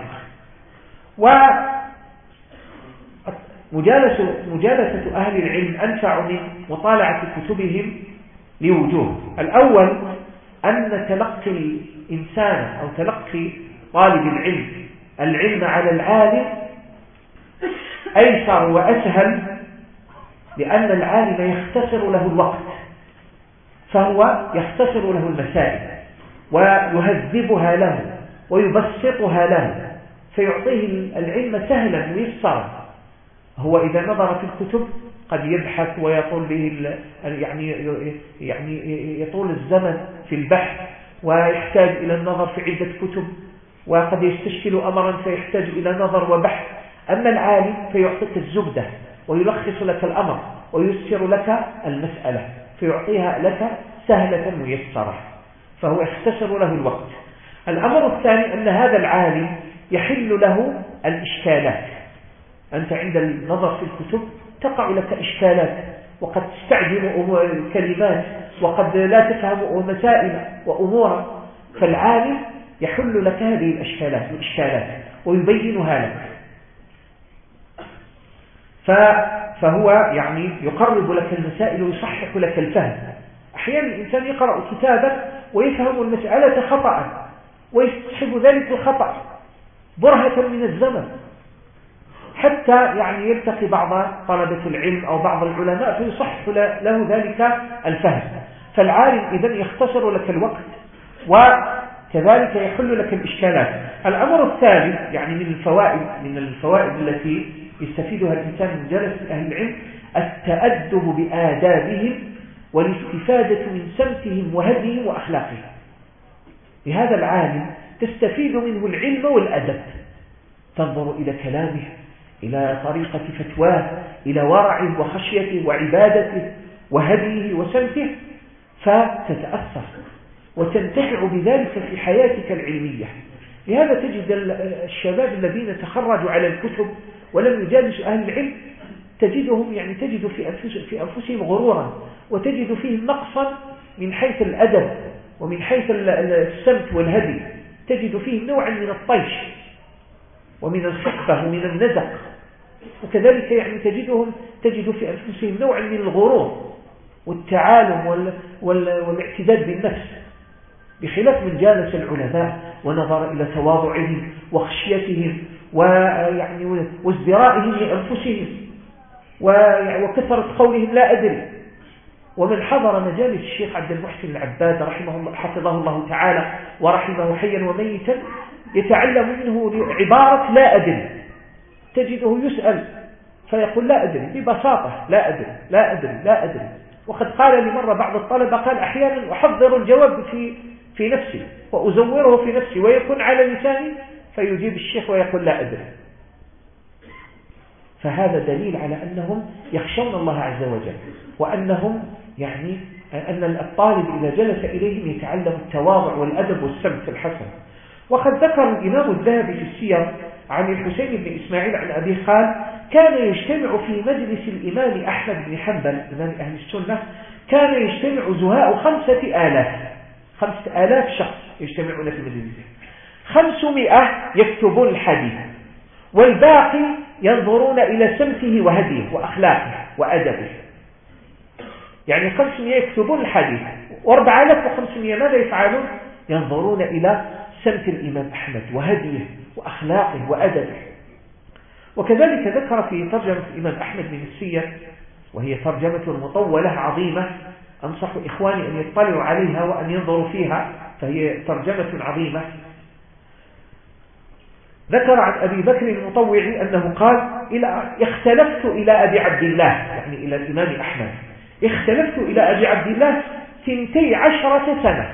ومجالسة أهل العلم أنفع من مطالعة كتبهم لوجوه. الأول أن تلقي الإنسان أو تلقي طالب العلم على العالم أيسر وأسهل، لأن العالم يختصر له الوقت، فهو يختصر له المسائل ويهذبها له ويبسطها له، فيعطيه العلم سهلا ميسرا. هو إذا نظر في الكتب قد يبحث ويطول به يعني يطول الزمن في البحث، ويحتاج إلى النظر في عدة كتب، وقد يستشكل أمرا فيحتاج إلى نظر وبحث. أما العالم فيعطيك الزبدة ويلخص لك الأمر ويسر لك المسألة، فيعطيها لك سهلة ميسرة، فهو يختصر له الوقت. الأمر الثاني أن هذا العالم يحل له الإشكالات. أنت عند النظر في الكتب تقع لك إشكالات، وقد تستعجل كلمات، وقد لا تفهم مسائل وأمورا، فالعالم يحل لك هذه الإشكالات ويبينها لك. فهو يعني يقرب لك المسائل ويصحح لك الفهم. أحيانا الإنسان يقرأ كتابا ويفهم المسألة خطأ، ويستصحب ذلك الخطأ برهة من الزمن، حتى يعني يلتقي بعض طلبة العلم أو بعض العلماء فيصحح له ذلك الفهم. فالعالم إذن يختصر لك الوقت، وكذلك يحل لك الإشكالات. الأمر الثالث يعني من الفوائد التي يستفيدها الإنسان من جلسة أهل العلم التأدب بآدابهم والاستفادة من سمتهم وهديهم وأخلاقهم. لهذا العالم تستفيد منه العلم والأدب، تنظر إلى كلامه، إلى طريقة فتواه، إلى ورعه وخشيته وعبادته وهديه وسمته، فتتأثر وتنتفع بذلك في حياتك العلمية. لهذا تجد الشباب الذين تخرجوا على الكتب ولم يجالسوا أهل العلم تجدهم تجد في أنفسهم غرورا، وتجد فيهم نقصا من حيث الأدب ومن حيث السمت والهدي، تجد فيهم نوعا من الطيش ومن الخفة ومن النزق، وكذلك تجد في أنفسهم نوعا من الغرور والتعالم والاعتداد بالنفس، بخلاف من جالس العلماء ونظر إلى تواضعهم وخشيتهم وازدرائهم لأنفسهم وكثرة قولهم لا أدري. ومن حضر مجالس الشيخ عبد المحسن العباد حفظه الله تعالى ورحمه حيا وميتا يتعلم منه عبارة لا أدري، تجده يسأل فيقول لا أدري ببساطة، لا أدري لا أدري لا أدري. وقد قال لي مرة بعض الطلبة قال أحيانا أحضر الجواب في نفسي وأزوره في نفسي ويكون على لساني، فيجيب الشيخ ويقول لا أدري. فهذا دليل على أنهم يخشون الله عز وجل، وأنهم أن الطالب إذا جلس إليهم يتعلم التواضع والأدب والسمت الحسن. وقد ذكر الإمام الذهبي في السير عن الحسين بن إسماعيل عن أبيه قال: كان يجتمع في مجلس الإمام أحمد بن حنبل إمام أهل السنة، كان يجتمع زهاء 5,000 شخص يجتمعون في مجلسه، 500 يكتبون الحديث، والباقي ينظرون إلى سمته وهديه وأخلاقه وأدبه. 500 يكتبون الحديث، و4,500 ماذا يفعلون؟ ينظرون إلى سمت الإمام أحمد وهديه وأخلاقه وأدبه. وكذلك ذكر في ترجمة الإمام أحمد بن السير، وهي ترجمة مطولة عظيمة، أنصح إخواني أن يطلعوا عليها وأن ينظروا فيها، فهي ترجمة عظيمة. ذكر عن أبي بكر المطوعي أنه قال: اختلفت إلى أبي عبد الله، يعني إلى الإمام أحمد، اختلفت إلى أبي عبد الله 12 سنة،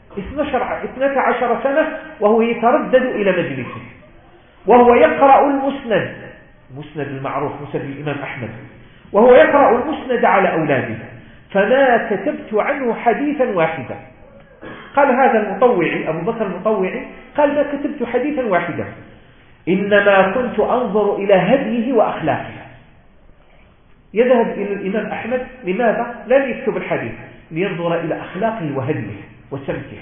12 سنة وهو يتردد إلى مجلسه، وهو يقرأ المسند المعروف مسند الإمام أحمد، وهو يقرأ المسند على أولاده، فما كتبت عنه حديثا واحدا. قال هذا المطوعي أبو بكر المطوعي، قال: ما كتبت حديثا واحدا، إنما كنت أنظر إلى هديه وأخلاقه. يذهب إلى الإمام أحمد، لماذا؟ لا يكتب الحديث، لينظر إلى أخلاقه وهديه وسمته.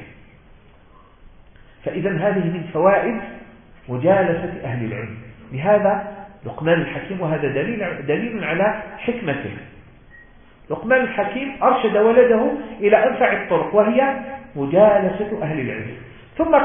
فإذا هذه من فوائد مجالسة أهل العلم. لهذا لقمان الحكيم، وهذا دليل على حكمته، لقمان الحكيم أرشد ولده إلى أنفع الطرق، وهي مجالسة أهل العلم. ثم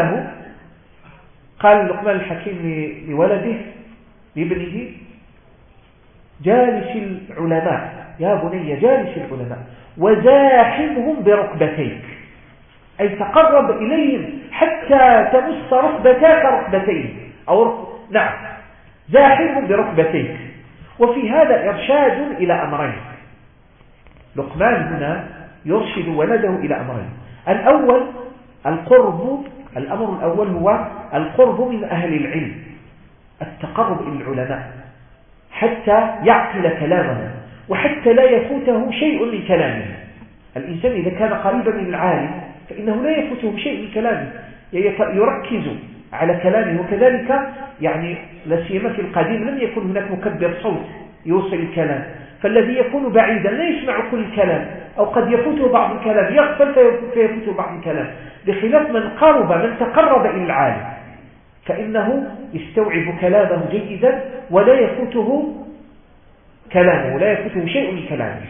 قال لقمان الحكيم لولده لابنه: جالس العلماء يا بني، جالس العلماء وزاحمهم بركبتيك، أي تقرب إليهم حتى تمس ركبتاك ركبتيه، نعم، زاحمهم بركبتيك. وفي هذا إرشاد إلى أمرين. لقمان هنا يرشد ولده إلى أمرين. الأول الأمر الأول هو القرب من أهل العلم، التقرب إلى العلماء حتى يعقل كلامه، وحتى لا يفوته شيء من كلامه. الإنسان إذا كان قريبا من العالم فإنه لا يفوته شيء من كلامه، يركز على كلامه. وكذلك يعني لا سيما في القديم لم يكن هناك مكبر صوت يوصل الكلام، فالذي يكون بعيدا لا يسمع كل الكلام، أو قد يفوته بعض الكلام، يغفل فيفوته بعض الكلام، بخلاف من تقرب إلى العالم فإنه يستوعب كلامه جيدا ولا يفوته كلامه، ولا يفوته شيء من كلامه.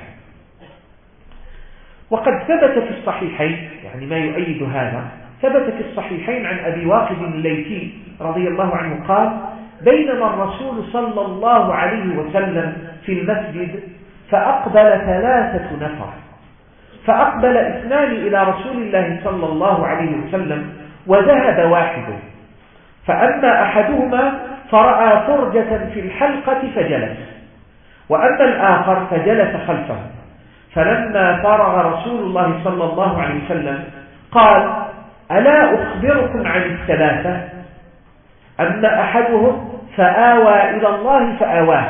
وقد ثبت في الصحيحين، يعني ما يؤيد هذا، ثبت في الصحيحين عن أبي واقد الليثي رضي الله عنه قال: بينما الرسول صلى الله عليه وسلم في المسجد فأقبل 3 نفر، فأقبل 2 إلى رسول الله صلى الله عليه وسلم، وذهب واحد، فأما أحدهما فرأى فرجة في الحلقة فجلس، وأما الآخر فجلس خلفه. فلما فرغ رسول الله صلى الله عليه وسلم قال: ألا أخبركم عن 3؟ أما أحدهم فآوى إلى الله فآواه،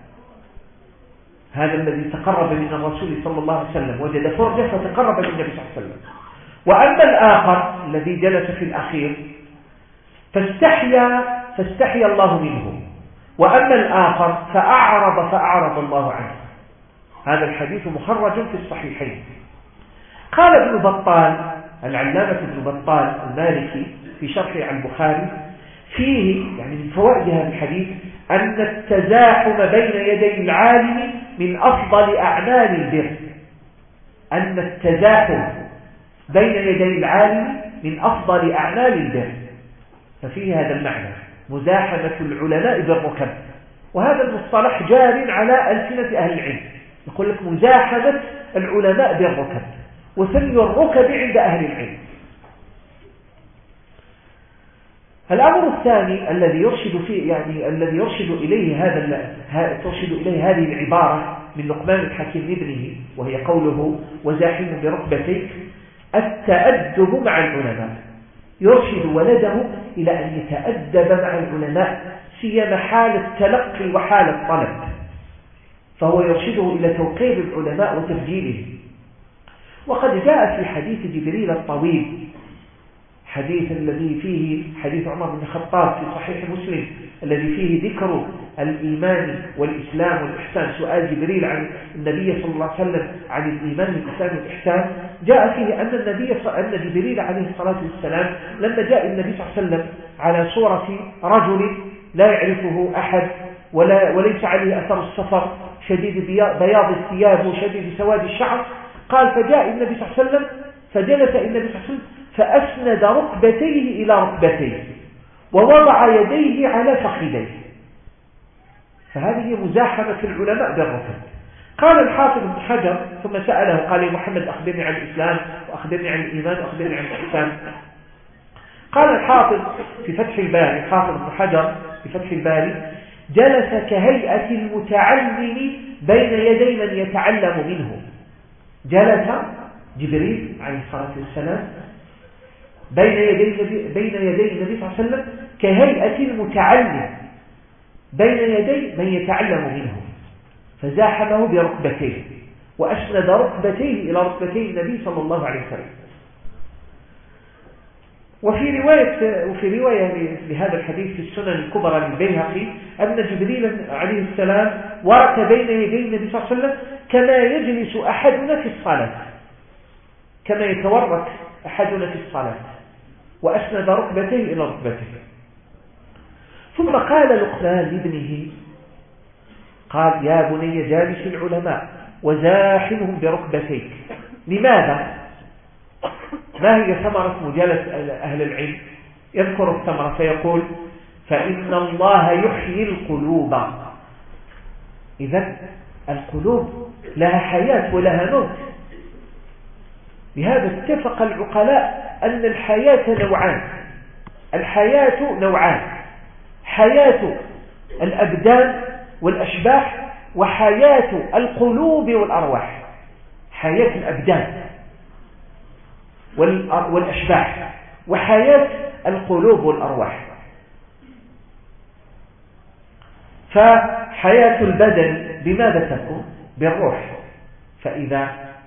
هذا الذي تقرب من الرسول صلى الله عليه وسلم، وجد فرجة فتقرب من النبي صلى الله عليه وسلم. وأما الآخر الذي جلس في الأخير فاستحيا الله منه، وأما الآخر فأعرض الله عنه. هذا الحديث مخرج في الصحيحين. قال ابن بطال، العلامة ابن بطال المالكي في شرحه عن البخاري، فيه يعني من فوائد هذا الحديث أن التزاحم بين يدي العالم من أفضل أعمال البر، أن التزاحم بين يدي العالم من أفضل أعمال البر، ففيه هذا المعنى، مزاحمة العلماء بالركب. وهذا المصطلح جار على ألسنة أهل العلم، يقول لك مزاحمة العلماء بالركب، وثني الركب عند أهل العلم. الأمر الثاني الذي يرشد إليه هذه العبارة من لقمان الحكيم لابنه، وهي قوله: وزاحم بركبتيك، التأدب مع العلماء. يرشد ولده إلى أن يتأدب مع العلماء، سيما حال التلقي وحال الطلب، فهو يرشده إلى توقير العلماء وتبجيلهم. وقد جاء في حديث جبريل الطويل، حديث الذي فيه حديث عمر بن الخطاب في صحيح مسلم، الذي فيه ذكر الإيمان والإسلام والإحسان، سؤال جبريل عن النبي صلى الله عليه وسلم عن الإيمان والإسلام والإحسان. جاء فيه أن جبريل عليه الصلاة والسلام لما جاء النبي صلى الله عليه وسلم على صورة رجل لا يعرفه أحد وليس عليه أثر السفر، شديد بياض الثياب وشديد سواد الشعر، قال: فجاء النبي صلى الله عليه وسلم فجلس النبي صلى الله عليه وسلم فأسند ركبتيه إلى ركبتيه ووضع يديه على فخذيه. فهذه مزاحمة العلماء بالركب. قال الحافظ ابن حجر ثم سأله قال يا محمد أخبرني عن الإسلام وأخبرني عن الإيمان وأخبرني عن الإحسان. قال الحافظ في فتح الباري، الحافظ ابن حجر في فتح الباري: جلس كهيئة المتعلم بين يدي من يتعلم منه. جلس جبريل عليه الصلاة والسلام بين يدي النبي صلى الله عليه وسلم كهيئة المتعلم بين يدي من يتعلم منه، فزاحمه بركبتيه وأسند ركبتيه إلى ركبتي النبي صلى الله عليه وسلم. وفي رواية لهذا الحديث في السنن الكبرى للبيهقي أن جبريل عليه السلام ورك بين يدي النبي صلى الله عليه وسلم كما يجلس أحدنا في الصلاة، كما يتورك أحدنا في الصلاة، وأسند ركبتيه إلى ركبتيه. ثم قال لقمان لابنه قال: يا بني جالس العلماء وزاحمهم بركبتيك. لماذا؟ ما هي ثمرة مجالس أهل العلم؟ يذكر الثمرة فيقول: فإن الله يحيي القلوب. إذن القلوب لها حياة ولها موت. لهذا اتفق العقلاء أن الحياة نوعان. الحياة نوعان: حياة الأبدان والأشباح، وحياة القلوب والأرواح. حياة الأبدان والأشباح، وحياة القلوب والأرواح. فحياة البدن بماذا تكون؟ بالروح. فإذا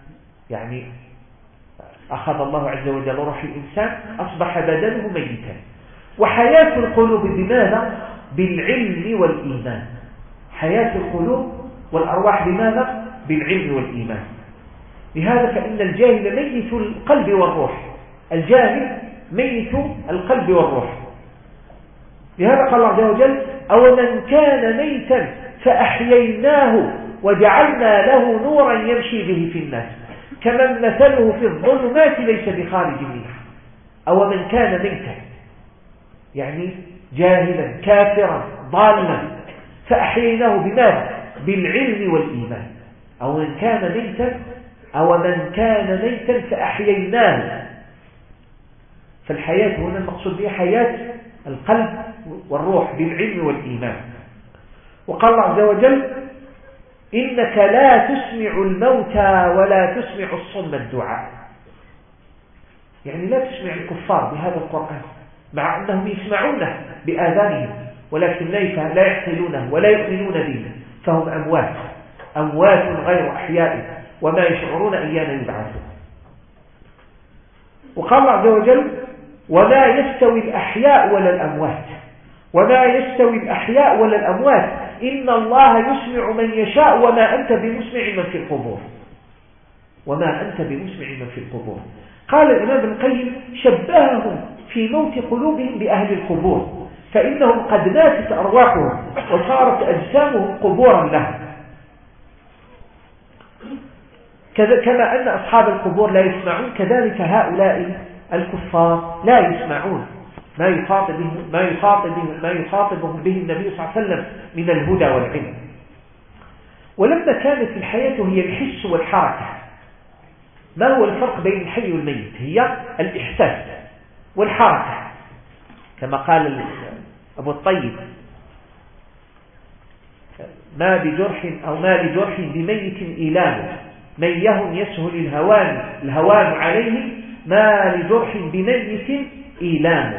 أخذ الله عز وجل روح الإنسان أصبح بدنه ميتا. وحياة القلوب بماذا؟ بالعلم والإيمان. حياة القلوب والأرواح بماذا؟ بالعلم والإيمان. لهذا فإن الجاهل ميت القلب والروح. الجاهل ميت القلب والروح. لهذا قال الله عز وجل: أو من كان ميتا فأحييناه وجعلنا له نورا يمشي به في الناس كمن مثله في الظلمات ليس بخارج منها. أو من كان ميتا جاهلا كافرا ضالا فأحييناه بماذا؟ بالعلم والإيمان. أو من كان ميتا فأحييناه. فالحياة هنا المقصود بها حياة القلب والروح بالعلم والإيمان. وقال الله عز وجل: إنك لا تسمع الموتى ولا تسمع الصم الدعاء. لا تسمع الكفار بهذا القرآن، مع أنهم يسمعونه بآذانهم، ولكن لا يحصلونه ولا يؤمنون به، فهم أموات غير أحياء وما يشعرون أيان يبعثون. وقال الله عز وجل: وما يستوي الأحياء ولا الأموات. وما يستوي الأحياء ولا الأموات إن الله يسمع من يشاء وما أنت بمسمع من في القبور. وما أنت بمسمع من في القبور. قال الإمام ابن القيم: شبههم في موت قلوبهم بأهل القبور، فإنهم قد ماتت أرواحهم وصارت أجسامهم قبورا لهم. كما أن أصحاب القبور لا يسمعون، كذلك هؤلاء الكفار لا يسمعون ما يخاطبهم به النبي صلى الله عليه وسلم من الهدى والعلم. ولما كانت الحياة هي الحس والحركة، ما هو الفرق بين الحي والميت؟ هي الإحساس والحركة، كما قال أبو الطيب: ما لجرح بميت إيلام ميه يسهل الهوان عليه ما لجرح بميت إيلام.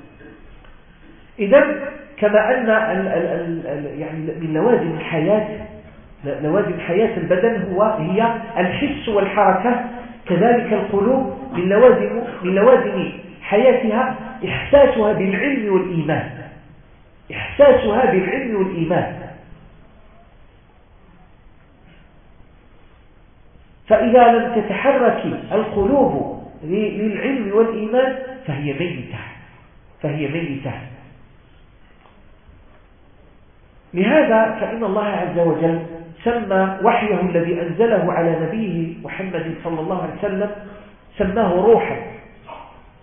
إذن كما أن من لوازم حياة البدن هي الحس والحركة، كذلك القلوب من لوازم حياتها إحساسها بالعلم والإيمان. فإذا لم تتحرك القلوب للعلم والإيمان فهي ميتة. لهذا فإن الله عز وجل سمى وحيه الذي أنزله على نبيه محمد صلى الله عليه وسلم سماه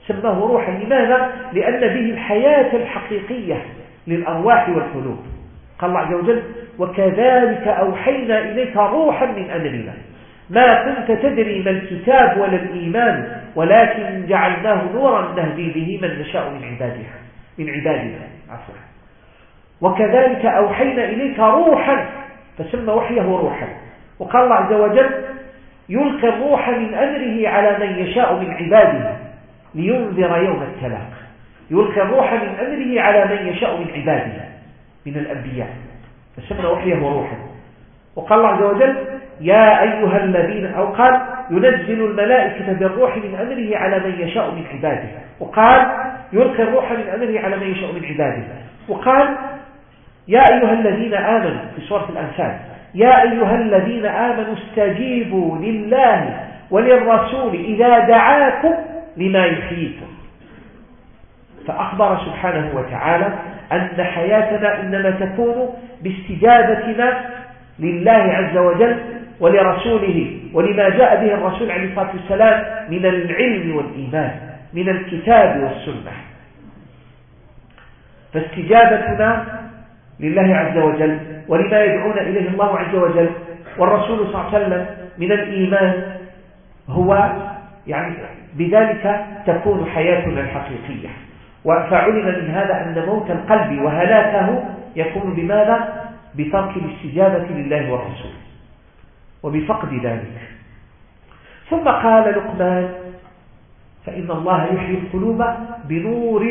روحا. لماذا؟ لأن به الحياة الحقيقية للأرواح والقلوب.
قال الله عز وجل وكذلك أوحينا إليك روحا من أمرنا ما كنت تدري ما الكتاب ولا الإيمان ولكن جعلناه نورا نهدي به من نشاء من عبادنا عفوا. وكذلك أوحينا إليك روحا فسمى وحيه روحا. وقال الله عز وجل يلقي الروح من أمره على من يشاء من عباده لينذر يوم التلاق. يلقي الروح من أمره على من يشاء من عباده من الأنبياء فسمى وحيه روحا. وقال الله عز وجل يا أيها الذين أو قال ينزل الملائكة بالروح من أمره على من يشاء من عباده. وقال يلقي الروح من أمره على من يشاء من عباده. وقال يا أيها الذين آمنوا في سورة الأنفال يا أيها الذين آمنوا استجيبوا لله وللرسول إذا دعاكم لما يحييكم. فأخبر سبحانه وتعالى أن حياتنا إنما تكون باستجابتنا لله عز وجل ولرسوله ولما جاء به الرسول عليه الصلاة والسلام من العلم والإيمان من الكتاب والسنة. فاستجابتنا لله عز وجل ولما يدعون إليه الله عز وجل والرسول صلى الله عليه وسلم من الإيمان هو يعني بذلك تكون حياتنا الحقيقية. فعلم من هذا أن موت القلب وهلاكه يكون بماذا؟ بترك الاستجابة لله والرسول وبفقد ذلك. ثم قال لقمان فإن الله يحيي القلوب بنور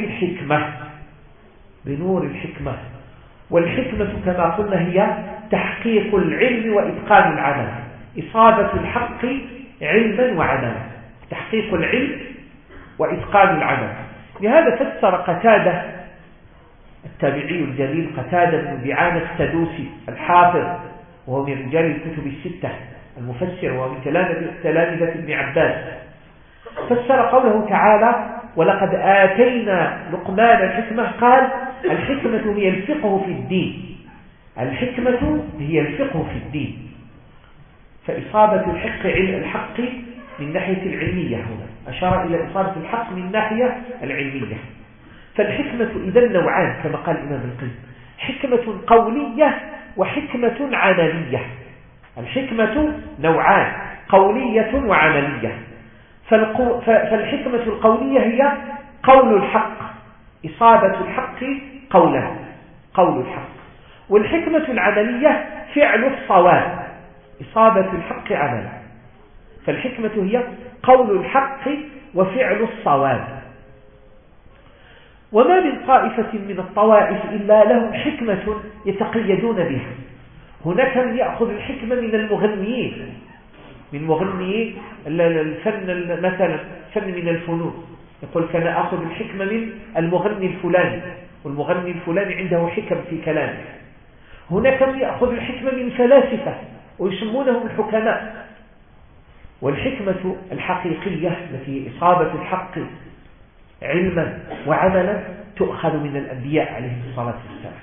الحكمة. والحكمة كما قلنا هي تحقيق العلم وإتقان العمل إصابة الحق علما وعملا تحقيق العلم وإتقان العمل. لهذا فسر قتادة التابعي الجليل قتادة بن دعامة السدوسي الحافظ وهو من رجال الكتب الستة المفسر وهو من تلامذة ابن عباس فسر قوله تعالى ولقد آتينا لقمان الحكمة قال الحكمة هي الفقه في الدين. الحكمة هي الفقه في الدين فإصابة الحق من ناحية العلمية هنا أشار إلى إصابة الحق من ناحية العلمية. فالحكمة إذن نوعان كما قال الإمام القيم حكمة قولية وحكمة عملية. الحكمة نوعان قولية وعملية. فالحكمة القولية هي قول الحق إصابة الحق قولا قول الحق. والحكمة العملية فعل الصواب إصابة الحق عملا. فالحكمة هي قول الحق وفعل الصواب. وما من طائفة من الطوائف إلا لهم حكمة يتقيدون بها. هناك من يأخذ الحكمة من المغنيين من مغني الفن مثلا فن من الفنون يقول كان أخذ الحكمة من المغني الفلاني والمغني الفلاني عنده حكم في كلامه. هناك من يأخذ الحكمة من فلاسفة ويسمونهم الحكماء. والحكمة الحقيقية التي إصابة الحق علما وعملا تؤخذ من الأنبياء عليهم الصلاة والسلام.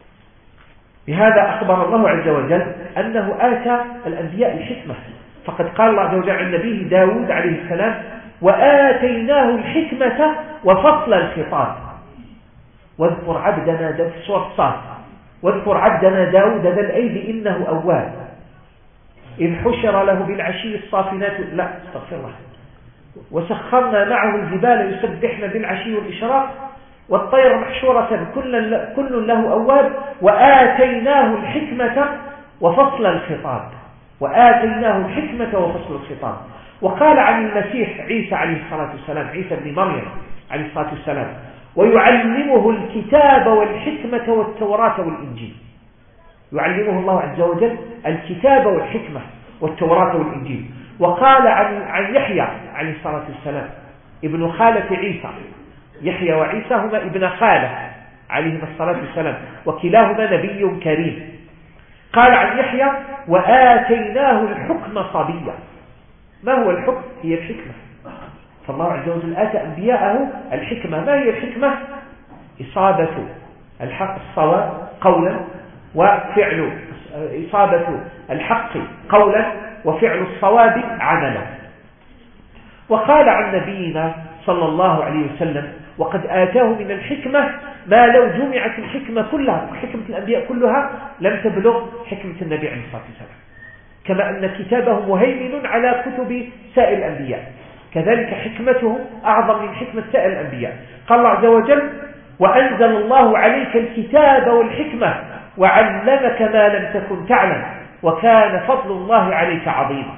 بهذا أخبر الله عز وجل أنه آتى الأنبياء الحكمة فقد قال الله عز وجل عن نبيه داود عليه السلام وآتيناه الحكمة وفصل الخطاب. واذكر عبدنا في سورة صاد واذكر عبدنا داود ذا الأيدي إنه أواب إذ حشر له بالعشي الصافنات لا استغفر الله وسخرنا معه الجبال يسبحن بالعشي والإشراق والطير محشورة كل له أواب وآتيناه الحكمة وفصل الخطاب. وآتيناه الحكمة وفصل الخطاب. وقال عن المسيح عيسى عليه الصلاة والسلام عيسى بن مريم عليه الصلاة والسلام ويعلمه الكتاب والحكمة والتوراة والإنجيل. يعلمه الله عز وجل الكتاب والحكمة والتوراة والإنجيل. وقال عن يحيى عليه الصلاة والسلام ابن خالة عيسى يحيى وعيسى هما ابن خالة عليهما الصلاة والسلام وكلاهما نبي كريم. قال عن يحيى وآتيناه الحكم صبيا. ما هو الحكم؟ هي الحكمة. فالله عز وجل آتى أنبياءه الحكمة. ما هي الحكمة؟ إصابة الحق الصواب قولا وفعل إصابة الحق قولا وفعل الصواب عملا. وقال عن نبينا صلى الله عليه وسلم وقد آتاه من الحكمة ما لو جمعت الحكمة كلها، حكمة الأنبياء كلها لم تبلغ حكمة النبي عليه الصلاة والسلام، كما أن كتابه مهيمن على كتب سائر الأنبياء، كذلك حكمته أعظم من حكمة سائر الأنبياء. قال الله عز وجل: وأنزل الله عليك الكتاب والحكمة وعلمك ما لم تكن تعلم وكان فضل الله عليك عظيما.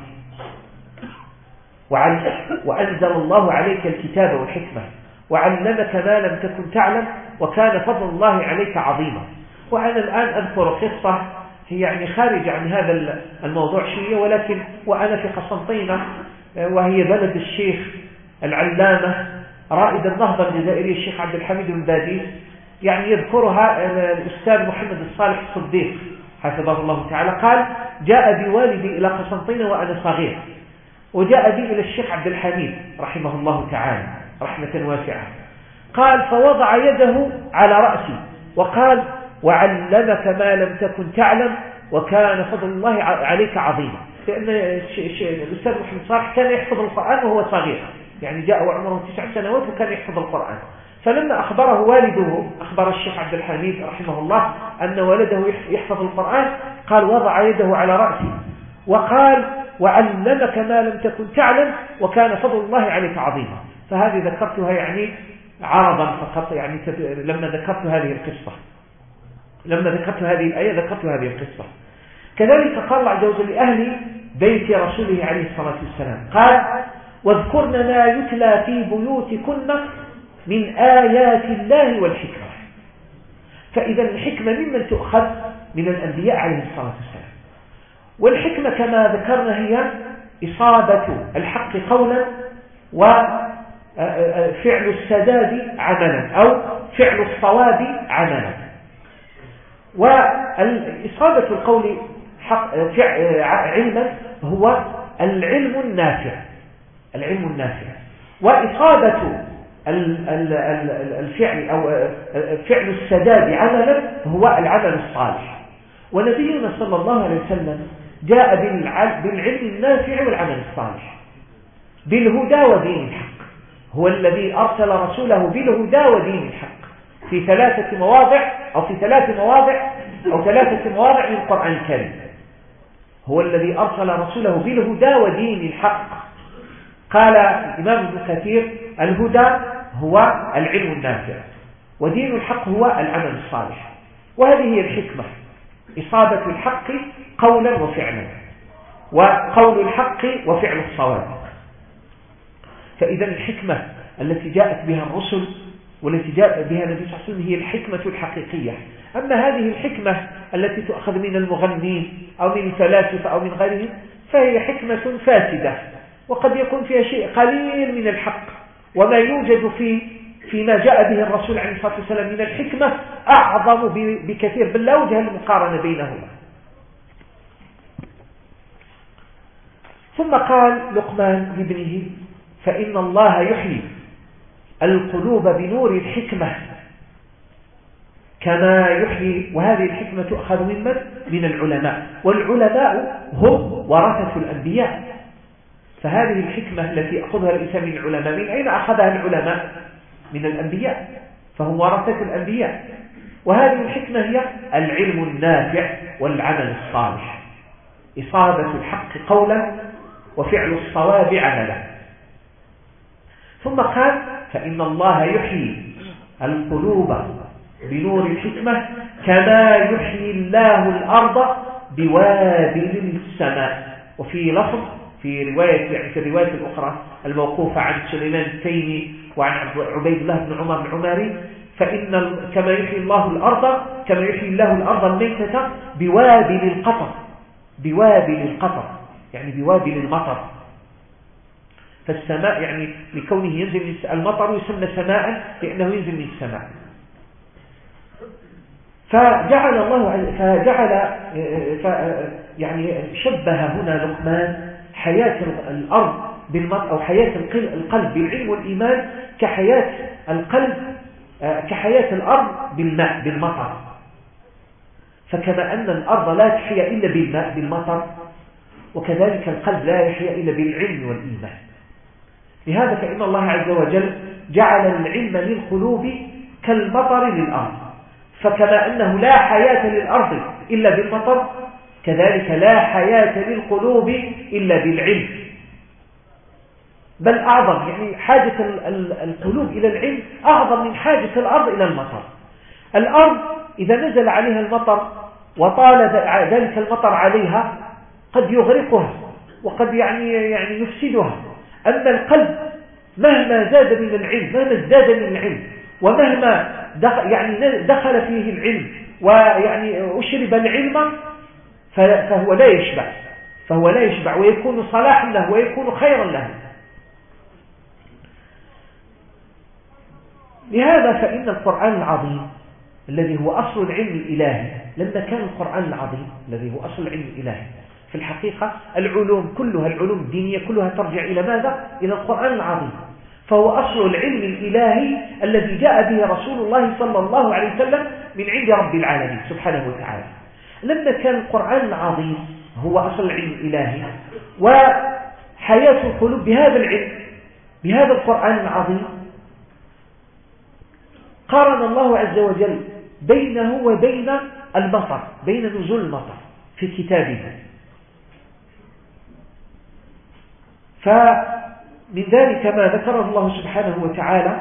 وأنزل الله عليك الكتاب والحكمة وعلمك ما لم تكن تعلم وكان فضل الله عليك عظيما. وأنا الآن أذكر قصة هي يعني خارج عن هذا الموضوع شيء، ولكن وأنا في قسنطينة وهي بلد الشيخ العلامة رائد النهضة الجزائري الشيخ عبد الحميد بن باديس، يعني يذكرها الأستاذ محمد الصالح الصديق حفظه الله تعالى، قال: جاء بوالدي إلى قسنطينة وأنا صغير، وجاء بي إلى الشيخ عبد الحميد رحمه الله تعالى رحمة واسعة، قال: فوضع يده على رأسي وقال: وعلمك ما لم تكن تعلم وكان فضل الله عليك عظيما. لأن الأستاذ محمد صالح كان يحفظ القرآن وهو صغير، يعني جاء وعمره 9 سنوات وكان يحفظ القرآن. فلما أخبره والده، أخبر الشيخ عبد الحميد رحمه الله أن ولده يحفظ القرآن، قال: وضع يده على رأسي وقال: وعلمك ما لم تكن تعلم وكان فضل الله عليك عظيما. فهذه ذكرتها يعني عرضا فقط، يعني لما ذكرت هذه القصة، لما ذكرت هذه الآية ذكرت هذه القصة. كذلك قال الله عز وجل لأهل بيت رسوله عليه الصلاة والسلام، قال: واذكرن ما يتلى في بيوتكن من آيات الله والحكمة. فإذا الحكمة ممن تؤخذ من الأنبياء عليه الصلاة والسلام، والحكمة كما ذكرنا هي إصابة الحق قولا وفعل السداد عملا أو فعل الصواب عملا. وإصابة القول علما هو العلم النافع، العلم النافع، وإصابة الفعل أو فعل السداد عملا هو العمل الصالح. ونبينا صلى الله عليه وسلم جاء بالعلم النافع والعمل الصالح، بالهدى ودين الحق. هو الذي أرسل رسوله بالهدى ودين الحق في 3 مواضع أو في 3 مواضع أو 3 مواضع من القرآن الكريم. هو الذي أرسل رسوله بالهدى ودين الحق. قال الإمام ابن كثير: الهدى هو العلم النافع، ودين الحق هو العمل الصالح. وهذه هي الحكمة، إصابة الحق قولا وفعلا، وقول الحق وفعل الصواب. فإذا الحكمة التي جاءت بها الرسل والتي جاء بها النبي صلى الله عليه وسلم هي الحكمة الحقيقية. أما هذه الحكمة التي تؤخذ من المغنين أو من الفلاسفة أو من غيرهم فهي حكمة فاسدة، وقد يكون فيها شيء قليل من الحق، وما يوجد فيما جاء به الرسول عليه الصلاة والسلام من الحكمة أعظم بكثير، بل لا وجه المقارنة بينهما. ثم قال لقمان لابنه: فإن الله يحيي القلوب بنور الحكمة كما يحيي. وهذه الحكمة تؤخذ من العلماء، والعلماء هم ورثة الأنبياء. فهذه الحكمة التي أخذها الإنسان من العلماء، من أين أخذها العلماء؟ من الأنبياء، فهم ورثة الأنبياء. وهذه الحكمة هي العلم النافع والعمل الصالح، إصابة الحق قولا وفعل الصواب عملا. ثم قال: فإن الله يحيي القلوب بنور الحكمة كما يحيي الله الأرض بوابل السماء. وفي لفظ في رواية، يعني في الرواية الأخرى الموقوفة عن سليمان التيمي وعن عبيد الله بن عمر العماري: فإن كما يحيي الله الأرض كما يحيي الله الأرض الميتة بوابل القطر. بوابل القطر يعني بوابل المطر. فالسماء يعني لكونه ينزل المطر يسمى سماء لأنه ينزل من السماء. يعني شبه هنا لقمان حياة الأرض بالمطر، أو حياة القلب بالعلم والإيمان كحياة القلب كحياة الأرض بالماء بالمطر. فكما أن الأرض لا تحيا إلا بالماء بالمطر، وكذلك القلب لا يحيا إلا بالعلم والإيمان. لهذا فإن الله عز وجل جعل العلم للقلوب كالمطر للأرض، فكما أنه لا حياة للأرض إلا بالمطر، كذلك لا حياة للقلوب إلا بالعلم، بل أعظم، يعني حاجة القلوب إلى العلم أعظم من حاجة الأرض إلى المطر. الأرض إذا نزل عليها المطر وطال ذلك المطر عليها قد يغرقها وقد يعني يفسدها. أما القلب مهما زاد من العلم، مهما ازداد من العلم، ومهما دخل فيه العلم ويعني أشرب العلم، فهو لا يشبع ويكون صلاحا له ويكون خيرا له. لهذا فإن القرآن العظيم الذي هو أصل العلم الإلهي، لما كان القرآن العظيم الذي هو أصل العلم الإلهي، في الحقيقة العلوم كلها، العلوم الدينية كلها ترجع إلى ماذا؟ إلى القرآن العظيم، فهو أصل العلم الإلهي الذي جاء به رسول الله صلى الله عليه وسلم من عند رب العالمين سبحانه وتعالى. لما كان القرآن العظيم هو أصل العلم الإلهي وحياة القلوب بهذا العلم، بهذا القرآن العظيم، قارن الله عز وجل بينه وبين المطر، بين نزول المطر في كتابه. فمن ذلك ما ذكره الله سبحانه وتعالى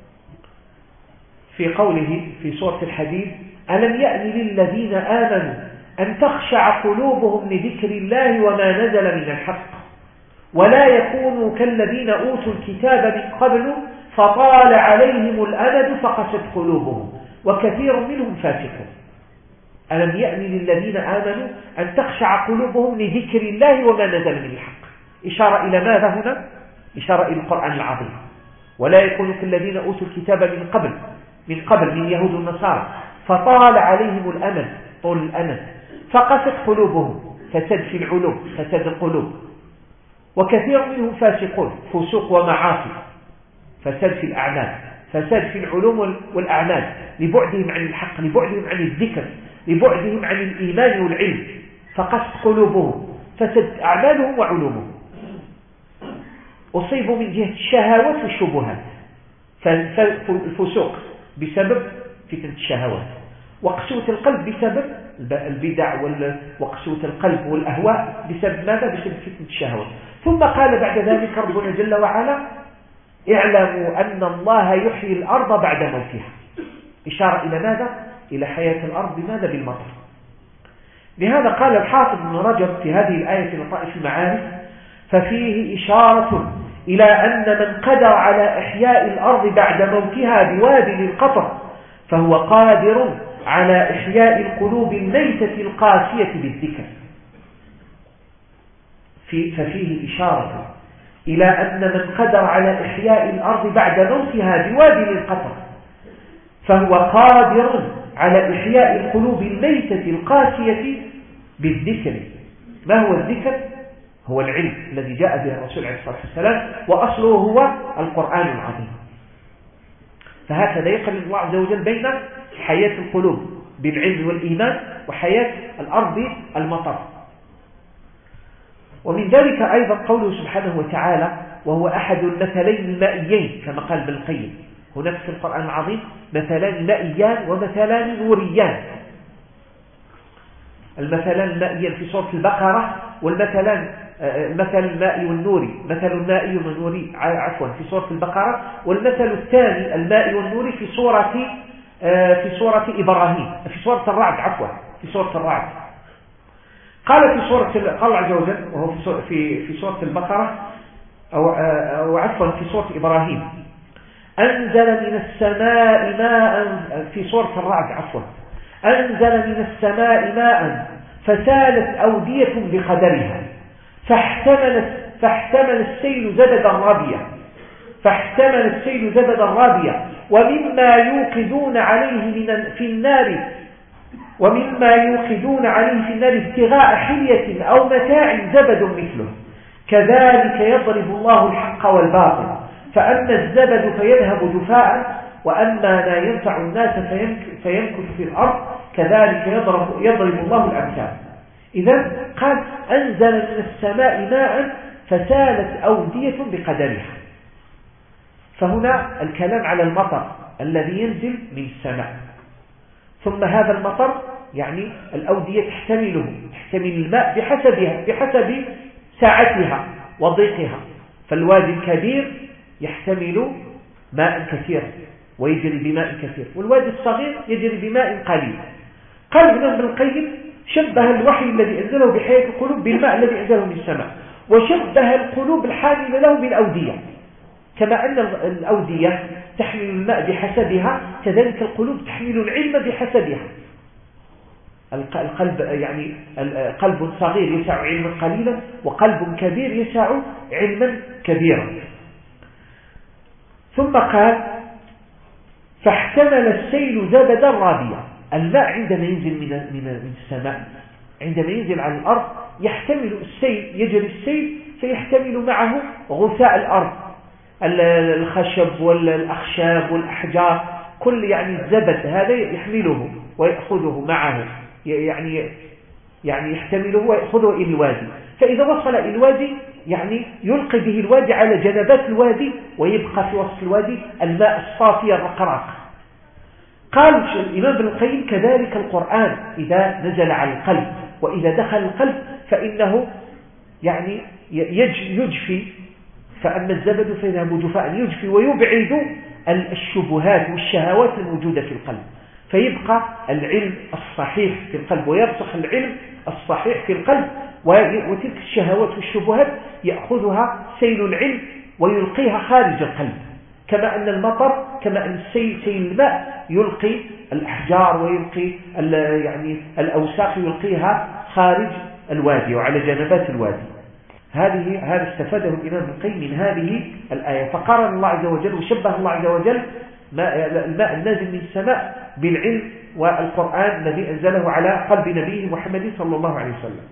في قوله في سورة الحديد: ألم يأن للذين آمنوا أن تخشع قلوبهم لذكر الله وما نزل من الحق ولا يكونوا كالذين أوتوا الكتاب من قبل فطال عليهم الأمد فقست قلوبهم وكثير منهم فاسقون. ألم يأن للذين آمنوا أن تخشع قلوبهم لذكر الله وما نزل من الحق. إشارة إلى ماذا هنا؟ إشارة إلى القرآن العظيم. ولا يكونوا كالذين أوتوا الكتاب من قبل من يهود والنصارى فطال عليهم الأمد، طول الأمد، فقست قلوبهم، فسد في العلوم، فسد القلوب، وكثير منهم فاسقون، فسوق ومعاصي، فساد في الأعمال، فساد في العلوم والأعمال، لبعدهم عن الحق، لبعدهم عن الذكر، لبعدهم عن الإيمان والعلم، فقست قلوبهم، فسد أعمالهم وعلومهم. أصيبوا من جهة الشهوات والشبهات، فالفسوق بسبب فتنة الشهوات، وقسوة القلب بسبب البدع وقسوة القلب والأهواء بسبب ماذا؟ بسبب فتنة الشهوات. ثم قال بعد ذلك ربنا جل وعلا: اعلموا أن الله يحيي الأرض بعد موتها. إشارة إلى ماذا؟ إلى حياة الأرض بماذا؟ بالمطر. لهذا قال الحافظ ابن رجب في هذه الآية في لطائف المعارف: ففيه إشارة إلى أن من قدر على إحياء الأرض بعد موتها بوابل القطر فهو قادر على إحياء القلوب الميتة القاسية بالذكر. ففيه إشارة إلى أن من قدر على إحياء الأرض بعد موتها بوابل القطر فهو قادر على إحياء القلوب الميتة القاسية بالذكر. ما هو الذكر؟ هو العلم الذي جاء به الرسول عليه الصلاة والسلام، وأصله هو القرآن العظيم. فهكذا يقرن الله عز وجل بين حياة القلوب بالعلم والإيمان وحياة الأرض المطر. ومن ذلك أيضا قوله سبحانه وتعالى: وهو أحد المثلين المائيين، كما قال ابن القيم. هناك في القرآن العظيم مثلان مائيان ومثلان نوريان. المثلان المائيان في سورة البقرة، والمثلان المثل المائي والنوري، مثل المائي والنوري في سورة البقرة، والمثل الثاني المائي والنوري في سورة إبراهيم، في سورة الرعد في سورة الرعد. قال قال عز وجل وهو في سورة البقرة أو في سورة إبراهيم: أنزل من السماء ماء. في سورة الرعد أنزل من السماء ماء فسالت أودية بقدرها فاحتمل السيل زبدا رابيا ومما يوقدون عليه في النار ابتغاء حلية أو متاع زبد مثله كذلك يضرب الله الحق والباطل فأما الزبد فيذهب جفاء وأما ما ينفع الناس فيمكث في الأرض كذلك يضرب الله الأمثال. إذن قال: أنزل من السماء ماء فسالت أودية بقدرها. فهنا الكلام على المطر الذي ينزل من السماء. ثم هذا المطر يعني الأودية تحتمل الماء بحسب ساعتها وضيقها. فالوادي الكبير يحتمل ماء كثير ويجري بماء كثير، والوادي الصغير يجري بماء قليل. قال ابن القيم شبه الوحي الذي أنزله بحياة القلوب بالماء الذي أنزله من السماء، وشبه القلوب الحاملة له بالأودية. كما أن الأودية تحمل الماء بحسبها، كذلك القلوب تحمل العلم بحسبها. القلب يعني قلب صغير يسع علما قليلا، وقلب كبير يسع علما كبيرا. ثم قال فاحتمل السيل زبدا رابيا. الماء عندما ينزل من السماء، عندما ينزل على الأرض يحتمل السيل، يجري السيل فيحتمل معه غثاء الأرض، الخشب والأخشاب والأحجار، كل يعني الزبد هذا يحمله ويأخذه معه، يعني يحتمله ويأخذه إلى الوادي. فإذا وصل إلى الوادي يعني يلقي به الوادي على جنبات الوادي، ويبقى في وسط الوادي الماء الصافي الرقراق. قال الإمام ابن القيم كذلك القرآن إذا نزل على القلب وإذا دخل القلب فإنه يعني يجفي، فأما الزبد فيذهب جفاء، يجفي ويبعد الشبهات والشهوات الموجودة في القلب، فيبقى العلم الصحيح في القلب ويرسخ العلم الصحيح في القلب، وتلك الشهوات والشبهات يأخذها سيل العلم ويلقيها خارج القلب. كما أن المطر، كما أن سيل الماء يلقي الأحجار ويلقي يعني الأوساخ يلقيها خارج الوادي وعلى جنبات الوادي. هذا استفاده الإمام ابن القيم من هذه الآية. فقارن الله عز وجل وشبه الله عز وجل الماء النازل من السماء بالعلم والقرآن الذي أنزله على قلب نبيه محمد صلى الله عليه وسلم.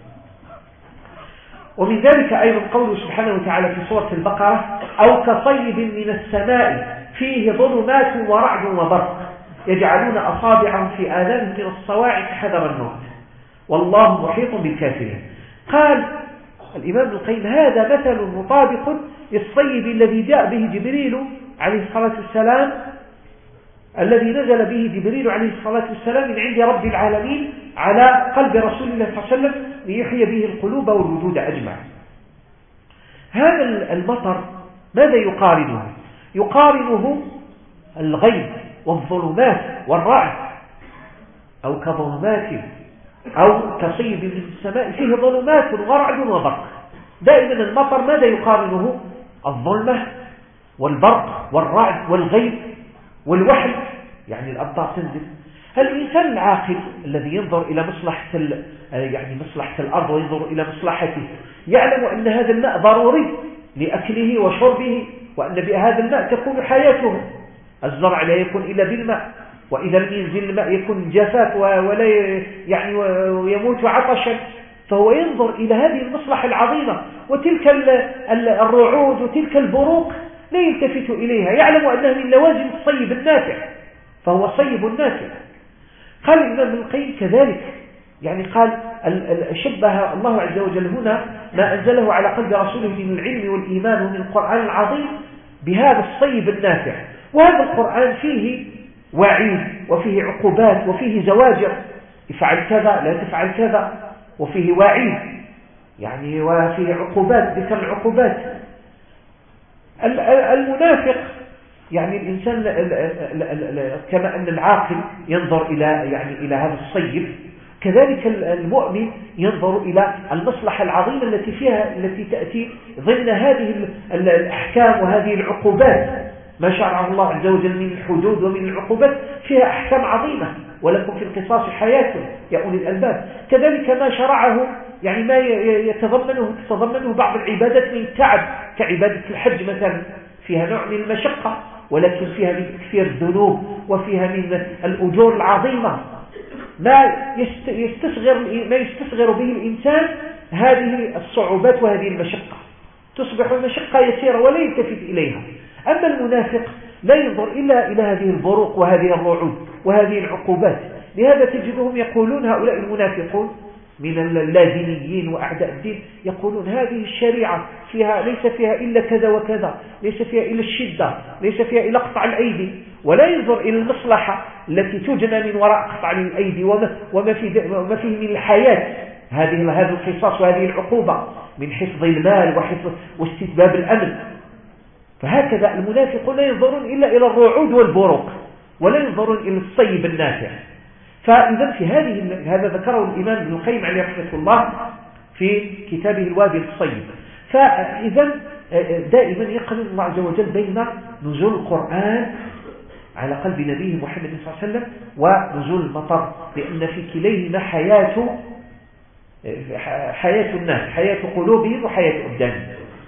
ومن ذلك أيضا قوله سبحانه وتعالى في سورة البقرة أو كصيب من السماء فيه ظلمات ورعد وبرق يجعلون أصابعهم في آذانهم من الصواعق حذر الموت والله محيط بالكافرين. قال الإمام ابن القيم هذا مثل مطابق للصيب الذي جاء به جبريل عليه الصلاة والسلام، الذي نزل به جبريل عليه الصلاة والسلام من عند رب العالمين على قلب رسول الله صلى الله عليه وسلم ليحيي به القلوب والوجود أجمع. هذا المطر ماذا يقارنه؟ يقارنه الغيب والظلمات والرعد، أو كظلمات أو كصيب من السماء فيه ظلمات ورعد وبرق. دائما المطر ماذا يقارنه؟ الظلمة والبرق والرعد والغيب والوحل، يعني الأمطار تنزل. الإنسان العاقل الذي ينظر إلى مصلحة الأرض وينظر إلى مصلحته يعلم أن هذا الماء ضروري لأكله وشربه، وأن بهذا الماء تكون حياته. الزرع لا يكون إلا بالماء، وإذا لم ينزل الماء يكون جفاف ولا يعني يموت عطشا. فهو ينظر إلى هذه المصلحة العظيمة، وتلك الرعود وتلك البروق لا يلتفت إليها، يعلم أنها من لوازم الصيب النافع، فهو صيب نافع. قال الإمام ابن القيم كذلك، يعني قال شبه الله عز وجل هنا ما أنزله على قلب رسوله من العلم والإيمان ومن القرآن العظيم بهذا الصيب النافع. وهذا القرآن فيه وعيد وفيه عقوبات وفيه زواجر، افعل كذا لا تفعل كذا، وفيه وعيد يعني وفيه عقوبات، ذكر العقوبات. المنافق يعني الإنسان كما أن العاقل ينظر إلى هذا الصيب، كذلك المؤمن ينظر إلى المصلحة العظيمة التي تأتي ضمن هذه الأحكام وهذه العقوبات. ما شرعه الله عز وجل من الحدود ومن العقوبات فيها أحكام عظيمة، ولكم في القصاص حياة يا أولي الألباب. كذلك ما شرعه يعني ما يتضمنه بعض العبادات من التعب، كعبادة الحج مثلا فيها نوع من المشقة، ولكن فيها من كثير الذنوب وفيها من الأجور العظيمة. ما يستصغر به الإنسان هذه الصعوبات وهذه المشقة، تصبح المشقة يسيرة ولا يلتفت إليها. أما المنافق لا ينظر إلا إلى هذه البروق وهذه الرعود وهذه العقوبات. لهذا تجدهم يقولون هؤلاء المنافقون من اللادينيين وأعداء الدين يقولون هذه الشريعة ليس فيها إلا كذا وكذا، ليس فيها إلا الشدة، ليس فيها إلا قطع الأيدي، ولا ينظر إلى المصلحة التي تجنى من وراء قطع الأيدي وما فيه من الحياة، هذا القصاص وهذه العقوبة من حفظ المال واستتباب الأمن. فهكذا المنافقون لا ينظرون إلا إلى الرعود والبروق، ولا ينظرون إلى الصيب النافع. فإذا في هذا ذكره الإمام ابن القيم عليه رحمة الله في كتابه الوابل الصيب. فإذا دائما يقرن الله عز وجل بين نزول القرآن على قلب نبيه محمد صلى الله عليه وسلم ونزول المطر، لأن في كليهما حياة الناس، حياة قلوبهم وحياة أبدانهم.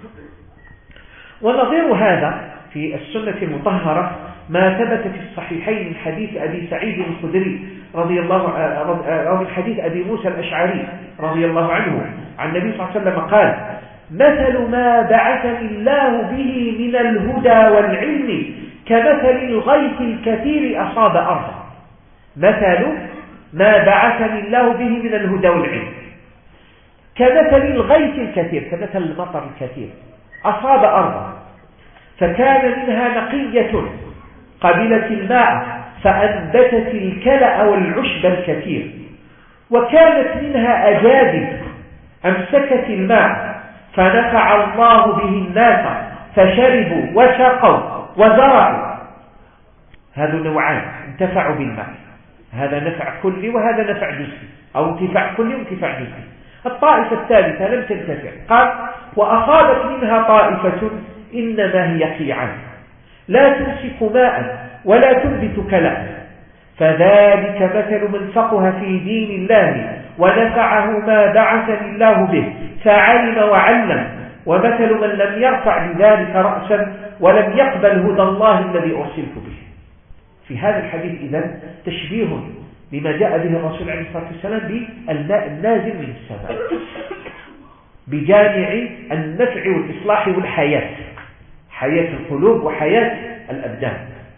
ونظير هذا في السنة المطهرة ما ثبت في الصحيحين من حديث أبي سعيد الخدري أو من حديث أبي موسى الأشعري رضي الله عنه عن النبي صلى الله عليه وسلم قال: مثل ما بعثني الله به من الهدى والعلم كمثل الغيث الكثير أصاب أرضا. مثل ما بعثني الله به من الهدى والعلم كمثل الغيث الكثير، كمثل المطر الكثير أصاب أرضا فكان منها نقية قبلت الماء فأنبتت الكلأ والعشب الكثير، وكانت منها أجادب أمسكت الماء فنفع الله به الناس فشربوا وسقوا وزرعوا. هذا نوعان انتفعوا بالماء، هذا نفع كلي وهذا نفع جزئي، أو انتفاع كلي وانتفاع جزئي. الطائفة الثالثة لم تنتفع، قال: وأصابت منها طائفة إنما هي قيعان لا تمسك ماء ولا تنبت كلأ، فذلك مثل من فقه في دين الله ونفعه ما بعثني الله به فعلم وعلم، ومثل من لم يرفع بذلك رأسا ولم يقبل هدى الله الذي أرسلت به. في هذا الحديث إذن تشبيه بما جاء به الرسول عليه الصلاة والسلام بالماء النازل من السماء بجامع النفع والإصلاح والحياة، حياة القلوب وحياة الأبدان.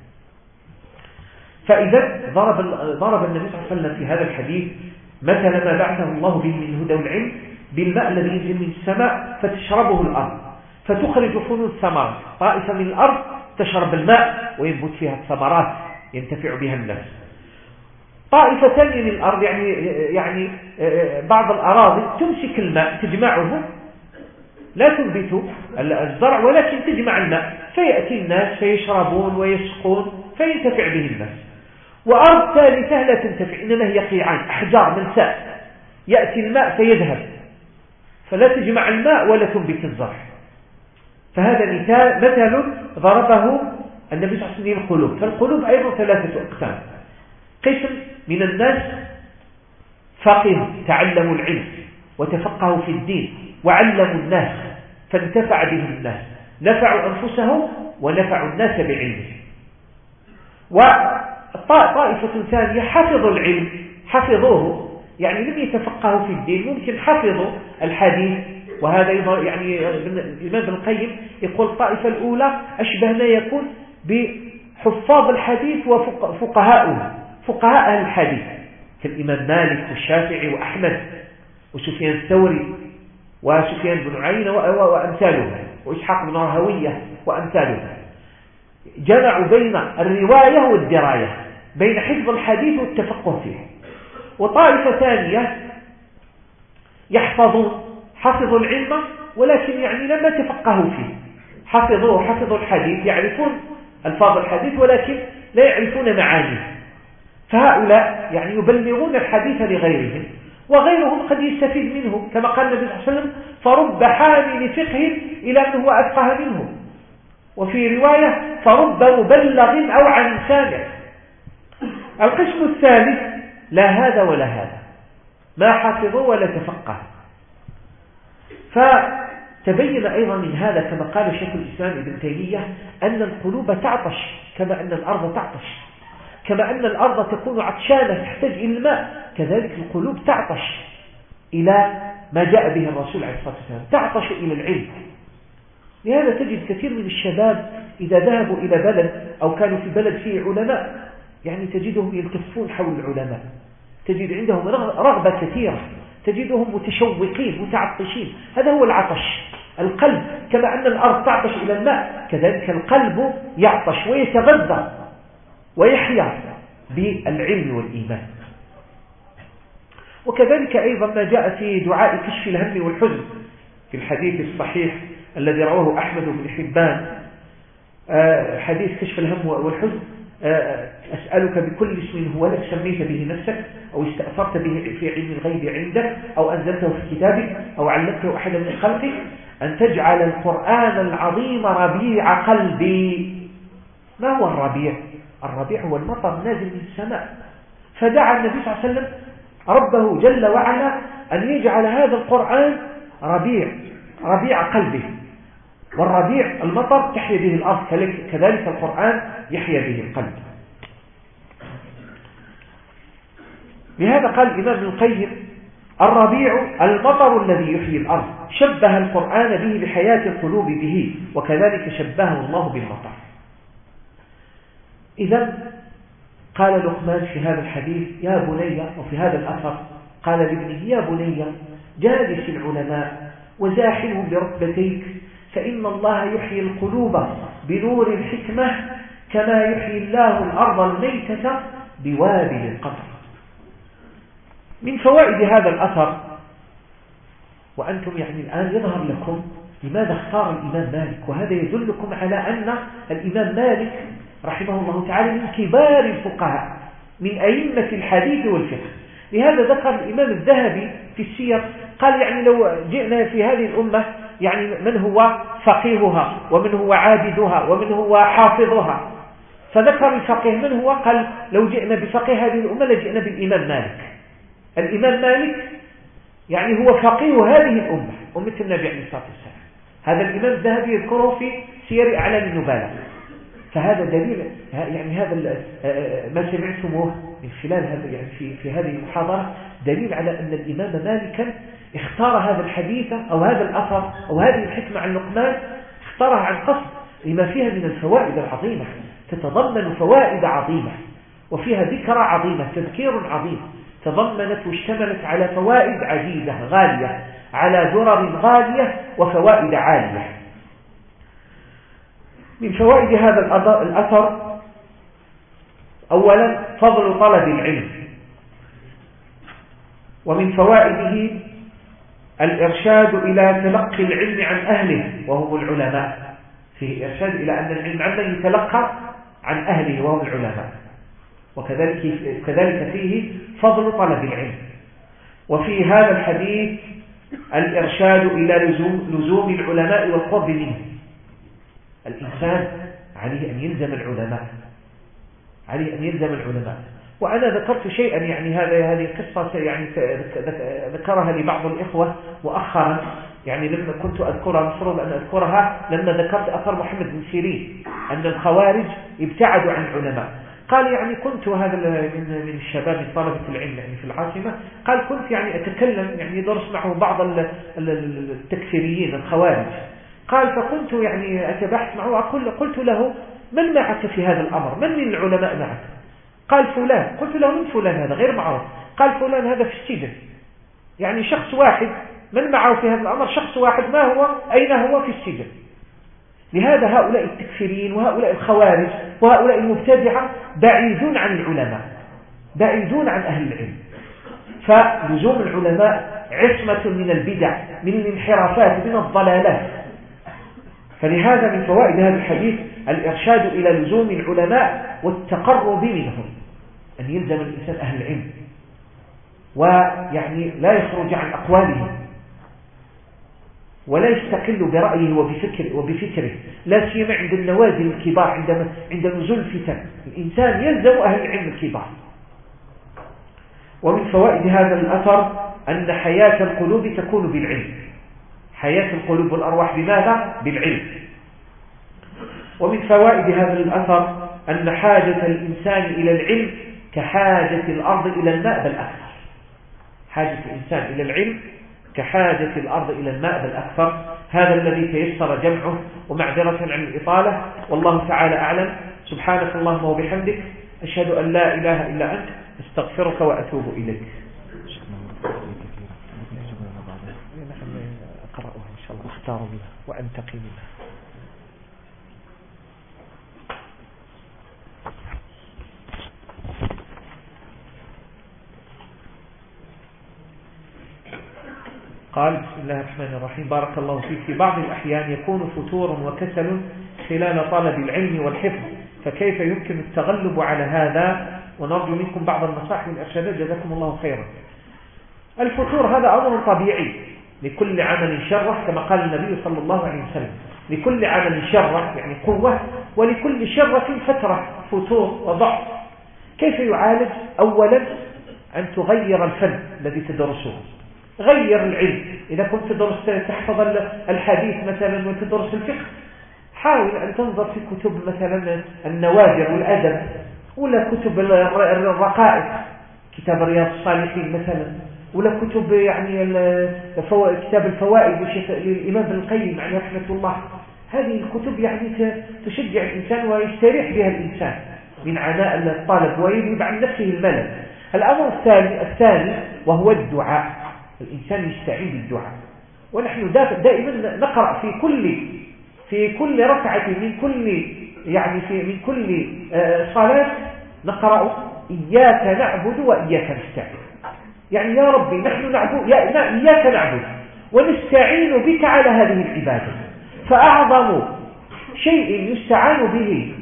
فإذا ضرب النبي صلى الله عليه وسلم في هذا الحديث مثل ما بعثه الله به من الهدى والعلم بالماء الذي ينزل من السماء فتشربه الأرض فتخرج فنون الثمار، طائفة من الأرض تشرب الماء وينبت فيها الثمرات ينتفع بها الناس، طائفة ثانية من الأرض يعني بعض الأراضي تمسك الماء تجمعه، لا تنبت الزرع ولكن تجمع الماء فيأتي الناس فيشربون ويسقون فينتفع به الناس. وأرض ثالثة لا تنتفع، إنما هي قيعان أحجار ملساء، يأتي الماء فيذهب فلا تجمع الماء ولا تنبت الزرع. فهذا مثل ضربه النبي صلى الله عليه وسلم القلوب. فالقلوب أيضا ثلاثة أقسام: قسم من الناس فقهوا تعلموا العلم وتفقهوا في الدين وعلموا الناس فانتفع به الناس، نفعوا أنفسهم ونفعوا الناس بعلمه. وطائفة ثانية حفظوا العلم، حفظوه يعني لم يتفقهوا في الدين، ممكن حفظوا الحديث. وهذا يعني الإمام ابن القيم يقول الطائفة الأولى أشبه ما يكون بحفاظ الحديث وفقهاء أهل الحديث كالإمام مالك والشافعي وأحمد وسفيان الثوري وسفيان بن عيينة وأمثاله وإسحاق بن راهويه وأمثاله، جمعوا بين الرواية والدراية، بين حفظ الحديث والتفقه فيه. وطائفة ثانية حفظوا العلم ولكن يعني لما تفقهوا فيه، حفظوا الحديث، يعرفون الفاظ الحديث ولكن لا يعرفون معانيه، فهؤلاء يعني يبلغون الحديث لغيرهم وغيرهم قد يستفيد منه، كما قال النبي صلى الله عليه وسلم: فرب حامل فقه إلى أنه أفقه منه. وفي رواية: فرب مبلغ أو عن سامع. القسم الثالث لا هذا ولا هذا، ما حفظوا ولا تفقه. فتبين أيضا من هذا كما قال شيخ الإسلام ابن تيمية أن القلوب تعطش كما أن الأرض تعطش، كما أن الأرض تكون عطشانة تحتاج إلى الماء، كذلك القلوب تعطش إلى ما جاء به الرسول عليه الصلاة والسلام، تعطش إلى العلم. لهذا تجد كثير من الشباب إذا ذهبوا إلى بلد أو كانوا في بلد فيه علماء يعني تجدهم يلتفون حول العلماء، تجد عندهم رغبة كثيرة تجدهم متشوقين متعطشين. هذا هو العطش. القلب كما أن الأرض تعطش إلى الماء، كذلك القلب يعطش ويتغذى ويحيا بالعلم والإيمان. وكذلك أيضا ما جاء في دعاء كشف الهم والحزن في الحديث الصحيح الذي رواه أحمد بن حبان، حديث كشف الهم والحزن: أسألك بكل اسم هو لك سميت به نفسك أو استأثرت به في علم الغيب عندك أو أنزلته في كتابك أو علمته أحدا من خلقك أن تجعل القرآن العظيم ربيع قلبي. ما هو الربيع؟ الربيع هو المطر نازل من السماء. فدعا النبي صلى الله عليه وسلم ربه جل وعلا أن يجعل هذا القرآن ربيع قلبه. والربيع المطر تحيا به الأرض، كذلك القرآن يحيا به القلب. لهذا قال الإمام ابن القيم: الربيع المطر الذي يحيي الأرض، شبه القرآن به بحياة القلوب به، وكذلك شبهه الله بالمطر. إذن قال لقمان في هذا الحديث يا بني، وفي هذا الأثر قال لابنه يا بني جالس العلماء وزاحمهم بركبتيك، فإن الله يحيي القلوب بنور الحكمة كما يحيي الله الأرض الميتة بوابل القطر. من فوائد هذا الأثر، وأنتم يعني الآن يظهر لكم لماذا اختار الإمام مالك، وهذا يدلكم على أن الإمام مالك رحمه الله تعالى من كبار الفقهاء من أئمة الحديث والفقه. لهذا ذكر الإمام الذهبي في السير قال يعني لو جئنا في هذه الأمة يعني من هو فقيهها ومن هو عابدها ومن هو حافظها، فذكر الفقيه من هو، قال لو جئنا بفقيه هذه الأمة لجئنا بالإمام مالك. الإمام مالك يعني هو فقيه هذه الأمة، أمة النبي عليه الصلاة والسلام. هذا الإمام الذهبي يذكره في سير أعلام النبلاء. فهذا دليل يعني هذا ما سمعتموه من خلال هذا يعني في هذه المحاضرة دليل على أن الإمام مالكا اختار هذا الحديث أو هذا الأثر أو هذه الحكمة عن لقمان، اختارها عن قصد لما فيها من الفوائد العظيمة، تتضمن فوائد عظيمة وفيها ذكرى عظيمة، تذكير عظيم، تضمنت واشتملت على فوائد عديدة غالية، على درر غالية وفوائد عالية. من فوائد هذا الأثر أولا فضل طلب العلم، ومن فوائده الإرشاد إلى تلقي العلم عن أهله وهم العلماء، فيه إرشاد إلى أن العلم عمن يتلقى عن أهله وهم العلماء، وكذلك فيه فضل طلب العلم. وفي هذا الحديث الإرشاد إلى لزوم العلماء والقرب منهم. الإنسان عليه أن يلزم العلماء، عليه أن يلزم العلماء. وأنا ذكرت شيئا يعني هذه القصة يعني ذكرها لبعض الإخوة مؤخرا، يعني لما كنت أذكرها مفروض أن أذكرها لما ذكرت أثر محمد بن سيرين أن الخوارج ابتعدوا عن العلماء. قال يعني كنت هذا من الشباب من طلبة العلم يعني في العاصمة، قال كنت يعني أتكلم يعني درس معه بعض التكفيريين الخوارج، قال فكنت يعني أتبحث معه قلت له من معك في هذا الأمر، من العلماء معك؟ قال فلان. قلت له من فلان هذا غير معروف؟ قال فلان هذا في السجن، يعني شخص واحد من معه في هذا الأمر، شخص واحد، ما هو أين هو؟ في السجن. لهذا هؤلاء التكفيريين وهؤلاء الخوارج وهؤلاء المبتدعة بعيدون عن العلماء، بعيدون عن أهل العلم. فلزوم العلماء عصمة من البدع، من الانحرافات، من الضلالات. فلهذا من فوائد هذا الحديث الإرشاد إلى لزوم العلماء والتقرب منهم، أن يلزم الإنسان أهل العلم ويعني لا يخرج عن أقوالهم ولا يستقل برأيه وبفكره، لا سيما عند النوازل الكبار، عند نزول الفتن الإنسان يلزم أهل العلم الكبار. ومن فوائد هذا الأثر أن حياة القلوب تكون بالعلم، حياة القلوب والأرواح بماذا؟ بالعلم. ومن فوائد هذا الأثر أن حاجة الإنسان إلى العلم كحاجة الأرض إلى الماء بل أكثر. حاجة الإنسان إلى العلم كحاجة الأرض إلى الماء بل أكثر. هذا الذي تيسر جمعه، ومعذرة عن الإطالة، والله تعالى أعلم. سبحانك اللهم وبحمدك، أشهد أن لا إله إلا أنت، استغفرك وأتوب إليك. أختار منها وأنتقي منها. قال بسم الله الرحمن الرحيم بارك الله فيك. في بعض الأحيان يكون فتور وكسل خلال طلب العلم والحفظ، فكيف يمكن التغلب على هذا؟ ونرجو منكم بعض النصائح والإرشادات جزاكم الله خيرا. الفتور هذا أمر طبيعي، لكل عمل شرة كما قال النبي صلى الله عليه وسلم، لكل عمل شرة يعني قوة، ولكل شرة فترة فتور وضعف. كيف يعالج؟ أولا أن تغير الفن الذي تدرسه، غير العلم. إذا كنت تحفظ الحديث مثلا وتدرس الفقه، حاول أن تنظر في كتب مثلا النوادر والأدب، ولا كتب الرقائق، كتاب رياض الصالحين مثلا، ولا كتب يعني كتاب الفوائد للإمام ابن القيم عليه رحمة الله. هذه الكتب يعني تشجع الإنسان ويستريح بها الإنسان من عناء الطالب ويذهب عن نفسه الملل. الأمر الثاني وهو الدعاء، الإنسان يستعين بالدعاء. ونحن دائما نقرأ في كل ركعة من كل صلاة نقرأ إياك نعبد وإياك نستعين. يعني يا ربي نحن إياك نعبد ونستعين بك على هذه العبادة. فأعظم شيء يستعين به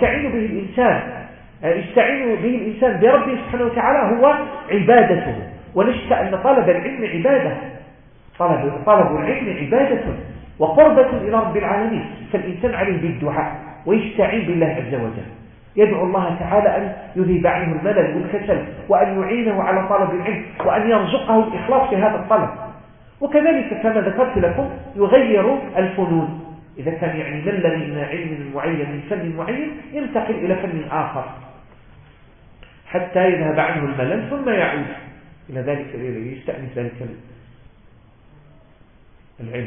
الإنسان بربه سبحانه وتعالى هو عبادته. ونشك أن طلب العلم عبادة، طلب العلم عبادة وقربة إلى رب العالمين. فالإنسان عليه بالدعاء ويستعين بالله عز وجل، يدعو الله تعالى أن يذهب عنه الملل والكسل، وأن يعينه على طلب العلم، وأن يرزقه الإخلاص في هذا الطلب. وكذلك كما ذكرت لكم يغير الفنون، إذا كان يعني مل من علم معين من فن معين ينتقل إلى فن آخر حتى يذهب عنه الملل ثم يعود إلى ذلك يستأنس ذلك العلم.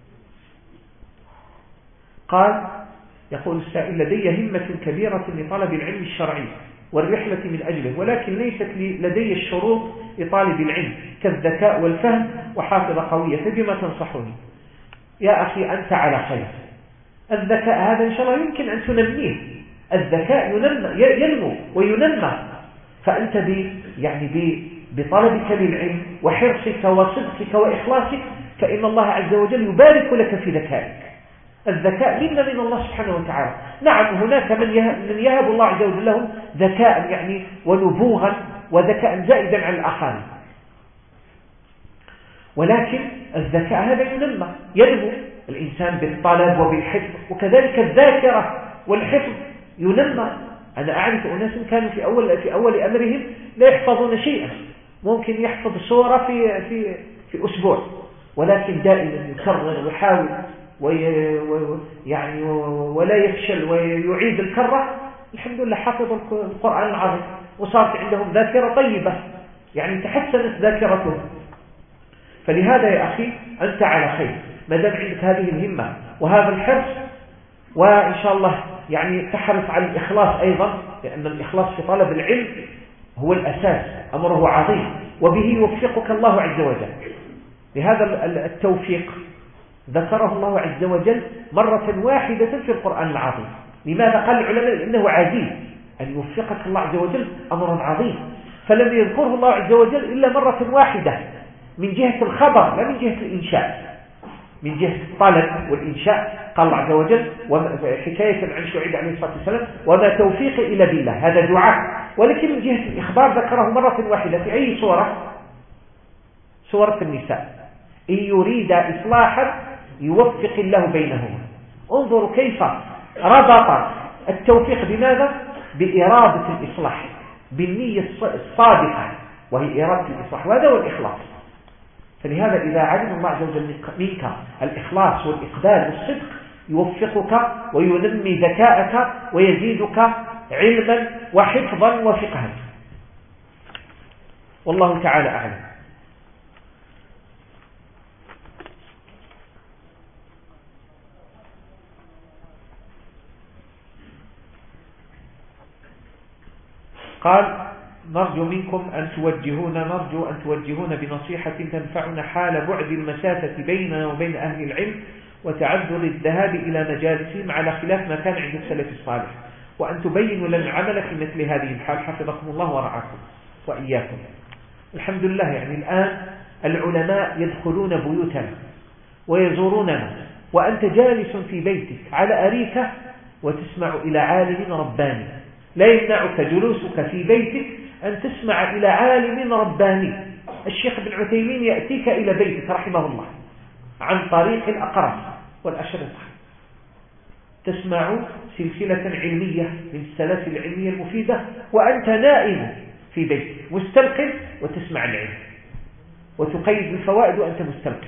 قال يقول السائل لدي همة كبيرة لطلب العلم الشرعي والرحلة من أجله، ولكن ليست لدي الشروط لطالب العلم كالذكاء والفهم وحافظة قوية، فبما تنصحني؟ يا أخي أنت على خير. الذكاء هذا إن شاء الله يمكن أن تنميه، الذكاء ينمو وينمى. فأنت بطلبك للعلم وحرصك وصدقك وإخلاصك فإن الله عز وجل يبارك لك في ذكائك. الذكاء منا من الله سبحانه وتعالى. نعم هناك من يهب الله عز وجل لهم ذكاء يعني ونبوغا وذكاء زائدا عن الآخرين، ولكن الذكاء هذا ينمو الإنسان بالطلب وبالحفظ، وكذلك الذاكرة والحفظ ينمى. أنا أعرف أناس كانوا في أول أمرهم لا يحفظون شيئا، ممكن يحفظ سورة في أسبوع، ولكن دائما يكرر ويحاول يعني ولا يفشل ويعيد الكرة. الحمد لله حفظ القرآن العظيم وصارت عندهم ذاكرة طيبة، يعني تحسنت ذاكرتهم. فلهذا يا أخي أنت على خير ما دام عندك هذه الهمة وهذا الحرص، وإن شاء الله يعني تحرص على الإخلاص أيضا، لأن الإخلاص في طلب العلم هو الأساس، أمره عظيم وبه يوفقك الله عز وجل. لهذا التوفيق ذكره الله عز وجل مرة واحدة في القرآن العظيم. لماذا؟ قال العلماء إنه عزيز، أن يوفقك الله عز وجل أمر عظيم، فلم يذكره الله عز وجل إلا مرة واحدة من جهة الخبر لا من جهة الإنشاء. من جهة الطلب والإنشاء قال الله عز وجل حكاية عن شعيب عليه الصلاة والسلام وما توفيقي إلا بالله، هذا دعاء. ولكن من جهة الإخبار ذكره مرة واحدة في أي سورة؟ سورة النساء. إن يريد إصلاحا يوفق الله بينهما. انظروا كيف ربط التوفيق بماذا؟ بإرادة الإصلاح، بالنية الصادقة وهي إرادة الإصلاح، وهذا هو الإخلاص. فلهذا إذا علم الله عز وجل منك الإخلاص والإقبال والصدق يوفقك وينمي ذكاءك ويزيدك علما وحفظا وفقها. والله تعالى أعلم. قال نرجو أن توجهون بنصيحة تنفعنا حال بعد المسافة بيننا وبين أهل العلم وتعذر الذهاب إلى مجالسهم على خلاف ما كان عند السلف الصالح، وأن تبينوا لنا العمل في مثل هذه الحال حفظكم الله ورعاكم وإياكم. الحمد لله يعني الآن العلماء يدخلون بيوتنا ويزوروننا، وأنت جالس في بيتك على أريكة وتسمع إلى عالم رباني. لا يمنعك جلوسك في بيتك أن تسمع إلى عالم رباني. الشيخ ابن عثيمين يأتيك إلى بيتك رحمه الله عن طريق الأقراص والأشرطة، تسمع سلسلة علمية من السلاسل العلمية المفيدة وأنت نائم في بيتك مستلقٍ وتسمع العلم وتقيد الفوائد وأنت مستلقٍ.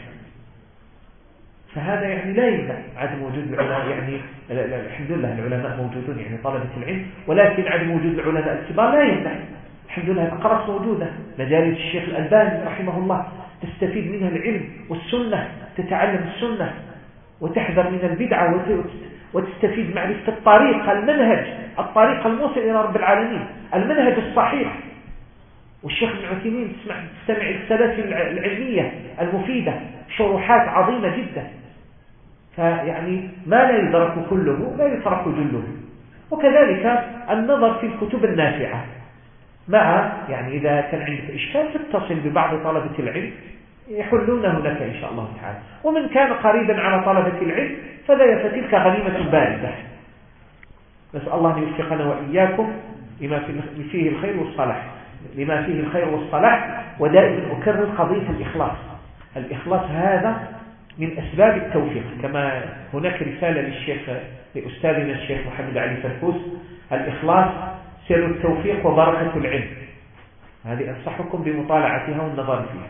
فهذا يعني لا يمنع عدم وجود العلماء، يعني الحمد لله العلماء موجودون يعني طلبة العلم، ولكن عدم وجود العلماء الكبار لا يمنع. الحمد لله الأقراص موجودة، مجالس الشيخ الألباني رحمه الله تستفيد منها العلم والسنة، تتعلم السنة وتحذر من البدعة وتستفيد معرفة الطريق الطريق الموصل إلى رب العالمين، المنهج الصحيح. والشيخ ابن عثيمين تستمع السلاسل العلمية المفيدة، شروحات عظيمة جدا. فيعني ما لا يدرك كله لا يترك جله. وكذلك النظر في الكتب النافعة، مع يعني إذا كان عندك إشكال تتصل ببعض طلبة العلم يحلونه لك إن شاء الله تعالى. ومن كان قريبا على طلبة العلم فتلك غنيمة باردة. نسأل الله أن يوفقنا وإياكم لما فيه الخير والصلاح، ودائما أكرر قضية الإخلاص هذا من أسباب التوفيق. كما هناك رسالة لأستاذنا الشيخ محمد علي فرفوس، الإخلاص سر التوفيق وبركة العلم. هذه أنصحكم بمطالعتها والنظر فيها.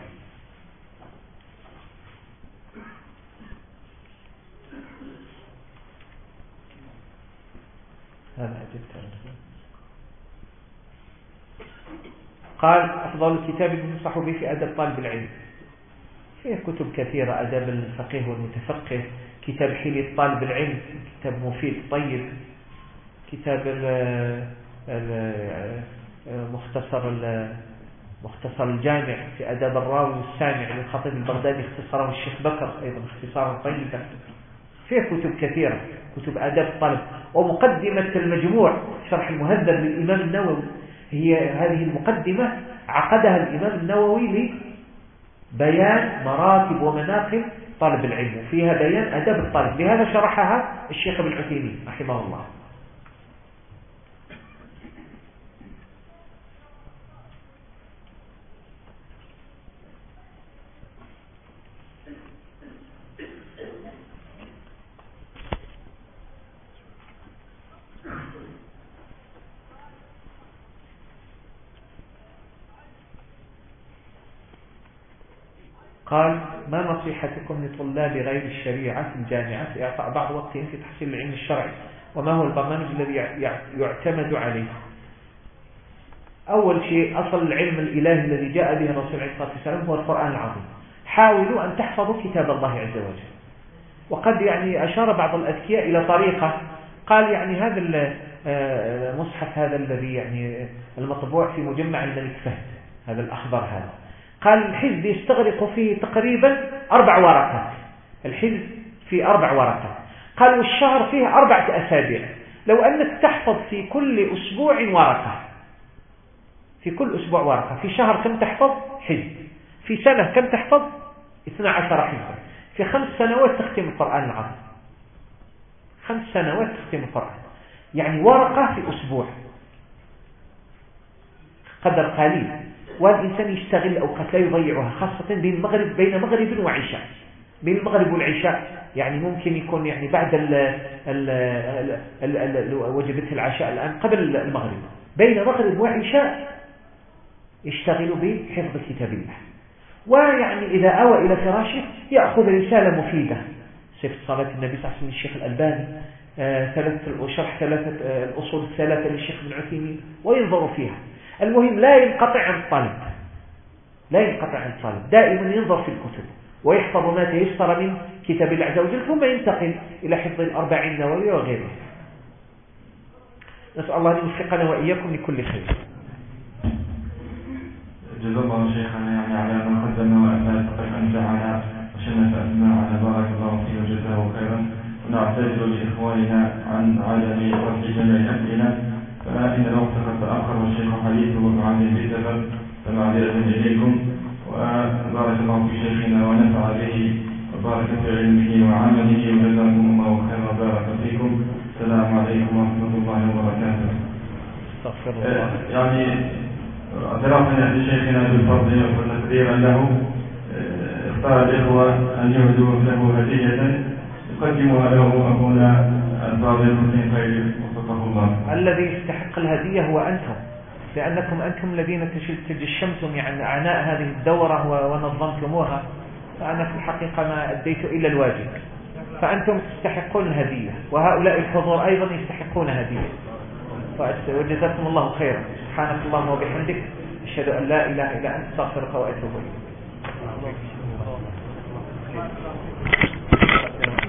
قال أفضل الكتاب ينصح به في أدب طالب العلم. فيه كتب كثيرة، أدب الفقيه والمتفقه، كتاب حلية طالب العلم، كتاب مفيد طيب، كتاب مختصر الجامع في أدب الراوي والسامع للخطيب البغدادي، اختصاره الشيخ بكر أيضا اختصارا طيبا. فيه كتب كثيرة، كتب أدب الطلب. ومقدمة المجموع شرح المهذب للإمام النووي، هي هذه المقدمة عقدها الإمام النووي لبيان مراتب ومناقب طالب العلم، فيها بيان أدب الطالب، لهذا شرحها الشيخ ابن عثيمين رحمه الله. قال ما نصيحتكم لطلاب غير الشريعة في الجامعة في إعطاء بعض وقتهم في تحصيل العلم الشرعي، وما هو البرنامج الذي يعتمد عليه؟ أول شيء أصل العلم الإلهي الذي جاء به الرسول عليه الصلاة والسلام هو القرآن العظيم. حاولوا أن تحفظوا كتاب الله عز وجل. وقد يعني أشار بعض الأذكياء إلى طريقة، قال يعني هذا المصحف هذا الذي يعني المطبوع في مجمع الملك فهد، هذا الأخضر هذا، قال الحزب يستغرق فيه تقريبا 4 ورقات، الحزب فيه 4 ورقات. قال والشهر فيه 4 أسابيع. لو أنك تحفظ في كل أسبوع ورقة، في كل أسبوع ورقة، في شهر كم تحفظ؟ حزب. في سنة كم تحفظ؟ 12 حزبا. في 5 سنوات تختم القرآن العظيم. 5 سنوات تختم القرآن، يعني ورقة في أسبوع، قدر قليل. والإنسان يشتغل أوقات لا يضيعها، خاصة بين مغرب وعشاء. بين المغرب والعشاء يعني ممكن يكون يعني بعد وجبة العشاء الآن قبل المغرب، بين مغرب وعشاء يشتغل بحفظ كتاب الله. ويعني إذا أوى إلى فراشه يأخذ رسالة مفيدة، صفة صلاة النبي صلى الله عليه وسلم للشيخ الألباني، شرح 3 الأصول الثلاثة للشيخ ابن عثيمين، وينظر فيها. المهم لا ينقطع عن الطالب، دائما ينظر في الكتب ويحفظ ما تيسر من كتاب الله عز وجل، ثم ينتقل إلى حفظ 40 النووي وغيره. نسأل الله أن يوفقنا وإياكم لكل خير.
جزا الله شيخنا يعني على ما قدم وأفاد، فقد أمتعنا وشنف أسماعنا، بارك الله فيه وجزاه خيرا. إخواننا عن عدم رفع جميع الأسئلة، فإن الوقت قد تأخر والشيخ حديثه عن بالسفر، فمعذرة إليكم. وبارك الله في شيخنا ونفع به وبارك في علمه وعمله، وجزاكم الله خيرا وبارك فيكم. السلام عليكم ورحمة الله وبركاته. يعني اعترافنا لشيخنا بالفضل والتقدير له، اختار الإخوة أن يهدوا له هدية يقدمها له أخونا الفاضل حسين خير وفقه الله.
الذي يستحق الهدية هو أنتم، لأنكم أنتم الذين تجشمتم يعني عناء هذه الدورة ونظمتموها، فأنا في الحقيقة ما أديت إلا الواجب، فأنتم تستحقون الهدية، وهؤلاء الحضور أيضا يستحقون هدية. وجزاكم الله خيرا. سبحانك اللهم وبحمدك، أشهد أن لا إله إلا أنت، أستغفرك وأتوب إليك.